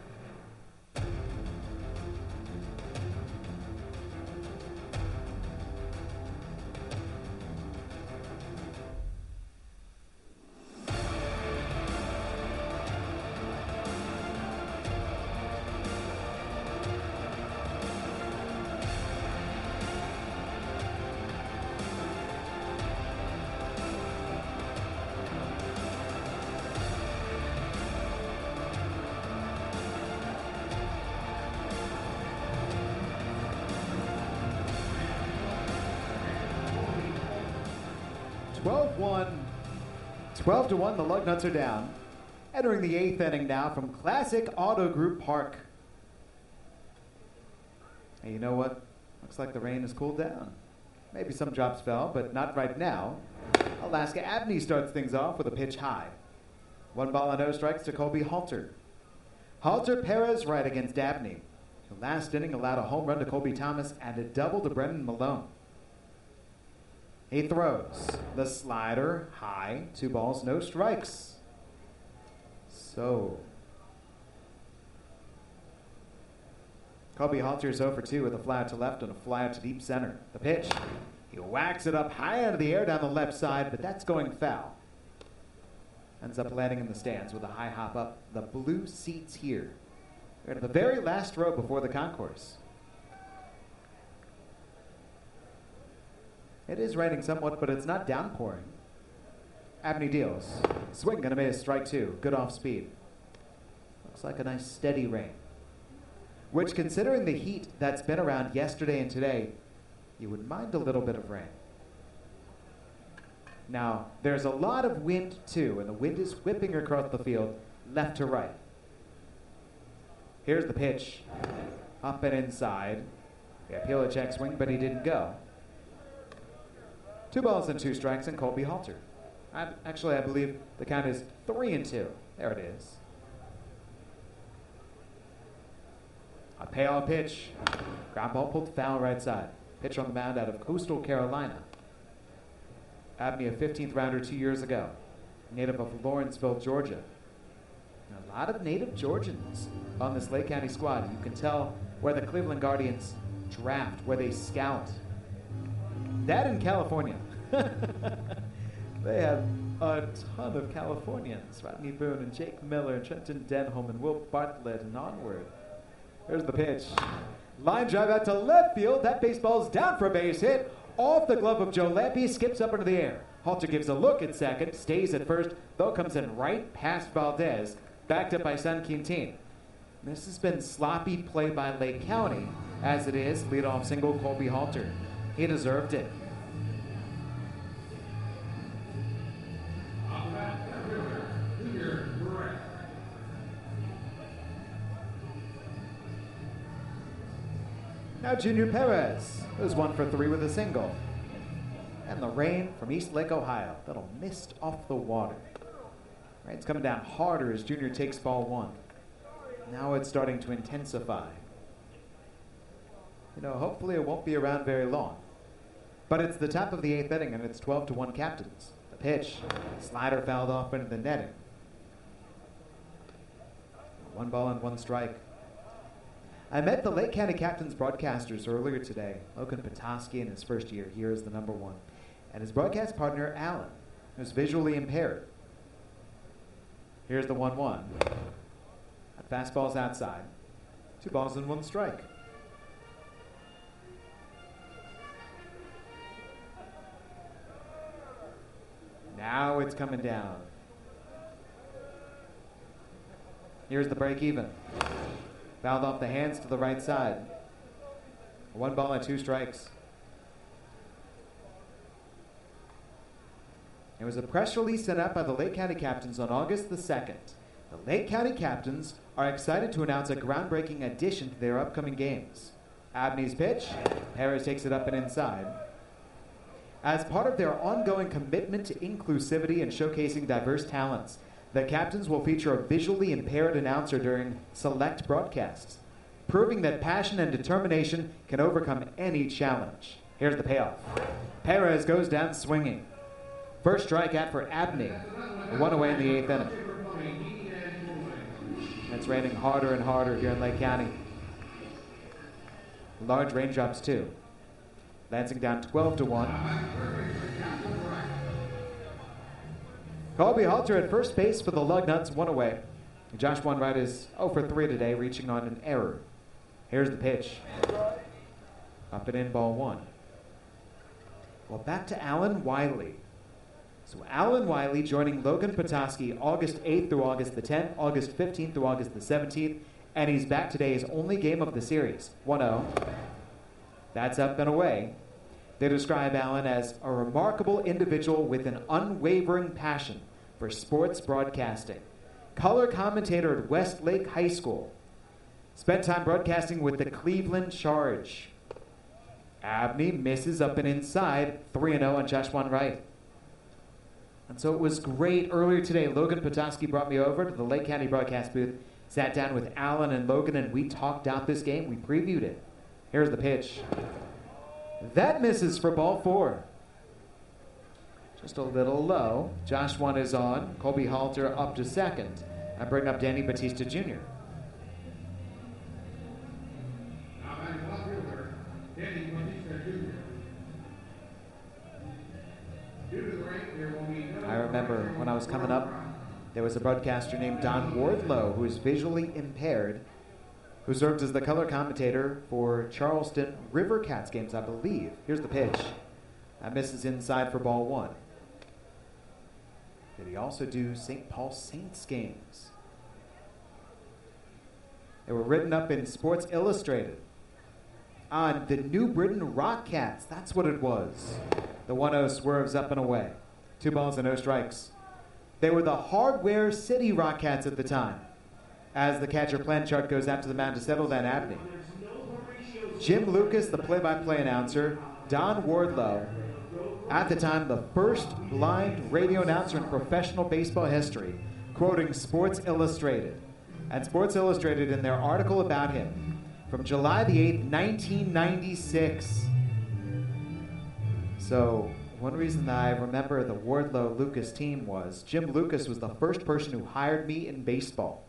twelve one. twelve to one, the Lugnuts are down. Entering the eighth inning now from Classic Auto Group Park. And you know what? Looks like the rain has cooled down. Maybe some drops fell, but not right now. Alaska Abney starts things off with a pitch high. One ball and no strikes to Colby Halter. Halter Perez right against Abney. The last inning allowed a home run to Colby Thomas and a double to Brendan Malone. He throws the slider high, two balls, no strikes. So, Colby Halter's oh for two with a fly out to left and a fly out to deep center. The pitch, he whacks it up high into the air down the left side, but that's going foul. Ends up landing in the stands with a high hop up the blue seats here. We're at the very last row before the concourse. It is raining somewhat, but it's not downpouring. Abney deals. Swing and a miss, strike two. Good off speed. Looks like a nice steady rain. Which, considering the heat that's been around yesterday and today, you would mind a little bit of rain. Now, there's a lot of wind too, and the wind is whipping across the field, left to right. Here's the pitch. Up and inside. Yeah, peel a check swing, but he didn't go. Two balls and two strikes and Colby Halter. I, actually, I believe the count is three and two. There it is. A payoff pitch. Ground ball pulled foul right side. Pitcher on the mound out of Coastal Carolina. Abney, a fifteenth rounder two years ago. Native of Lawrenceville, Georgia. And a lot of native Georgians on this Lake County squad. You can tell where the Cleveland Guardians draft, where they scout. That in California. They have a ton of Californians. Rodney Boone and Jake Miller and Trenton Denholm and Will Bartlett and onward. There's the pitch. Line drive out to left field. That baseball's down for a base hit. Off the glove of Joe Lampe, skips up into the air. Halter gives a look at second, stays at first, though comes in right past Valdez, backed up by San Quintin. This has been sloppy play by Lake County, as it is leadoff single Colby Halter. He deserved it. Now Junior Perez is one for three with a single. And the rain from East Lake, Ohio. That'll mist off the water. Rain's coming down harder as Junior takes ball one. Now it's starting to intensify. You know, hopefully it won't be around very long. But it's the top of the eighth inning and it's twelve to one captains. The pitch, slider fouled off into the netting. One ball and one strike. I met the Lake County Captains broadcasters earlier today. Logan Petoskey in his first year here is the number one. And his broadcast partner, Alan, who's visually impaired. Here's the one one. Fastball's outside. Two balls and one strike. Now it's coming down. Here's the break even. Fouled off the hands to the right side. One ball and two strikes. It was a press release sent out by the Lake County Captains on August the second. The Lake County Captains are excited to announce a groundbreaking addition to their upcoming games. Abney's pitch. Perez takes it up and inside. As part of their ongoing commitment to inclusivity and showcasing diverse talents, the Captains will feature a visually impaired announcer during select broadcasts, proving that passion and determination can overcome any challenge. Here's the payoff. Perez goes down swinging. First strikeout for Abney. One away in the eighth inning. It's raining harder and harder here in Lake County. Large raindrops too. Lansing down twelve to one. Colby Halter at first base for the Lugnuts, one away. Josh Wainwright is oh for three today, reaching on an error. Here's the pitch. Up and in, ball one. Well, back to Alan Wiley. So Alan Wiley joining Logan Petoskey August eighth through August the tenth, August fifteenth through August the seventeenth, and he's back today, his only game of the series. one oh. That's up and away. They describe Alan as a remarkable individual with an unwavering passion for sports broadcasting. Color commentator at Westlake High School. Spent time broadcasting with the Cleveland Charge. Abney misses up and inside, three and oh on Josh Wainwright. And so it was great earlier today. Logan Petoskey brought me over to the Lake County broadcast booth, sat down with Alan and Logan, and we talked out this game. We previewed it. Here's the pitch. That misses for ball four. Just a little low. Josh one is on. Colby Halter up to second. I bring up Danny Batista Junior I remember when I was coming up, there was a broadcaster named Don Wardlow who is visually impaired, who served as the color commentator for Charleston River Cats games, I believe. Here's the pitch. That misses inside for ball one. Did he also do Saint Paul Saints games? They were written up in Sports Illustrated. On the New Britain Rock Cats, that's what it was. The one oh swerves up and away. Two balls and no strikes. They were the Hardware City Rock Cats at the time. As the catcher Planchart goes out to the mound to settle down Abney. Jim Lucas, the play-by-play announcer. Don Wardlow, at the time the first blind radio announcer in professional baseball history, quoting Sports Illustrated. And Sports Illustrated, in their article about him, from July the eighth, nineteen ninety-six. So, one reason that I remember the Wardlow-Lucas team was Jim Lucas was the first person who hired me in baseball.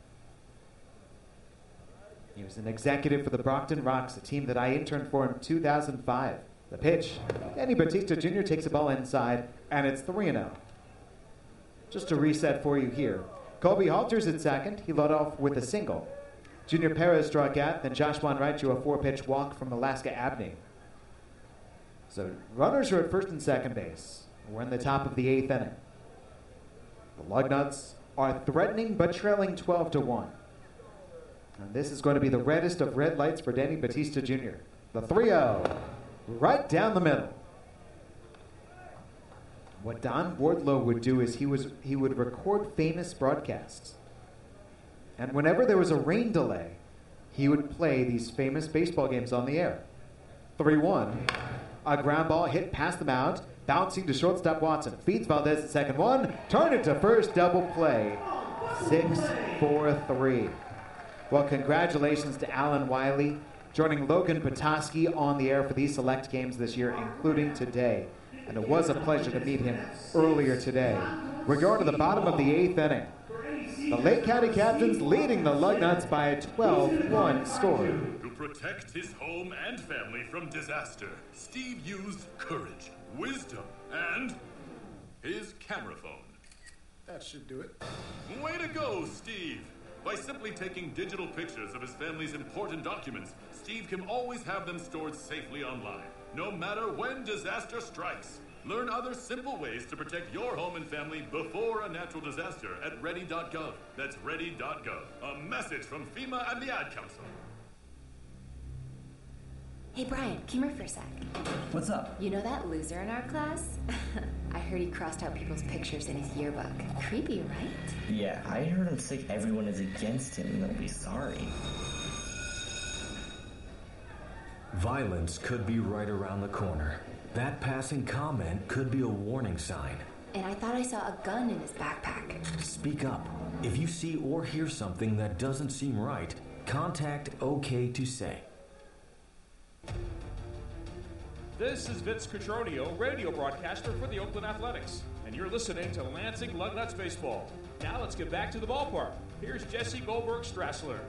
He was an executive for the Brockton Rocks, a team that I interned for in two thousand five. The pitch. Danny Batista Junior takes a ball inside, and it's three and oh. Just to reset for you here. Colby Halter's at second. He led off with a single. Junior Perez struck out, then Josh Wainwright drew a four-pitch walk from Alaska Abney. So runners are at first and second base. We're in the top of the eighth inning. The Lugnuts are threatening but trailing twelve to one. And this is going to be the reddest of red lights for Danny Batista Junior The three oh, right down the middle. What Don Wardlow would do is he was he would record famous broadcasts. And whenever there was a rain delay, he would play these famous baseball games on the air. three one. A ground ball hit past the mound, bouncing to shortstop Watson. Feeds Valdez at second one. Turn it to first, double play. six four three. Well, congratulations to Alan Wiley, joining Logan Petoskey on the air for these select games this year, including today. And it was a pleasure to meet him earlier today. We're going to the bottom of the eighth inning. The Lake County Captains leading the Lugnuts by a twelve one score. To protect his home and family from disaster, Steve used courage, wisdom, and his camera phone. That should do it. Way to go, Steve! By simply taking digital pictures of his family's important documents, Steve can always have them stored safely online, no matter when disaster strikes. Learn other simple ways to protect your home and family before a natural disaster at ready dot gov. That's ready dot gov. A message from FEMA and the Ad Council. Hey, Brian, come here for a sec. What's up? You know that loser in our class? I heard he crossed out people's pictures in his yearbook. Creepy, right? Yeah, I heard him say everyone is against him and they'll be sorry. Violence could be right around the corner. That passing comment could be a warning sign. And I thought I saw a gun in his backpack. Speak up. If you see or hear something that doesn't seem right, contact OK to say. This is Vince Cotroneo, radio broadcaster for the Oakland Athletics, and you're listening to Lansing Lugnuts Baseball. Now let's get back to the ballpark. Here's Jesse Goldberg-Strassler.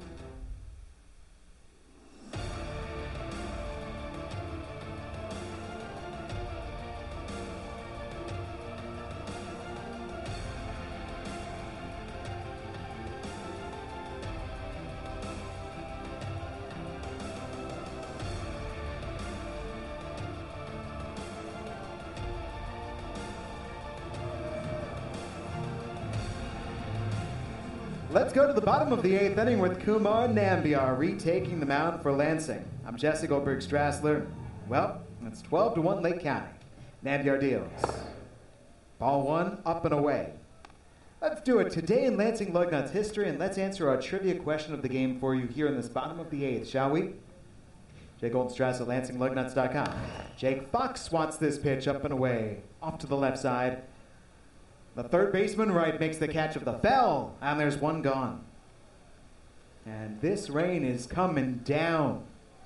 Let's go to the bottom of the eighth inning with Kumar Nambiar retaking the mound for Lansing. I'm Jesse Goldberg-Strassler. Well, it's twelve to one Lake County. Nambiar deals. Ball one, up and away. Let's do it today in Lansing Lugnuts history, and let's answer our trivia question of the game for you here in this bottom of the eighth, shall we? Jake Goldenstrass Lansing Lugnuts dot com. Jake Fox swats this pitch up and away, off to the left side. The third baseman right makes the catch of the foul, and there's one gone. And this rain is coming down.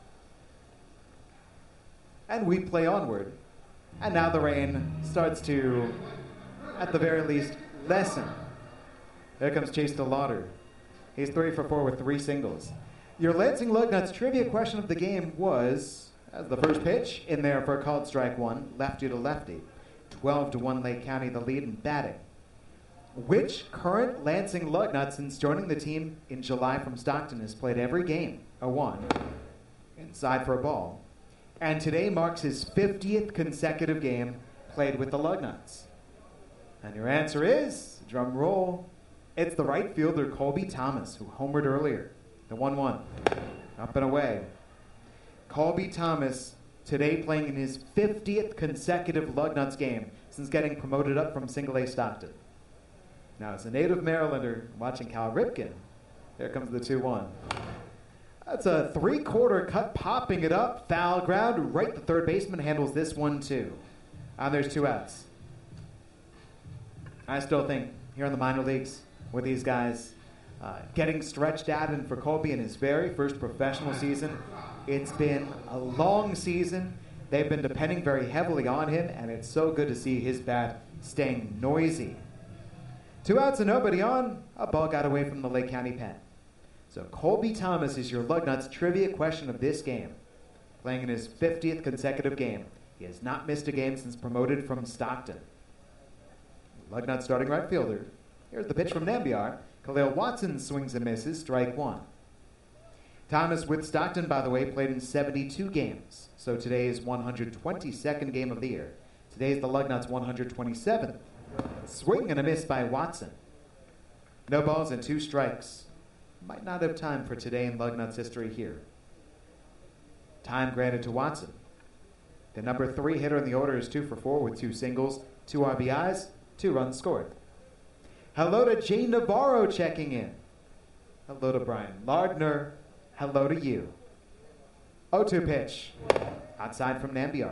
And we play onward. And now the rain starts to, at the very least, lessen. There comes Chase DeLauder. He's three for four with three singles. Your Lansing Lugnuts trivia question of the game was, as the first pitch, in there for a called strike one, lefty to lefty. twelve to one Lake County, the lead in batting. Which current Lansing Lugnut, since joining the team in July from Stockton, has played every game, a one, inside for a ball, and today marks his fiftieth consecutive game played with the Lugnuts? And your answer is, drum roll, it's the right fielder Colby Thomas, who homered earlier. The one one, up and away. Colby Thomas today playing in his fiftieth consecutive Lugnuts game since getting promoted up from Single A Stockton. Now, as a native Marylander watching Cal Ripken, there comes the two one. That's a three-quarter cut, popping it up. Foul ground. Right, the third baseman handles this one, too. And there's two outs. I still think here in the minor leagues with these guys, uh, getting stretched out, and for Colby in his very first professional season, it's been a long season. They've been depending very heavily on him, and it's so good to see his bat staying noisy. Two outs and nobody on. A ball got away from the Lake County pen. So Colby Thomas is your Lugnuts trivia question of this game. Playing in his fiftieth consecutive game. He has not missed a game since promoted from Stockton. Lugnuts starting right fielder. Here's the pitch from Nambiar. Khalil Watson swings and misses, strike one. Thomas with Stockton, by the way, played in seventy-two games. So today is one hundred twenty-second game of the year. Today is the Lugnuts' one hundred twenty-seventh. Swing and a miss by Watson. No balls and two strikes. Might not have time for today in Lugnuts history here. Time granted to Watson. The number three hitter in the order is two for four with two singles, two R B Is, two runs scored. Hello to Jane Navarro checking in. Hello to Brian Lardner. Hello to you. oh two pitch. Outside from Nambiar.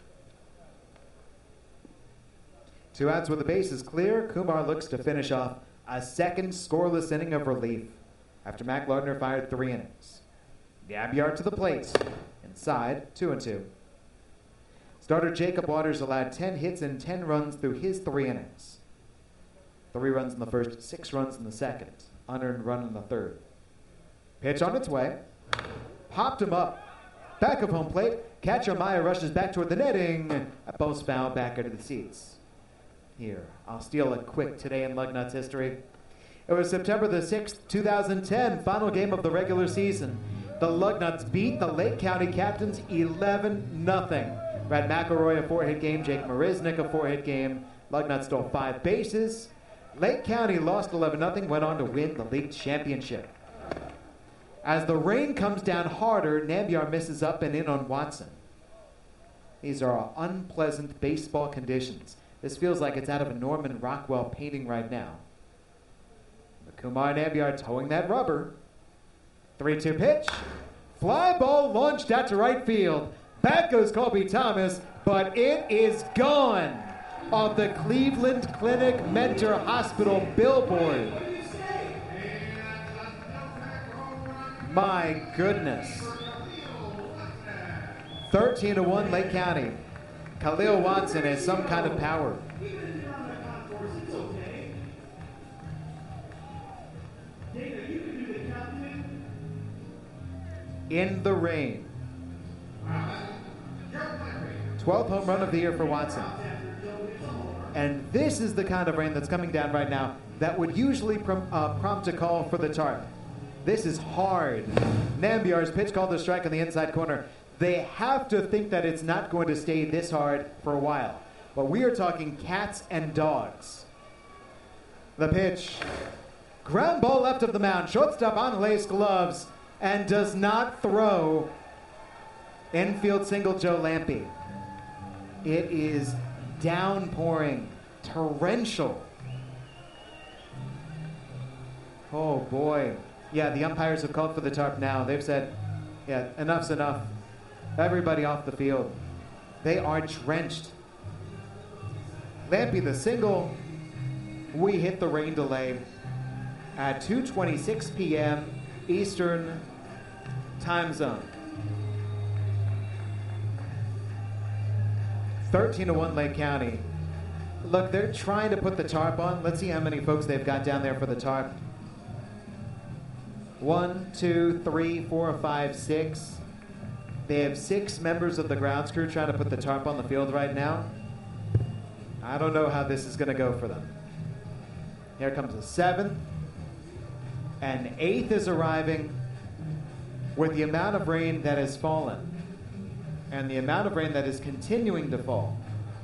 Two outs with the bases clear. Kumar looks to finish off a second scoreless inning of relief after Mac Lardner fired three innings. Nambiar to the plate. Inside, two and two. Starter Jacob Waters allowed ten hits and ten runs through his three innings. Three runs in the first, six runs in the second. Unearned run in the third. Pitch on its way. Hopped him up. Back of home plate. Catcher Maya rushes back toward the netting. Both foul back into the seats. Here, I'll steal a quick today in Lugnuts history. It was September the sixth, two thousand ten, final game of the regular season. The Lugnuts beat the Lake County Captains eleven nothing. Brad McElroy a four-hit game, Jake Marisnik a four-hit game. Lugnuts stole five bases. Lake County lost eleven nothing, went on to win the league championship. As the rain comes down harder, Nambiar misses up and in on Watson. These are unpleasant baseball conditions. This feels like it's out of a Norman Rockwell painting right now. But Kumar Nambiar towing that rubber. three two pitch. Fly ball launched out to right field. Back goes Colby Thomas, but it is gone off the Cleveland Clinic Mentor Hospital billboard. My goodness. thirteen to one Lake County. Khalil Watson has some kind of power. In the rain. twelfth home run of the year for Watson. And this is the kind of rain that's coming down right now that would usually prom- uh, prompt a call for the tarp. This is hard. Nambiar's pitch called the strike on the inside corner. They have to think that it's not going to stay this hard for a while. But we are talking cats and dogs. The pitch. Ground ball left of the mound. Shortstop on lace gloves and does not throw. Infield single Joe Lampe. It is downpouring, torrential. Oh boy. Yeah, the umpires have called for the tarp now. They've said, yeah, enough's enough. Everybody off the field. They are drenched. Lampe the single. We hit the rain delay at two twenty-six p.m. Eastern time zone. thirteen to one Lake County. Look, they're trying to put the tarp on. Let's see how many folks they've got down there for the tarp. One, two, three, four, five, six. They have six members of the grounds crew trying to put the tarp on the field right now. I don't know how this is going to go for them. Here comes a seventh. An eighth is arriving. With the amount of rain that has fallen and the amount of rain that is continuing to fall,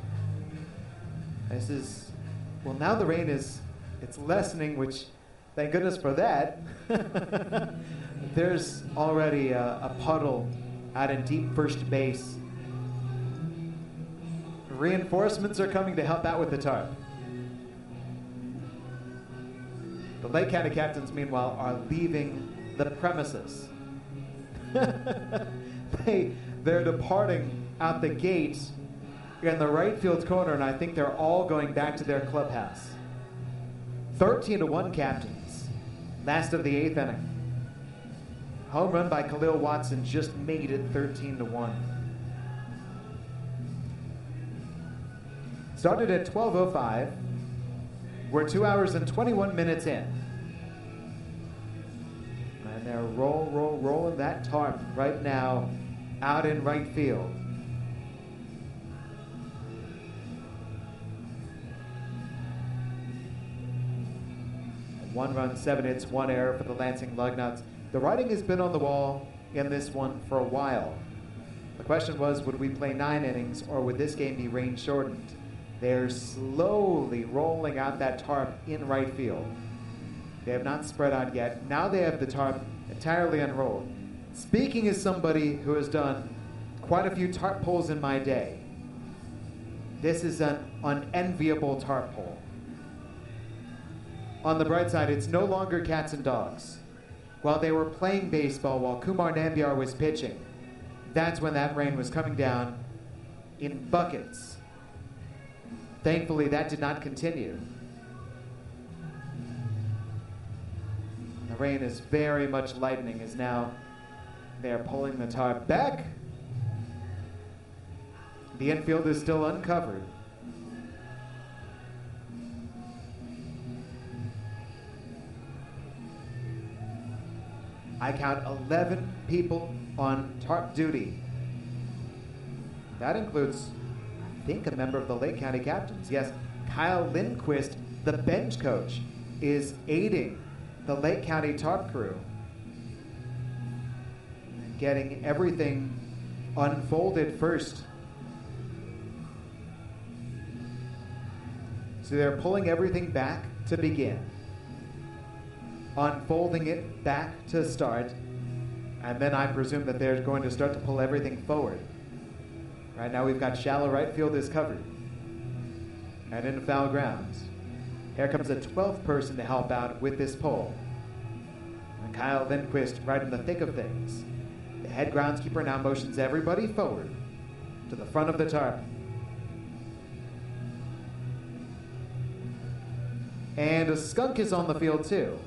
this is, well, now the rain is, it's lessening, which, thank goodness for that. There's already a, a puddle out in deep first base. Reinforcements are coming to help out with the tarp. The Lake County Captains, meanwhile, are leaving the premises. they, they're departing out the gate in the right field corner, and I think they're all going back to their clubhouse. thirteen to one Captains. Last of the eighth inning. Home run by Khalil Watson just made it thirteen to one. Started at twelve oh five. We're two hours and twenty-one minutes in. And they're roll, roll, rolling that tarp right now out in right field. One run, seven hits, one error for the Lansing Lugnuts. The writing has been on the wall in this one for a while. The question was, would we play nine innings or would this game be rain shortened? They're slowly rolling out that tarp in right field. They have not spread out yet. Now they have the tarp entirely unrolled. Speaking as somebody who has done quite a few tarp pulls in my day, this is an unenviable tarp pull. On the bright side, it's no longer cats and dogs. While they were playing baseball, while Kumar Nambiar was pitching, that's when that rain was coming down in buckets. Thankfully, that did not continue. The rain is very much lightening as now they're pulling the tarp back. The infield is still uncovered. I count eleven people on tarp duty. That includes, I think, a member of the Lake County Captains. Yes, Kyle Lindquist, the bench coach, is aiding the Lake County tarp crew and getting everything unfolded first. So they're pulling everything back to begin, unfolding it back to start, and then I presume that they're going to start to pull everything forward. Right now we've got shallow right field is covered. And in foul grounds. Here comes a twelfth person to help out with this pull. And Kyle Lindquist right in the thick of things. The head groundskeeper now motions everybody forward to the front of the tarp. And a skunk is on the field too.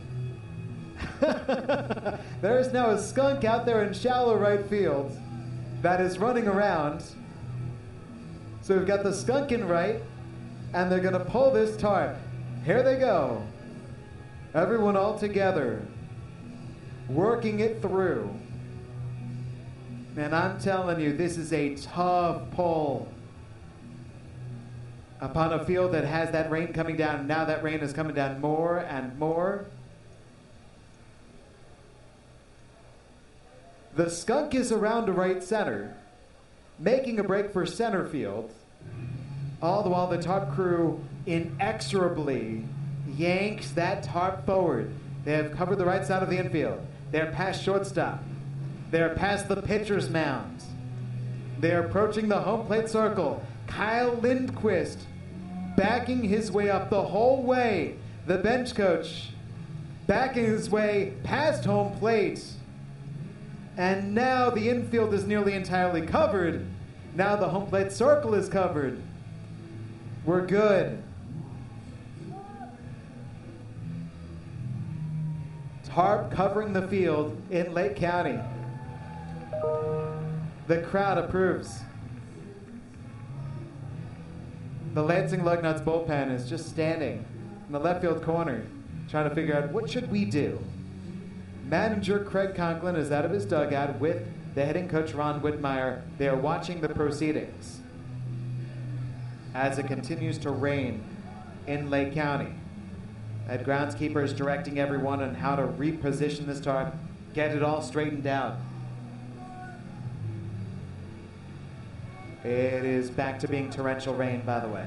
There is now a skunk out there in shallow right field that is running around. So we've got the skunk in right, and they're going to pull this tarp. Here they go. Everyone all together, working it through. And I'm telling you, this is a tough pull upon a field that has that rain coming down. Now that rain is coming down more and more. The skunk is around to right center, making a break for center field, all the while the tarp crew inexorably yanks that tarp forward. They have covered the right side of the infield. They're past shortstop. They're past the pitcher's mound. They're approaching the home plate circle. Kyle Lindquist backing his way up the whole way. The bench coach backing his way past home plate. And now the infield is nearly entirely covered. Now the home plate circle is covered. We're good. Tarp covering the field in Lake County. The crowd approves. The Lansing Lugnuts bullpen is just standing in the left field corner trying to figure out what should we do. Manager Craig Conklin is out of his dugout with the hitting coach Ron Whitmire. They are watching the proceedings as it continues to rain in Lake County. Head groundskeeper is directing everyone on how to reposition this tarp, get it all straightened out. It is back to being torrential rain, by the way.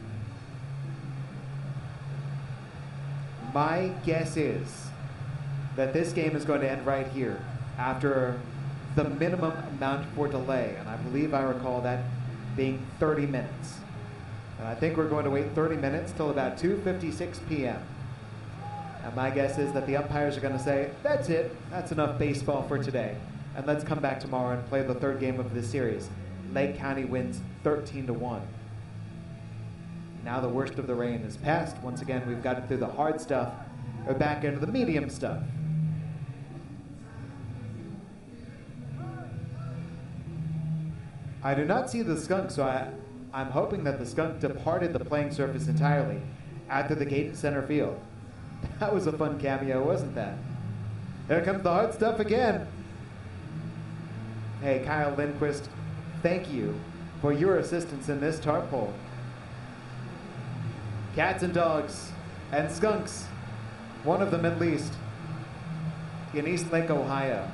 My guess is that this game is going to end right here after the minimum amount for delay. And I believe I recall that being thirty minutes. And I think we're going to wait thirty minutes till about two fifty-six p.m. And my guess is that the umpires are going to say, that's it, that's enough baseball for today. And let's come back tomorrow and play the third game of this series. Lake County wins thirteen to one. Now the worst of the rain is past. Once again, we've gotten through the hard stuff. We're back into the medium stuff. I do not see the skunk, so I, I'm hoping that the skunk departed the playing surface entirely after the gate in center field. That was a fun cameo, wasn't that? Here comes the hard stuff again. Hey, Kyle Lindquist, thank you for your assistance in this tarp pull. Cats and dogs and skunks, one of them at least, in East Lake, Ohio.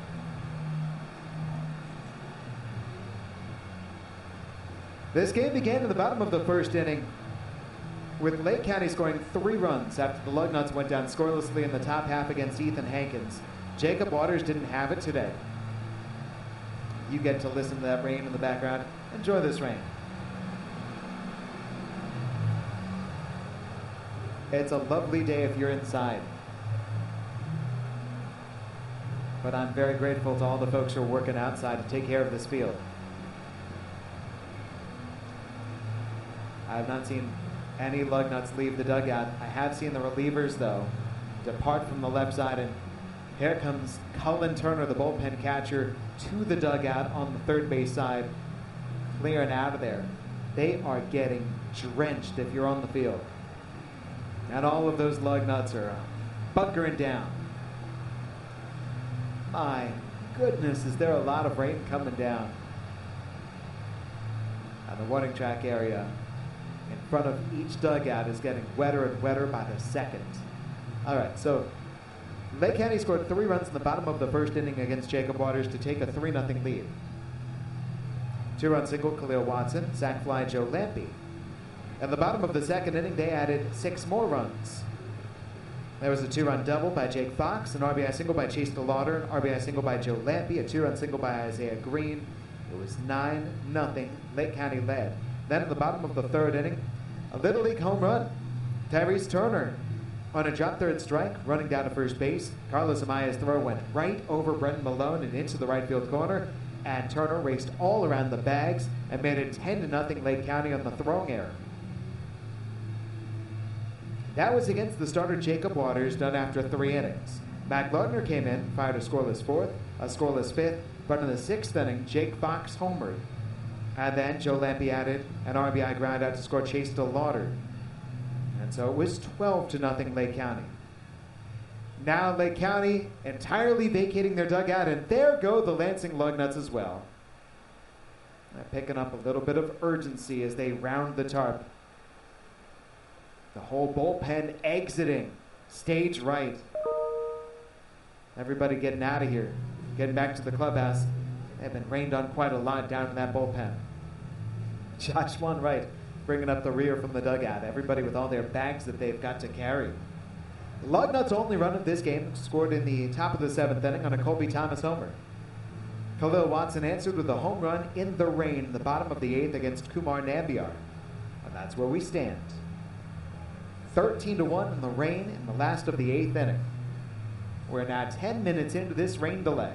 This game began in the bottom of the first inning with Lake County scoring three runs after the Lugnuts went down scorelessly in the top half against Ethan Hankins. Jacob Waters didn't have it today. You get to listen to that rain in the background. Enjoy this rain. It's a lovely day if you're inside. But I'm very grateful to all the folks who are working outside to take care of this field. I have not seen any Lugnuts leave the dugout. I have seen the relievers, though, depart from the left side. And here comes Cullen Turner, the bullpen catcher, to the dugout on the third base side, clearing out of there. They are getting drenched if you're on the field. And all of those Lugnuts are bunkering down. My, goodness, is there a lot of rain coming down. And the warning track area in front of each dugout is getting wetter and wetter by the second. All right, so Lake County scored three runs in the bottom of the first inning against Jacob Waters to take a three nothing lead. Two-run single, Khalil Watson. Sac fly, Joe Lampe. At the bottom of the second inning, they added six more runs. There was a two-run double by Jake Fox, an R B I single by Chase DeLauder, an R B I single by Joe Lampe, a two-run single by Isaiah Green. It was nine nothing. Lake County led. Then at the bottom of the third inning, a Little League home run. Tyrese Turner on a drop third strike, running down to first base. Carlos Amaya's throw went right over Brendan Malone and into the right field corner, and Turner raced all around the bags and made it ten to nothing Lake County on the throwing error. That was against the starter Jacob Waters, done after three innings. Matt Gardner came in, fired a scoreless fourth, a scoreless fifth, but in the sixth inning, Jake Fox homered. And then Joe Lampe added an R B I ground out to score Chase DeLauder. And so it was twelve to nothing Lake County. Now Lake County entirely vacating their dugout, and there go the Lansing Lugnuts as well. They're picking up a little bit of urgency as they round the tarp. The whole bullpen exiting stage right. Everybody getting out of here, getting back to the clubhouse. They've been rained on quite a lot down in that bullpen. Josh Wanwright bringing up the rear from the dugout. Everybody with all their bags that they've got to carry. Lugnuts' only run of this game scored in the top of the seventh inning on a Colby Thomas homer. Khalil Watson answered with a home run in the rain in the bottom of the eighth against Kumar Nambiar. And that's where we stand. thirteen to one in the rain in the last of the eighth inning. We're now ten minutes into this rain delay.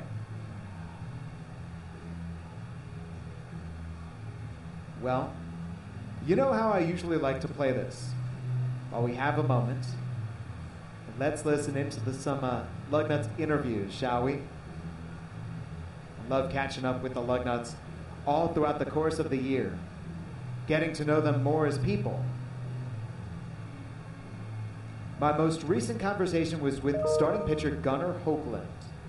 Well, you know how I usually like to play this. While we have a moment, let's listen into the, some uh, Lugnuts interviews, shall we? I love catching up with the Lugnuts all throughout the course of the year, getting to know them more as people. My most recent conversation was with starting pitcher Gunnar Hoagland.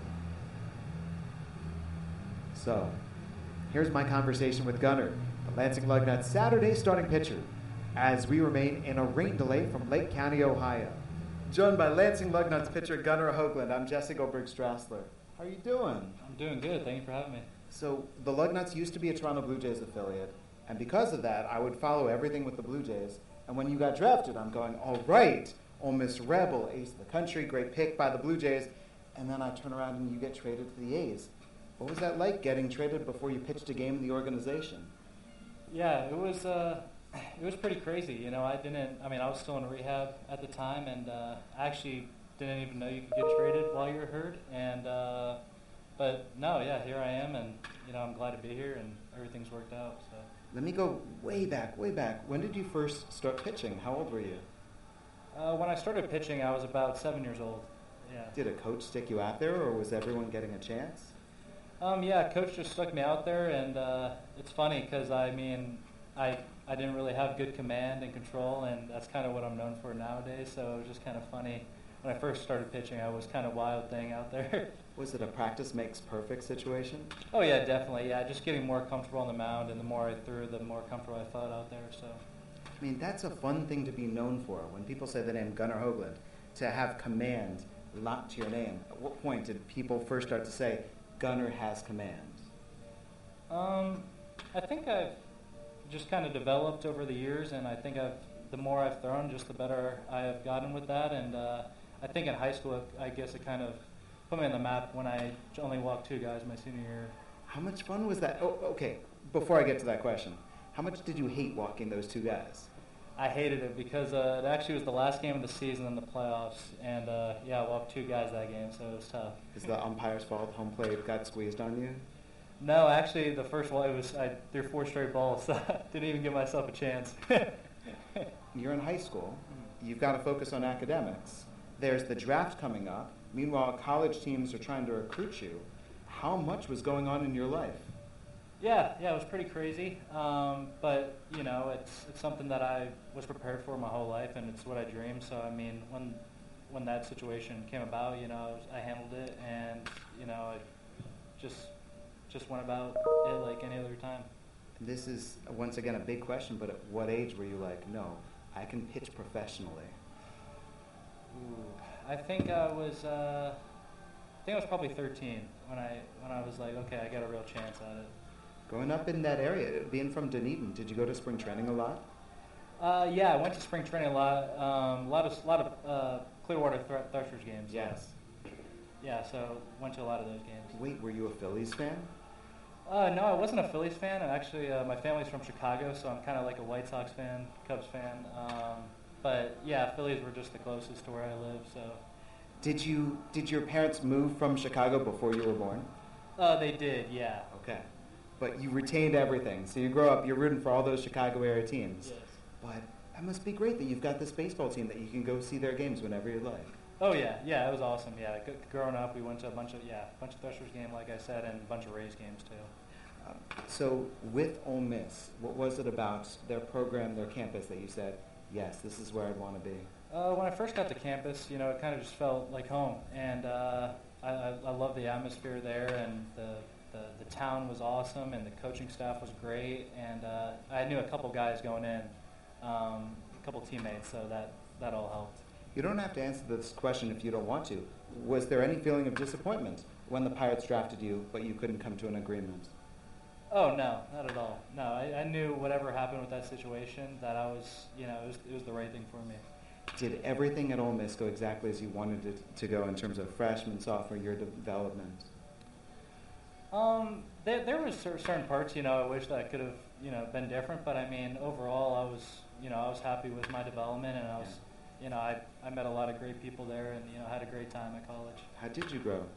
So, here's my conversation with Gunnar, the Lansing Lugnuts Saturday starting pitcher, as we remain in a rain delay from Lake County, Ohio. Joined by Lansing Lugnuts pitcher Gunnar Hoagland. I'm Jesse Goldberg-Strassler. How are you doing? I'm doing good. Thank you for having me. So, the Lugnuts used to be a Toronto Blue Jays affiliate, and because of that, I would follow everything with the Blue Jays. And when you got drafted, I'm going, all right, Ole Miss Rebel, ace of the country, great pick by the Blue Jays. And then I turn around and you get traded to the A's. What was that like, getting traded before you pitched a game in the organization? Yeah, it was uh, it was pretty crazy. You know, I didn't. I mean, I was still in rehab at the time, and uh, I actually didn't even know you could get traded while you were hurt. And uh, but no, yeah, here I am, and you know, I'm glad to be here, and everything's worked out. So let me go way back, way back. When did you first start pitching? How old were you? Uh, when I started pitching, I was about seven years old. Yeah. Did a coach stick you out there, or was everyone getting a chance? Um, yeah, coach just stuck me out there, and uh, it's funny because I mean, I I didn't really have good command and control, and that's kind of what I'm known for nowadays. So it was just kind of funny. When I first started pitching, I was kind of wild thing out there. Was it a practice makes perfect situation? Oh yeah, definitely. Yeah, just getting more comfortable on the mound, and the more I threw, the more comfortable I felt out there. So. I mean, that's a fun thing to be known for. When people say the name Gunnar Hoagland, to have command locked to your name. At what point did people first start to say, Gunnar has command? Um, I think I've just kind of developed over the years, and I think I've the more I've thrown, just the better I have gotten with that. And uh, I think in high school, I guess it kind of put me on the map when I only walked two guys my senior year. How much fun was that? Oh, okay, before I get to that question, how much did you hate walking those two guys? I hated it because uh, it actually was the last game of the season in the playoffs, and uh, yeah, I walked two guys that game, so it was tough. Is the umpire's fault home plate got squeezed on you? No, actually, the first one, it was I threw four straight balls, so I didn't even give myself a chance. You're in high school. You've got to focus on academics. There's the draft coming up. Meanwhile, college teams are trying to recruit you. How much was going on in your life? Yeah, yeah, it was pretty crazy, um, but you know, it's it's something that I was prepared for my whole life, and it's what I dreamed. So I mean, when when that situation came about, you know, I handled it, and you know, it just just went about it like any other time. This is, once again, a big question, but at what age were you like, no, I can pitch professionally? Ooh, I think I was, uh, I think I was probably thirteen when I when I was like, okay, I got a real chance at it. Growing up in that area, being from Dunedin, did you go to spring training a lot? Uh, yeah, I went to spring training a lot. Um, a lot of lot of uh, Clearwater Thr- Threshers games. Yes. Yeah, so went to a lot of those games. Wait, were you a Phillies fan? Uh, no, I wasn't a Phillies fan. I'm actually, uh, my family's from Chicago, so I'm kind of like a White Sox fan, Cubs fan. Um, but yeah, Phillies were just the closest to where I live. So. Did you? Did your parents move from Chicago before you were born? Uh, they did, yeah. Okay, but you retained everything. So you grow up, you're rooting for all those Chicago area teams. Yes. But that must be great that you've got this baseball team that you can go see their games whenever you like. Oh yeah, yeah, it was awesome. Yeah, G- growing up, we went to a bunch of yeah, a bunch of Threshers games, like I said, and a bunch of Rays games too. Um, so with Ole Miss, what was it about their program, their campus that you said, yes, this is where I'd want to be? Uh, when I first got to campus, you know, it kind of just felt like home, and uh, I, I, I love the atmosphere there, and the, the the town was awesome, and the coaching staff was great, and uh, I knew a couple guys going in, um, a couple teammates, so that that all helped. You don't have to answer this question if you don't want to. Was there any feeling of disappointment when the Pirates drafted you, but you couldn't come to an agreement? Oh no, not at all. No, I, I knew whatever happened with that situation, that I was, you know, it was, it was the right thing for me. Did everything at Ole Miss go exactly as you wanted it to go in terms of freshman, sophomore year development? Um, there, there was cer- certain parts, you know, I wish that I could have, you know, been different. But I mean, overall, I was, you know, I was happy with my development, and I was, you know, I, I met a lot of great people there, and you know, had a great time at college. How did you grow?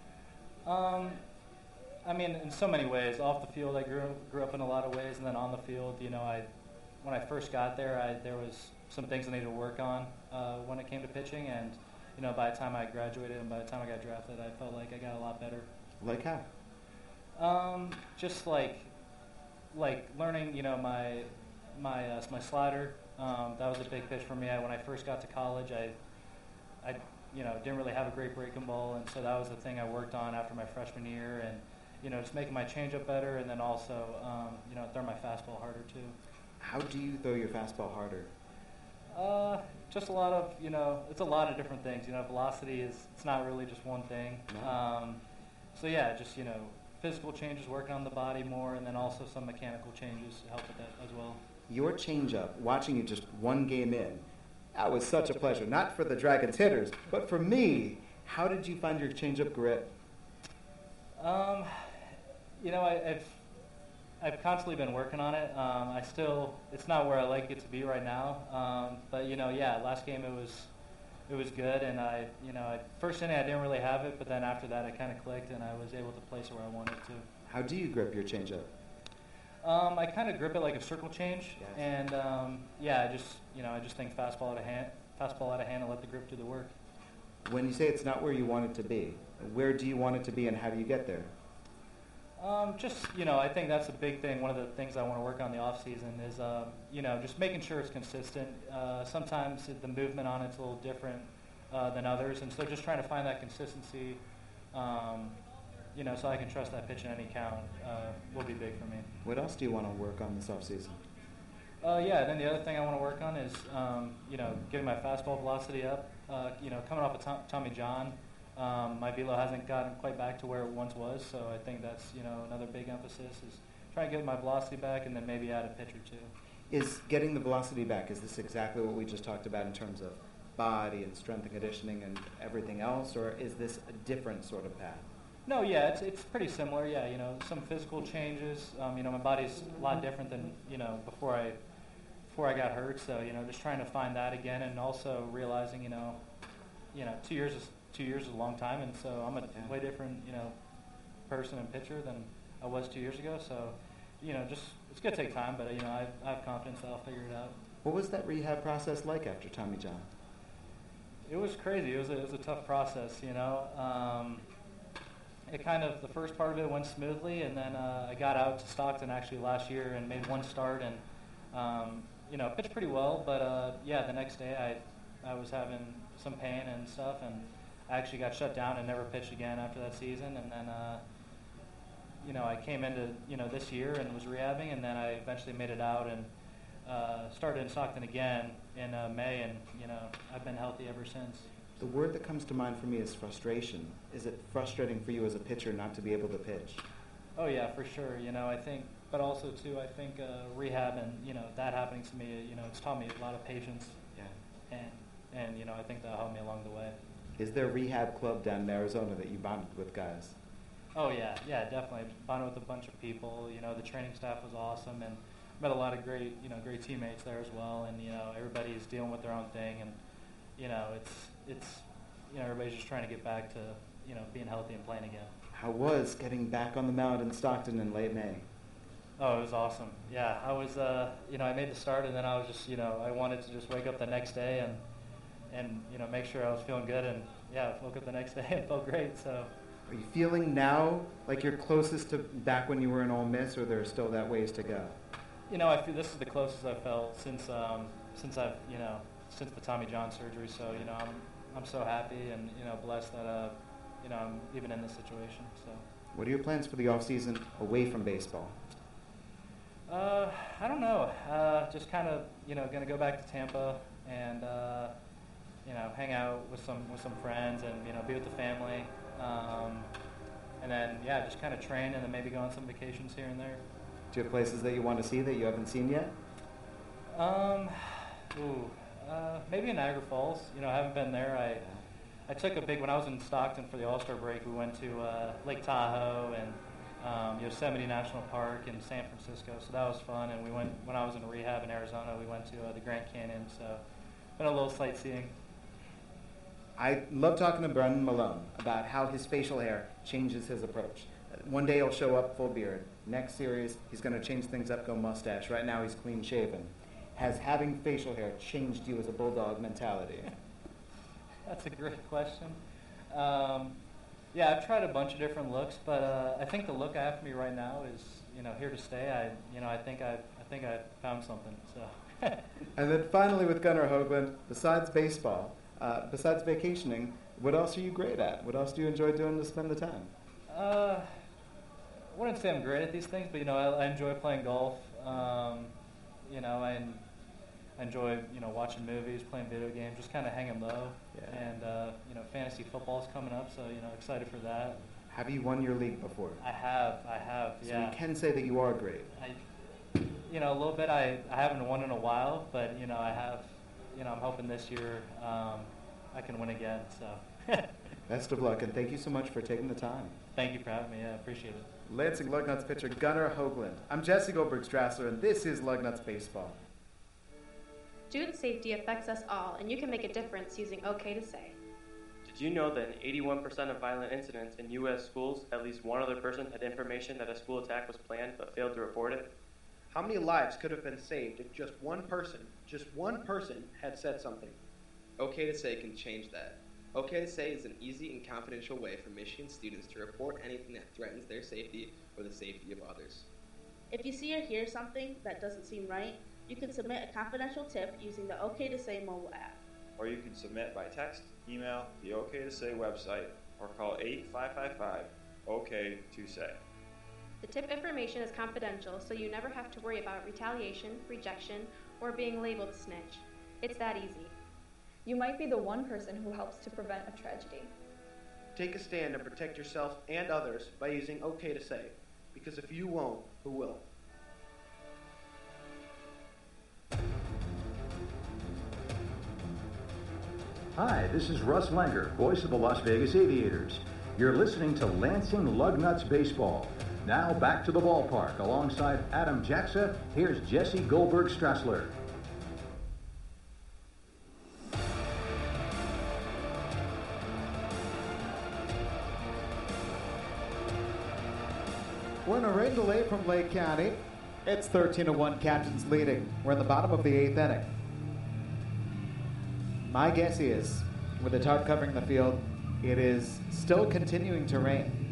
Um, I mean, in so many ways. Off the field, I grew grew up in a lot of ways, and then on the field, you know, I when I first got there, I there was some things I needed to work on uh, when it came to pitching, and you know, by the time I graduated and by the time I got drafted, I felt like I got a lot better. Like how? Um, just like like learning, you know, my my uh, my slider. Um, that was a big pitch for me. I, when I first got to college, I I you know didn't really have a great breaking ball, and so that was the thing I worked on after my freshman year, and you know, just making my changeup better, and then also um, you know, throwing my fastball harder too. How do you throw your fastball harder? Uh, just a lot of, you know, it's a lot of different things. You know, velocity is, it's not really just one thing. No. Um, so yeah, just, you know, physical changes, working on the body more, and then also some mechanical changes help with that as well. Your changeup, watching you just one game in, that was such a pleasure. Not for the Dragons hitters, but for me. How did you find your changeup grip? Um, you know, I, I've I've constantly been working on it. Um, I still, it's not where I like it to be right now. Um, but you know, yeah, last game it was, it was good, and I, you know, I, first inning I didn't really have it, but then after that it kind of clicked, and I was able to place it where I wanted to. How do you grip your changeup? Um, I kind of grip it like a circle change, yes. and um, yeah, I just, you know, I just think fastball out of hand, fastball out of hand, and let the grip do the work. When you say it's not where you want it to be, where do you want it to be, and how do you get there? Um, just, you know, I think that's a big thing. One of the things I want to work on in the off season is, um, you know, just making sure it's consistent. Uh, sometimes it, the movement on it's a little different uh, than others, and so just trying to find that consistency, um, you know, so I can trust that pitch in any count uh, will be big for me. What else do you want to work on this off season? Uh, yeah, then the other thing I want to work on is, um, you know, getting my fastball velocity up. Uh, you know, coming off of Tom- Tommy John. Um, my velo hasn't gotten quite back to where it once was, so I think that's, you know, another big emphasis is trying to get my velocity back and then maybe add a pitch or two. Is getting the velocity back, is this exactly what we just talked about in terms of body and strength and conditioning and everything else, or is this a different sort of path? No, yeah, it's it's pretty similar, yeah, you know, some physical changes. Um, you know, my body's a lot different than, you know, before I before I got hurt, so, you know, just trying to find that again, and also realizing, you know, you know, two years is Two years is a long time, and so I'm a yeah. way different, you know, person and pitcher than I was two years ago. So, you know, just it's gonna take time, but you know, I, I have confidence that I'll figure it out. What was that rehab process like after Tommy John? It was crazy. It was a, it was a tough process, you know. Um, it kind of the first part of it went smoothly, and then uh, I got out to Stockton actually last year and made one start, and um, you know, pitched pretty well. But uh, yeah, the next day I I was having some pain and stuff, and I actually got shut down and never pitched again after that season, and then uh, you know, I came into, you know, this year and was rehabbing, and then I eventually made it out and uh, started in Stockton again in uh, May, and, you know, I've been healthy ever since. The word that comes to mind for me is frustration. Is it frustrating for you as a pitcher not to be able to pitch? Oh, yeah, for sure. You know, I think, but also, too, I think uh, rehab and, you know, that happening to me, you know, it's taught me a lot of patience. Yeah. And, and you know, I think that helped me along the way. Is there a rehab club down in Arizona that you bonded with guys? Oh, yeah, yeah, definitely. Bonded with a bunch of people. You know, the training staff was awesome, and met a lot of great, you know, great teammates there as well. And, you know, everybody's dealing with their own thing, and, you know, it's, it's, you know, everybody's just trying to get back to, you know, being healthy and playing again. How was getting back on the mound in Stockton in late May? Oh, it was awesome. Yeah, I was, uh, you know, I made the start, and then I was just, you know, I wanted to just wake up the next day and, and you know, make sure I was feeling good. And, yeah, woke up the next day and felt great, so. Are you feeling now like you're closest to back when you were in Ole Miss, or there's still that ways to go? You know, I feel this is the closest I've felt since, um, since I've, you know, since the Tommy John surgery. So, you know, I'm, I'm so happy and, you know, blessed that, uh, you know, I'm even in this situation, so. What are your plans for the off season away from baseball? Uh, I don't know. Uh, just kind of, you know, going to go back to Tampa and, uh, you know, hang out with some with some friends and, you know, be with the family. Um, and then, yeah, just kind of train and then maybe go on some vacations here and there. Do you have places that you want to see that you haven't seen yet? Um, ooh, uh, maybe in Niagara Falls. You know, I haven't been there. I I took a big, when I was in Stockton for the All-Star break, we went to uh, Lake Tahoe and um, Yosemite National Park in San Francisco, so that was fun. And we went, when I was in rehab in Arizona, we went to uh, the Grand Canyon, so been a little sightseeing. I love talking to Brendan Malone about how his facial hair changes his approach. One day he'll show up full beard. Next series, he's going to change things up, go mustache. Right now he's clean shaven. Has having facial hair changed you as a Bulldog mentality? That's a great question. Um, yeah, I've tried a bunch of different looks, but uh, I think the look I have for me right now is, you know, here to stay. I, you know, I think I, I think I found something. So. And then finally, with Gunnar Hoagland, besides baseball, uh, besides vacationing, what else are you great at? What else do you enjoy doing to spend the time? Uh, I wouldn't say I'm great at these things, but you know, I, I enjoy playing golf. Um, you know, I. I enjoy, you know, watching movies, playing video games, just kind of hanging low. Yeah. And, uh, you know, fantasy football's coming up, so, you know, excited for that. Have you won your league before? I have, I have, so yeah. So you can say that you are great. I, you know, a little bit. I, I haven't won in a while, but, you know, I have, you know, I'm hoping this year um, I can win again, so. Best of luck, and thank you so much for taking the time. Thank you for having me. Yeah, I appreciate it. Lansing Lugnuts pitcher Gunnar Hoagland. I'm Jesse Goldberg-Strassler, and this is Lugnuts Baseball. Student safety affects us all, and you can make a difference using OK to Say. Did you know that in eighty-one percent of violent incidents in U S schools, at least one other person had information that a school attack was planned but failed to report it? How many lives could have been saved if just one person, just one person, had said something? OK to Say can change that. OK to Say is an easy and confidential way for Michigan students to report anything that threatens their safety or the safety of others. If you see or hear something that doesn't seem right, you can submit a confidential tip using the OK to Say mobile app. Or you can submit by text, email, the OK to Say website, or call eight five five five O K to Say. The tip information is confidential, so you never have to worry about retaliation, rejection, or being labeled a snitch. It's that easy. You might be the one person who helps to prevent a tragedy. Take a stand and protect yourself and others by using OK to Say, because if you won't, who will? Hi, this is Russ Langer, voice of the Las Vegas Aviators. You're listening to Lansing Lugnuts Baseball. Now back to the ballpark. Alongside Adam Jacksa, here's Jesse Goldberg-Strassler. We're in a rain delay from Lake County. It's thirteen to one, Captains leading. We're in the bottom of the eighth inning. My guess is, with the tarp covering the field, it is still continuing to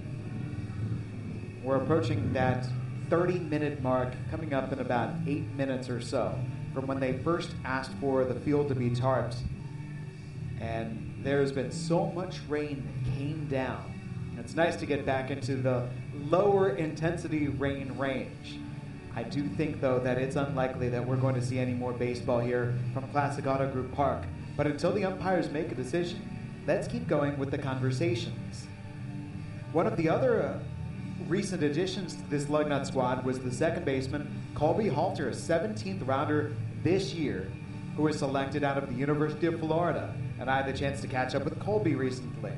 rain. We're approaching that thirty-minute mark, coming up in about eight minutes or so, from when they first asked for the field to be tarped. And there's been so much rain that came down It's nice to get back into the lower intensity rain range. I do think, though, that it's unlikely that we're going to see any more baseball here from Classic Auto Group Park. But until the umpires make a decision, let's keep going with the conversations. One of the other uh, recent additions to this Lugnut squad was the second baseman, Colby Halter, a seventeenth rounder this year, who was selected out of the University of Florida. And I had the chance to catch up with Colby recently.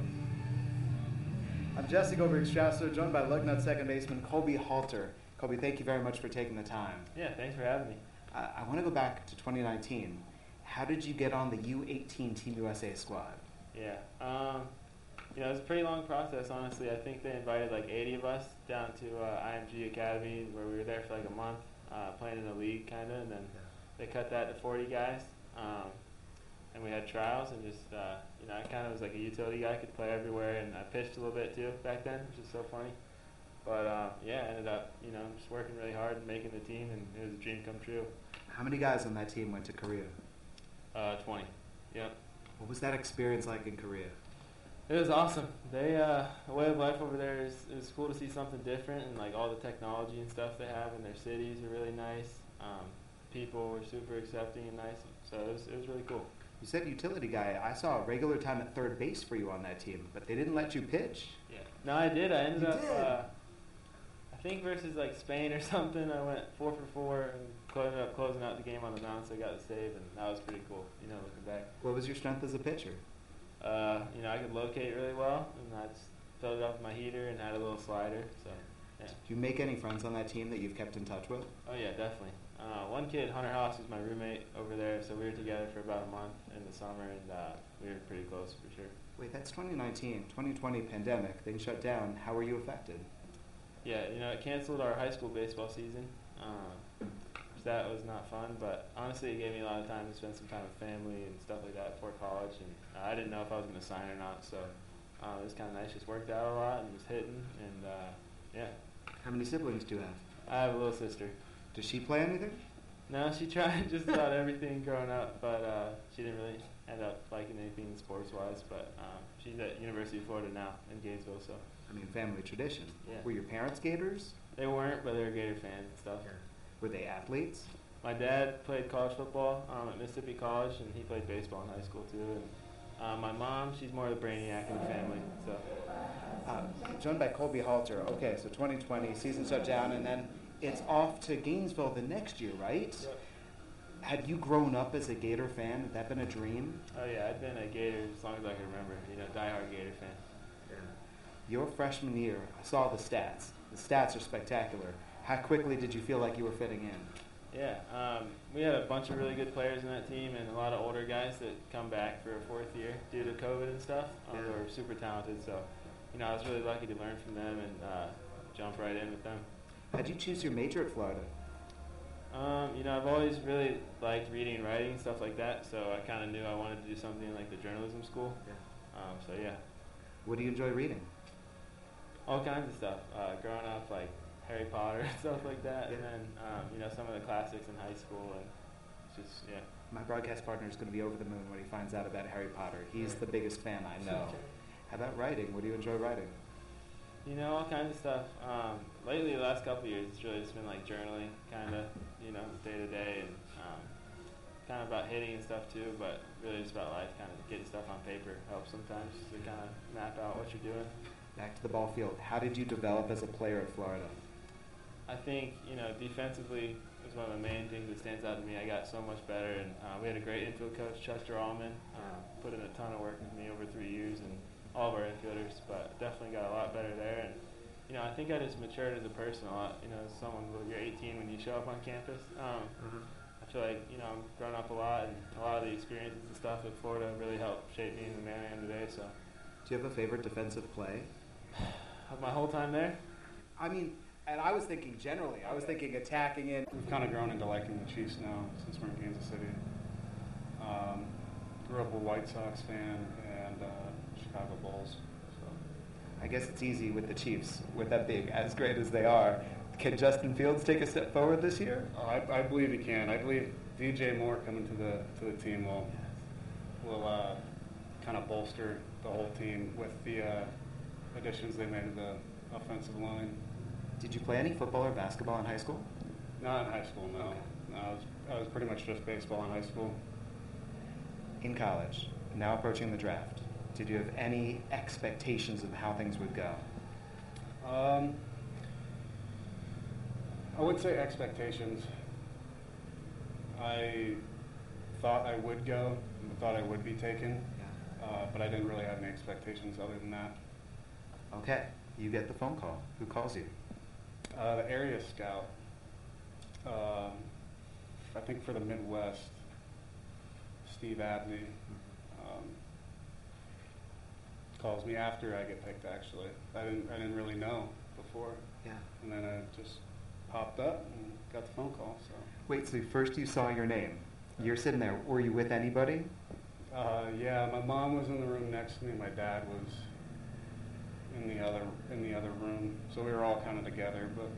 I'm Jesse Goldberg-Strasser, joined by Lugnut second baseman Colby Halter. Colby, thank you very much for taking the time. Yeah, thanks for having me. Uh, I want to go back to twenty nineteen. How did you get on the U eighteen Team U S A squad? Yeah, um, you know, it was a pretty long process, honestly. I think they invited like eighty of us down to uh, I M G Academy, where we were there for like a month, uh, playing in the league, kind of, and then they cut that to forty guys. Um, and we had trials, and just, uh, you know, I kind of was like a utility guy, could play everywhere, and I pitched a little bit too back then, which is so funny. But, uh, yeah, I ended up, you know, just working really hard and making the team, and it was a dream come true. How many guys on that team went to Korea? Uh, twenty, yep. What was that experience like in Korea? It was awesome. They, uh, the way of life over there is, it was cool to see something different, and like all the technology and stuff they have in their cities are really nice. Um, people were super accepting and nice, so it was, it was really cool. You said utility guy. I saw a regular time at third base for you on that team, but they didn't let you pitch. Yeah. No, I did. I ended You up, did? Uh, I think versus like Spain or something, I went four for four and clo- ended up closing out the game on the mound, so I got the save, and that was pretty cool, you know, looking back. What was your strength as a pitcher? Uh, you know, I could locate really well, and I just filled it up with my heater and had a little slider, so, yeah. Do you make any friends on that team that you've kept in touch with? Oh, yeah, definitely. Uh, one kid, Hunter Haas, was my roommate over there, so we were together for about a month in the summer, and uh, we were pretty close for sure. Wait, that's twenty nineteen, twenty twenty pandemic. Things shut down. How were you affected? Yeah, you know, it canceled our high school baseball season. Um, that was not fun, but honestly, it gave me a lot of time to spend some time with family and stuff like that before college, and uh, I didn't know if I was going to sign or not, so uh, it was kind of nice. Just worked out a lot and was hitting, and uh, yeah. How many siblings do you have? I have a little sister. Does she play anything? No, she tried just about everything growing up, but uh, she didn't really end up liking anything sports-wise, but um, she's at University of Florida now in Gainesville, so. I mean, family tradition. Yeah. Were your parents Gators? They weren't, but they were Gator fans and stuff. Yeah. Were they athletes? My dad played college football um, at Mississippi College, and he played baseball in high school too. And uh, my mom, she's more the brainiac in the family. So, uh, joined by Colby Halter. Okay, so twenty twenty season shut down, and then it's off to Gainesville the next year, right? Yep. Had you grown up as a Gator fan? Had that been a dream? Oh yeah, I'd been a Gator as long as I can remember. You know, diehard Gator fan. Yeah. Your freshman year, I saw the stats. The stats are spectacular. How quickly did you feel like you were fitting in? Yeah, um, we had a bunch of really good players in that team and a lot of older guys that come back for a fourth year due to COVID and stuff. Um, Yeah. They were super talented, so you know I was really lucky to learn from them and uh, jump right in with them. How'd you choose your major at Florida? Um, you know, I've always really liked reading and writing and stuff like that, so I kind of knew I wanted to do something like the journalism school. Yeah. Um, so yeah. What do you enjoy reading? All kinds of stuff. Uh, growing up, like Harry Potter and stuff like that, Yeah. and then um, you know some of the classics in high school, and it's just yeah. My broadcast partner is going to be over the moon when he finds out about Harry Potter. He's the biggest fan I know. How about writing? What do you enjoy writing? You know, all kinds of stuff. Um, lately, the last couple of years, it's really just been like journaling, kind of, you know, day to day, and um, kind of about hitting and stuff too, but really just about life, kind of getting stuff on paper helps sometimes to kind of map out what you're doing. Back to the ball field. How did you develop as a player at Florida? I think, you know, defensively was one of the main things that stands out to me. I got so much better, and uh, we had a great infield coach, Chester Allman, uh, put in a ton of work with me over three years, and all of our infielders, but definitely got a lot better there. And, you know, I think I just matured as a person a lot. You know, as someone, you're eighteen when you show up on campus. Um, Mm-hmm. I feel like, you know, I'm grown up a lot, and a lot of the experiences and stuff at Florida really helped shape me into the man I am today. So, Do you have a favorite defensive play? of my whole time there, I mean, and I was thinking generally. I was thinking attacking in. We've kind of grown into liking the Chiefs now since we're in Kansas City. Um, grew up a White Sox fan and uh, Chicago Bulls. So. I guess it's easy with the Chiefs, with that big, as great as they are. Can Justin Fields take a step forward this year? Oh, I, I believe he can. I believe D J Moore coming to the to the team will will uh, kind of bolster the whole team with the uh, additions they made to the offensive line. Did you play any football or basketball in high school? Not in high school, no. Okay. No, I was, I was pretty much just baseball in high school. In college, now approaching the draft, did you have any expectations of how things would go? Um, I would say expectations. I thought I would go, thought I would be taken, uh, but I didn't really have any expectations other than that. Okay, you get the phone call. Who calls you? Uh, the area scout, um, I think for the Midwest, Steve Abney, um, calls me after I get picked. Actually, I didn't I didn't really know before. Yeah. And then I just popped up and got the phone call. So. Wait, so first you saw your name. You're sitting there. Were you with anybody? Uh, yeah, my mom was in the room next to me. My dad was in the other in the other room. So we were all kind of together, but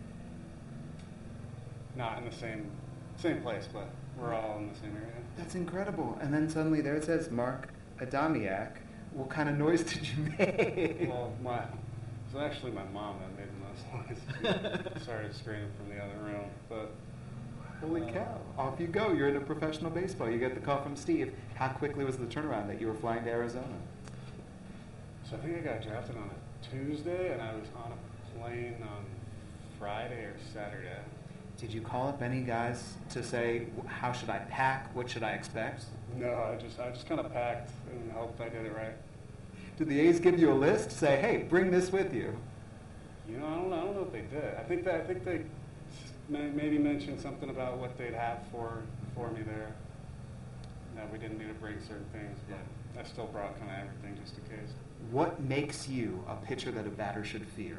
not in the same same place. But we're all in the same area. That's incredible. And then suddenly there it says Mark Adamiak. What kind of noise did you make? Well, my it was actually my mom that made the most noise. She started screaming from the other room, but. Holy uh, cow. Off you go. You're into professional baseball. You get the call from Steve. How quickly was the turnaround that you were flying to Arizona? So I think I got drafted on a Tuesday, and I was on a plane on Friday or Saturday. Did you call up any guys to say, how should I pack? What should I expect? No, I just I just kind of packed and hoped I did it right. Did the A's give you a list? Say, hey, bring this with you. You know, I don't, I don't know if they did. I think that I think they may, maybe mentioned something about what they'd have for for me there. That we didn't need to bring certain things, but I still brought kind of everything just in case. What makes you a pitcher that a batter should fear?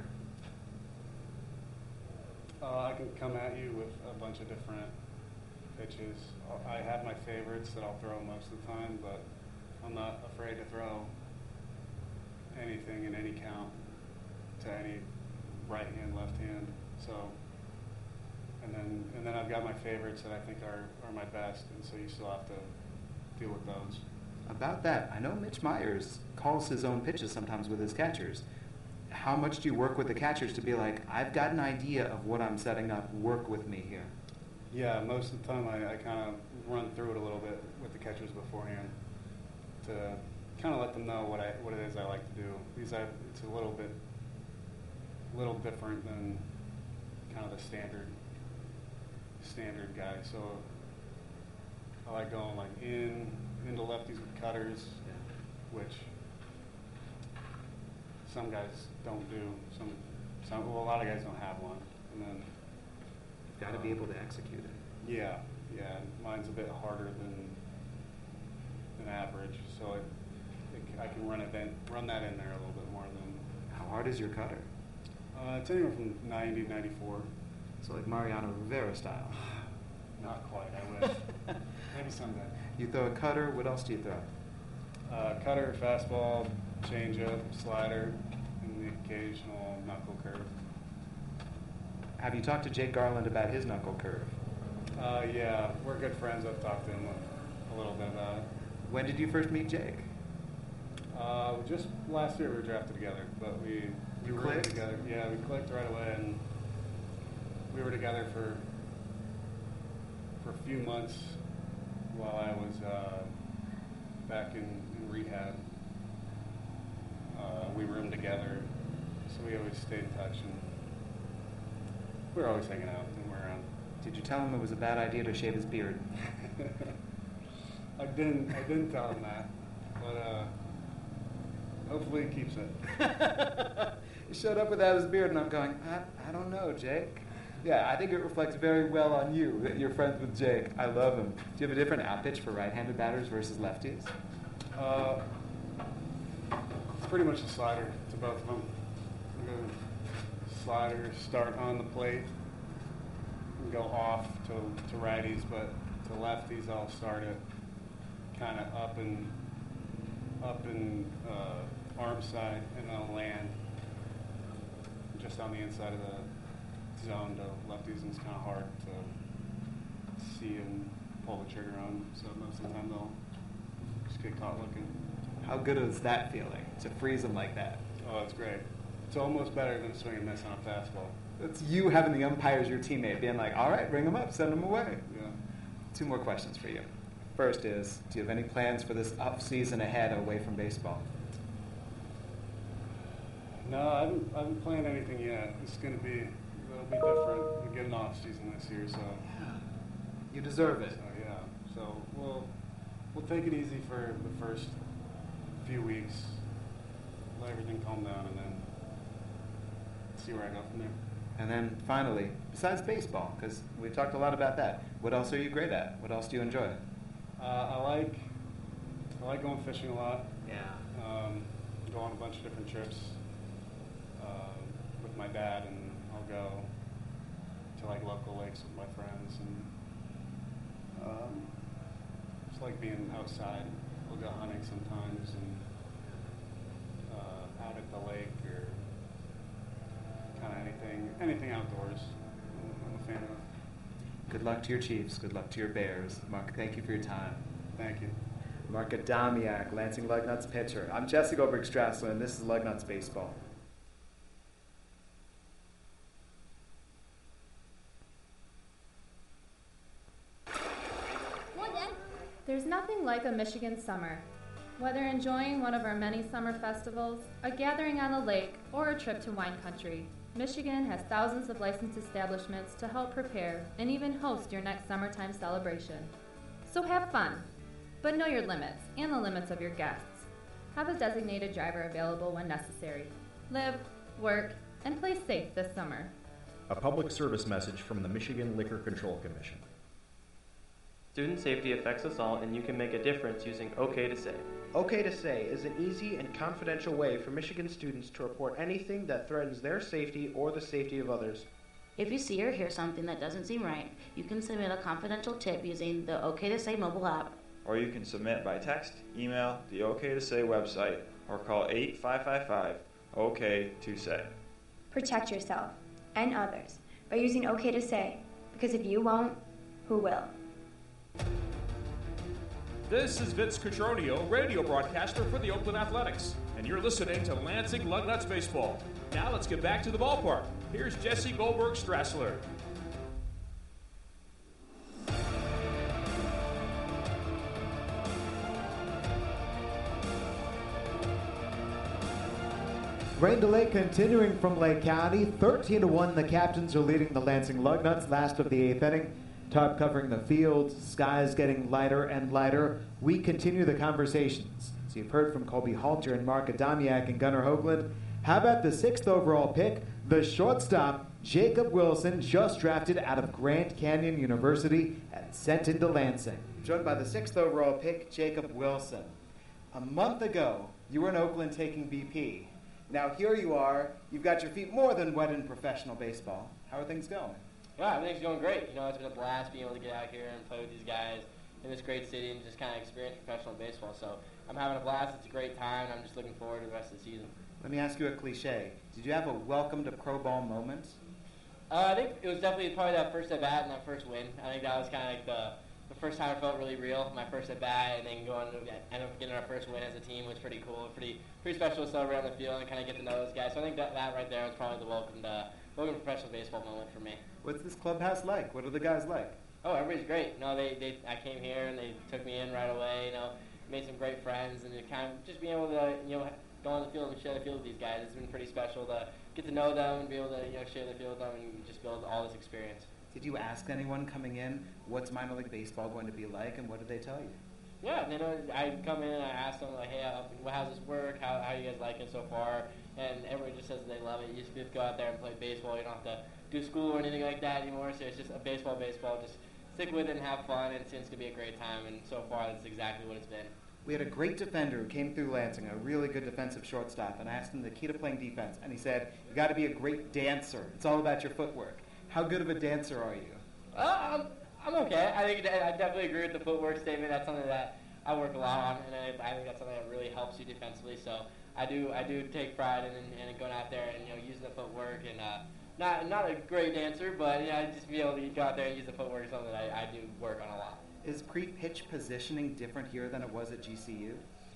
Uh, I can come at you with a bunch of different pitches. I have my favorites that I'll throw most of the time, but I'm not afraid to throw anything in any count to any right hand, left hand. So, and then and then I've got my favorites that I think are, are my best, and so you still have to deal with those. About that, I know Mitch Myers calls his own pitches sometimes with his catchers. How much do you work with the catchers to be like, I've got an idea of what I'm setting up, work with me here? Yeah, most of the time I, I kind of run through it a little bit with the catchers beforehand to kind of let them know what I what it is I like to do. Because I, it's a little bit, little different than kind of the standard, standard guy. So I like going like in into lefties with cutters, which some guys don't do. Some, some well, a lot of guys don't have one, and then you've got to um, be able to execute it. Yeah, yeah. Mine's a bit harder than than average, so it, it, I can run it in, run that in there a little bit more than. How hard is your cutter? Uh, it's anywhere from ninety to ninety-four. So like Mariano Rivera style. Not quite. I wish. Maybe someday. You throw a cutter. What else do you throw? Uh, cutter, fastball, changeup, slider, and the occasional knuckle curve. Have you talked to Jake Garland about his knuckle curve? Uh, yeah, we're good friends. I've talked to him a, a little bit about it. When did you first meet Jake? Uh, just last year we were drafted together, but we we you were clicked? together. Yeah, we clicked right away, and we were together for for a few months while I was uh, back in, in rehab. Uh, we roomed together, so we always stayed in touch, and we were always hanging out and we were around. Did you tell him it was a bad idea to shave his beard? I didn't. I didn't tell him that, but uh, hopefully he keeps it. He showed up without his beard, and I'm going, I, I don't know, Jake. Yeah, I think it reflects very well on you that you're friends with Jake. I love him. Do you have a different out pitch for right-handed batters versus lefties? Uh, it's pretty much a slider to both of them. I'm going to slider, start on the plate, and go off to, to righties, but to lefties I'll start it kind of up and up and uh, arm side, and then I'll land just on the inside of the zone to lefties, and it's kind of hard to see and pull the trigger on. So most of the time they'll just get caught looking. How good is that feeling to freeze them like that? Oh, it's great. It's almost better than swing and miss on a fastball. It's you having the umpire as your teammate, being like, all right, bring them up, send them away. Yeah. Two more questions for you. First is, do you have any plans for this off season ahead away from baseball? No, I haven't, I haven't planned anything yet. It's going to be, it'll be different. We get an off season this year, so. Yeah. You deserve it. So, yeah. So we'll, we'll take it easy for the first few weeks, let everything calm down, and then see where I go from there. And then finally, besides baseball, because we've talked a lot about that, what else are you great at? What else do you enjoy? Uh, I like I like going fishing a lot. Yeah. Um, go on a bunch of different trips uh, with my dad, and I'll go to like local lakes with my friends, and um, just like being outside. We'll go hunting sometimes, and uh, out at the lake or kind of anything anything outdoors. I'm, I'm a fan of. Good luck to your Chiefs. Good luck to your Bears. Mark, thank you for your time. Thank you. Mark Adamiak, Lansing Lugnuts pitcher. I'm Jesse Goldberg-Strassler, and this is Lugnuts Baseball. There's nothing like a Michigan summer. Whether enjoying one of our many summer festivals, a gathering on the lake, or a trip to wine country, Michigan has thousands of licensed establishments to help prepare and even host your next summertime celebration. So have fun, but know your limits and the limits of your guests. Have a designated driver available when necessary. Live, work, and play safe this summer. A public service message from the Michigan Liquor Control Commission. Student safety affects us all, and you can make a difference using OK to Say. OK to Say is an easy and confidential way for Michigan students to report anything that threatens their safety or the safety of others. If you see or hear something that doesn't seem right, you can submit a confidential tip using the OK to Say mobile app. Or you can submit by text, email, the OK to Say website, or call eight five five five O K to Say. Protect yourself and others by using OK to Say, because if you won't, who will? This is Vince Cotroneo, radio broadcaster for the Oakland Athletics, and you're listening to Lansing Lugnuts Baseball. Now let's get back to the ballpark. Here's Jesse Goldberg-Strassler. Rain delay continuing from Lake County. thirteen to one, the Captains are leading the Lansing Lugnuts. Last of the eighth inning. Tarp covering the field. Skies getting lighter and lighter. We continue the conversations. So you've heard from Colby Halter and Mark Adamiak and Gunnar Hoagland. How about the sixth overall pick? The shortstop, Jacob Wilson, just drafted out of Grand Canyon University and sent into Lansing. Joined by the sixth overall pick, Jacob Wilson. A month ago, you were in Oakland taking B P. Now here you are. You've got your feet more than wet in professional baseball. How are things going? Yeah, everything's going great. You know, it's been a blast being able to get out here and play with these guys in this great city and just kind of experience professional baseball. So I'm having a blast. It's a great time, and I'm just looking forward to the rest of the season. Let me ask you a cliche. Did you have a welcome to pro ball moment? Uh, I think it was definitely probably that first at bat and that first win. I think that was kind of like the, the first time I felt really real. My first at bat, and then going to end up getting our first win as a team was pretty cool. Pretty pretty special to celebrate on the field and kind of get to know those guys. So I think that, that right there was probably the welcome to welcome to professional baseball moment for me. What's this clubhouse like? What are the guys like? Oh, everybody's great. No, they, they I came here and they took me in right away. You know, made some great friends, and it kind of just being able to you know go on the field and share the field with these guys. It's been pretty special to get to know them and be able to you know share the field with them and just build all this experience. Did you ask anyone coming in what's minor league baseball going to be like, and what did they tell you? Yeah, you know, I come in and I ask them like, hey, uh, how's this work? How how you guys like it so far? And everybody just says they love it. You just go out there and play baseball. You don't have to do school or anything like that anymore. So it's just a baseball, baseball. Just stick with it and have fun, and it's going to be a great time. And so far, that's exactly what it's been. We had a great defender who came through Lansing, a really good defensive shortstop, and I asked him the key to playing defense, and he said, you got to be a great dancer. It's all about your footwork. How good of a dancer are you? Uh, I'm, I'm okay. I think I definitely agree with the footwork statement. That's something that I work a lot on, and I, I think that's something that really helps you defensively. So I do I do take pride in, in, in going out there and you know using the footwork, and uh, not not a great dancer, but yeah, just be able to go out there and use the footwork is something that I, I do work on a lot. Is pre-pitch positioning different here than it was at G C U?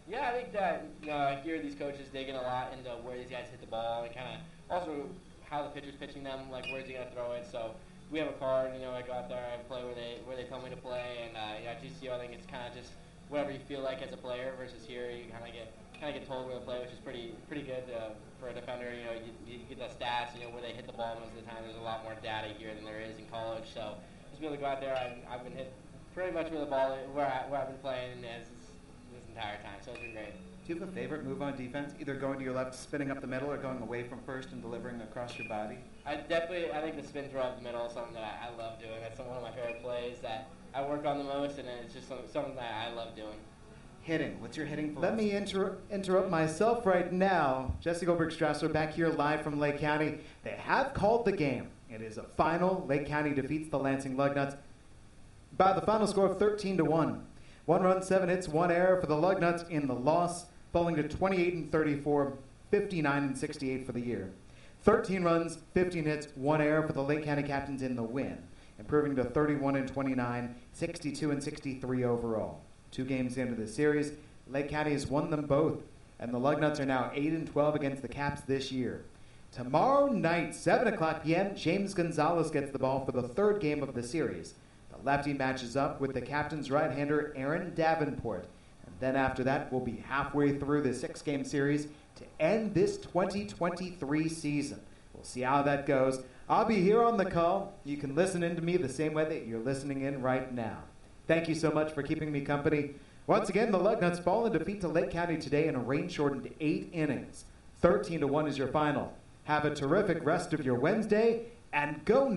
Yeah, I think that you know, I hear these coaches digging a lot into where these guys hit the ball and kind of also how the pitcher's pitching them, like where's he gonna throw it. So we have a card, you know, I go out there, I play where they where they tell me to play, and uh, yeah, G C O I think it's kind of just whatever you feel like as a player versus here you kind of get kind of get told where to play, which is pretty pretty good uh, for a defender. You know, you, you get the stats, you know, where they hit the ball most of the time. There's a lot more data here than there is in college. So just be able to go out there, I, I've been hit pretty much where the ball where I, where I've been playing as this entire time. So it's been great. Do you have a favorite move on defense? Either going to your left, spinning up the middle, or going away from first and delivering across your body? I definitely, I think the spin throw up the middle is something that I, I love doing. That's one of my favorite plays that I work on the most, and it's just some, something that I love doing. Hitting. What's your hitting Let philosophy? me inter- interrupt myself right now. Jesse Goldberg-Strasser back here live from Lake County. They have called the game. It is a final. Lake County defeats the Lansing Lugnuts by the final score of thirteen to one. One run, seven hits, one error for the Lugnuts in the loss, falling to twenty-eight and thirty-four, fifty-nine and sixty-eight for the year. thirteen runs, fifteen hits, one error for the Lake County Captains in the win, improving to thirty-one and twenty-nine, sixty-two and sixty-three overall. Two games into the series, Lake County has won them both, and the Lugnuts are now eight and twelve against the Caps this year. Tomorrow night, seven o'clock p.m., James Gonzalez gets the ball for the third game of the series. The lefty matches up with the Captains' right-hander, Aaron Davenport. And then after that, we'll be halfway through the six-game series to end this twenty twenty-three season. We'll see how that goes. I'll be here on the call. You can listen in to me the same way that you're listening in right now. Thank you so much for keeping me company. Once again, the Lugnuts fall in defeat to Lake County today in a rain-shortened eight innings. thirteen to one is your final. Have a terrific rest of your Wednesday, and go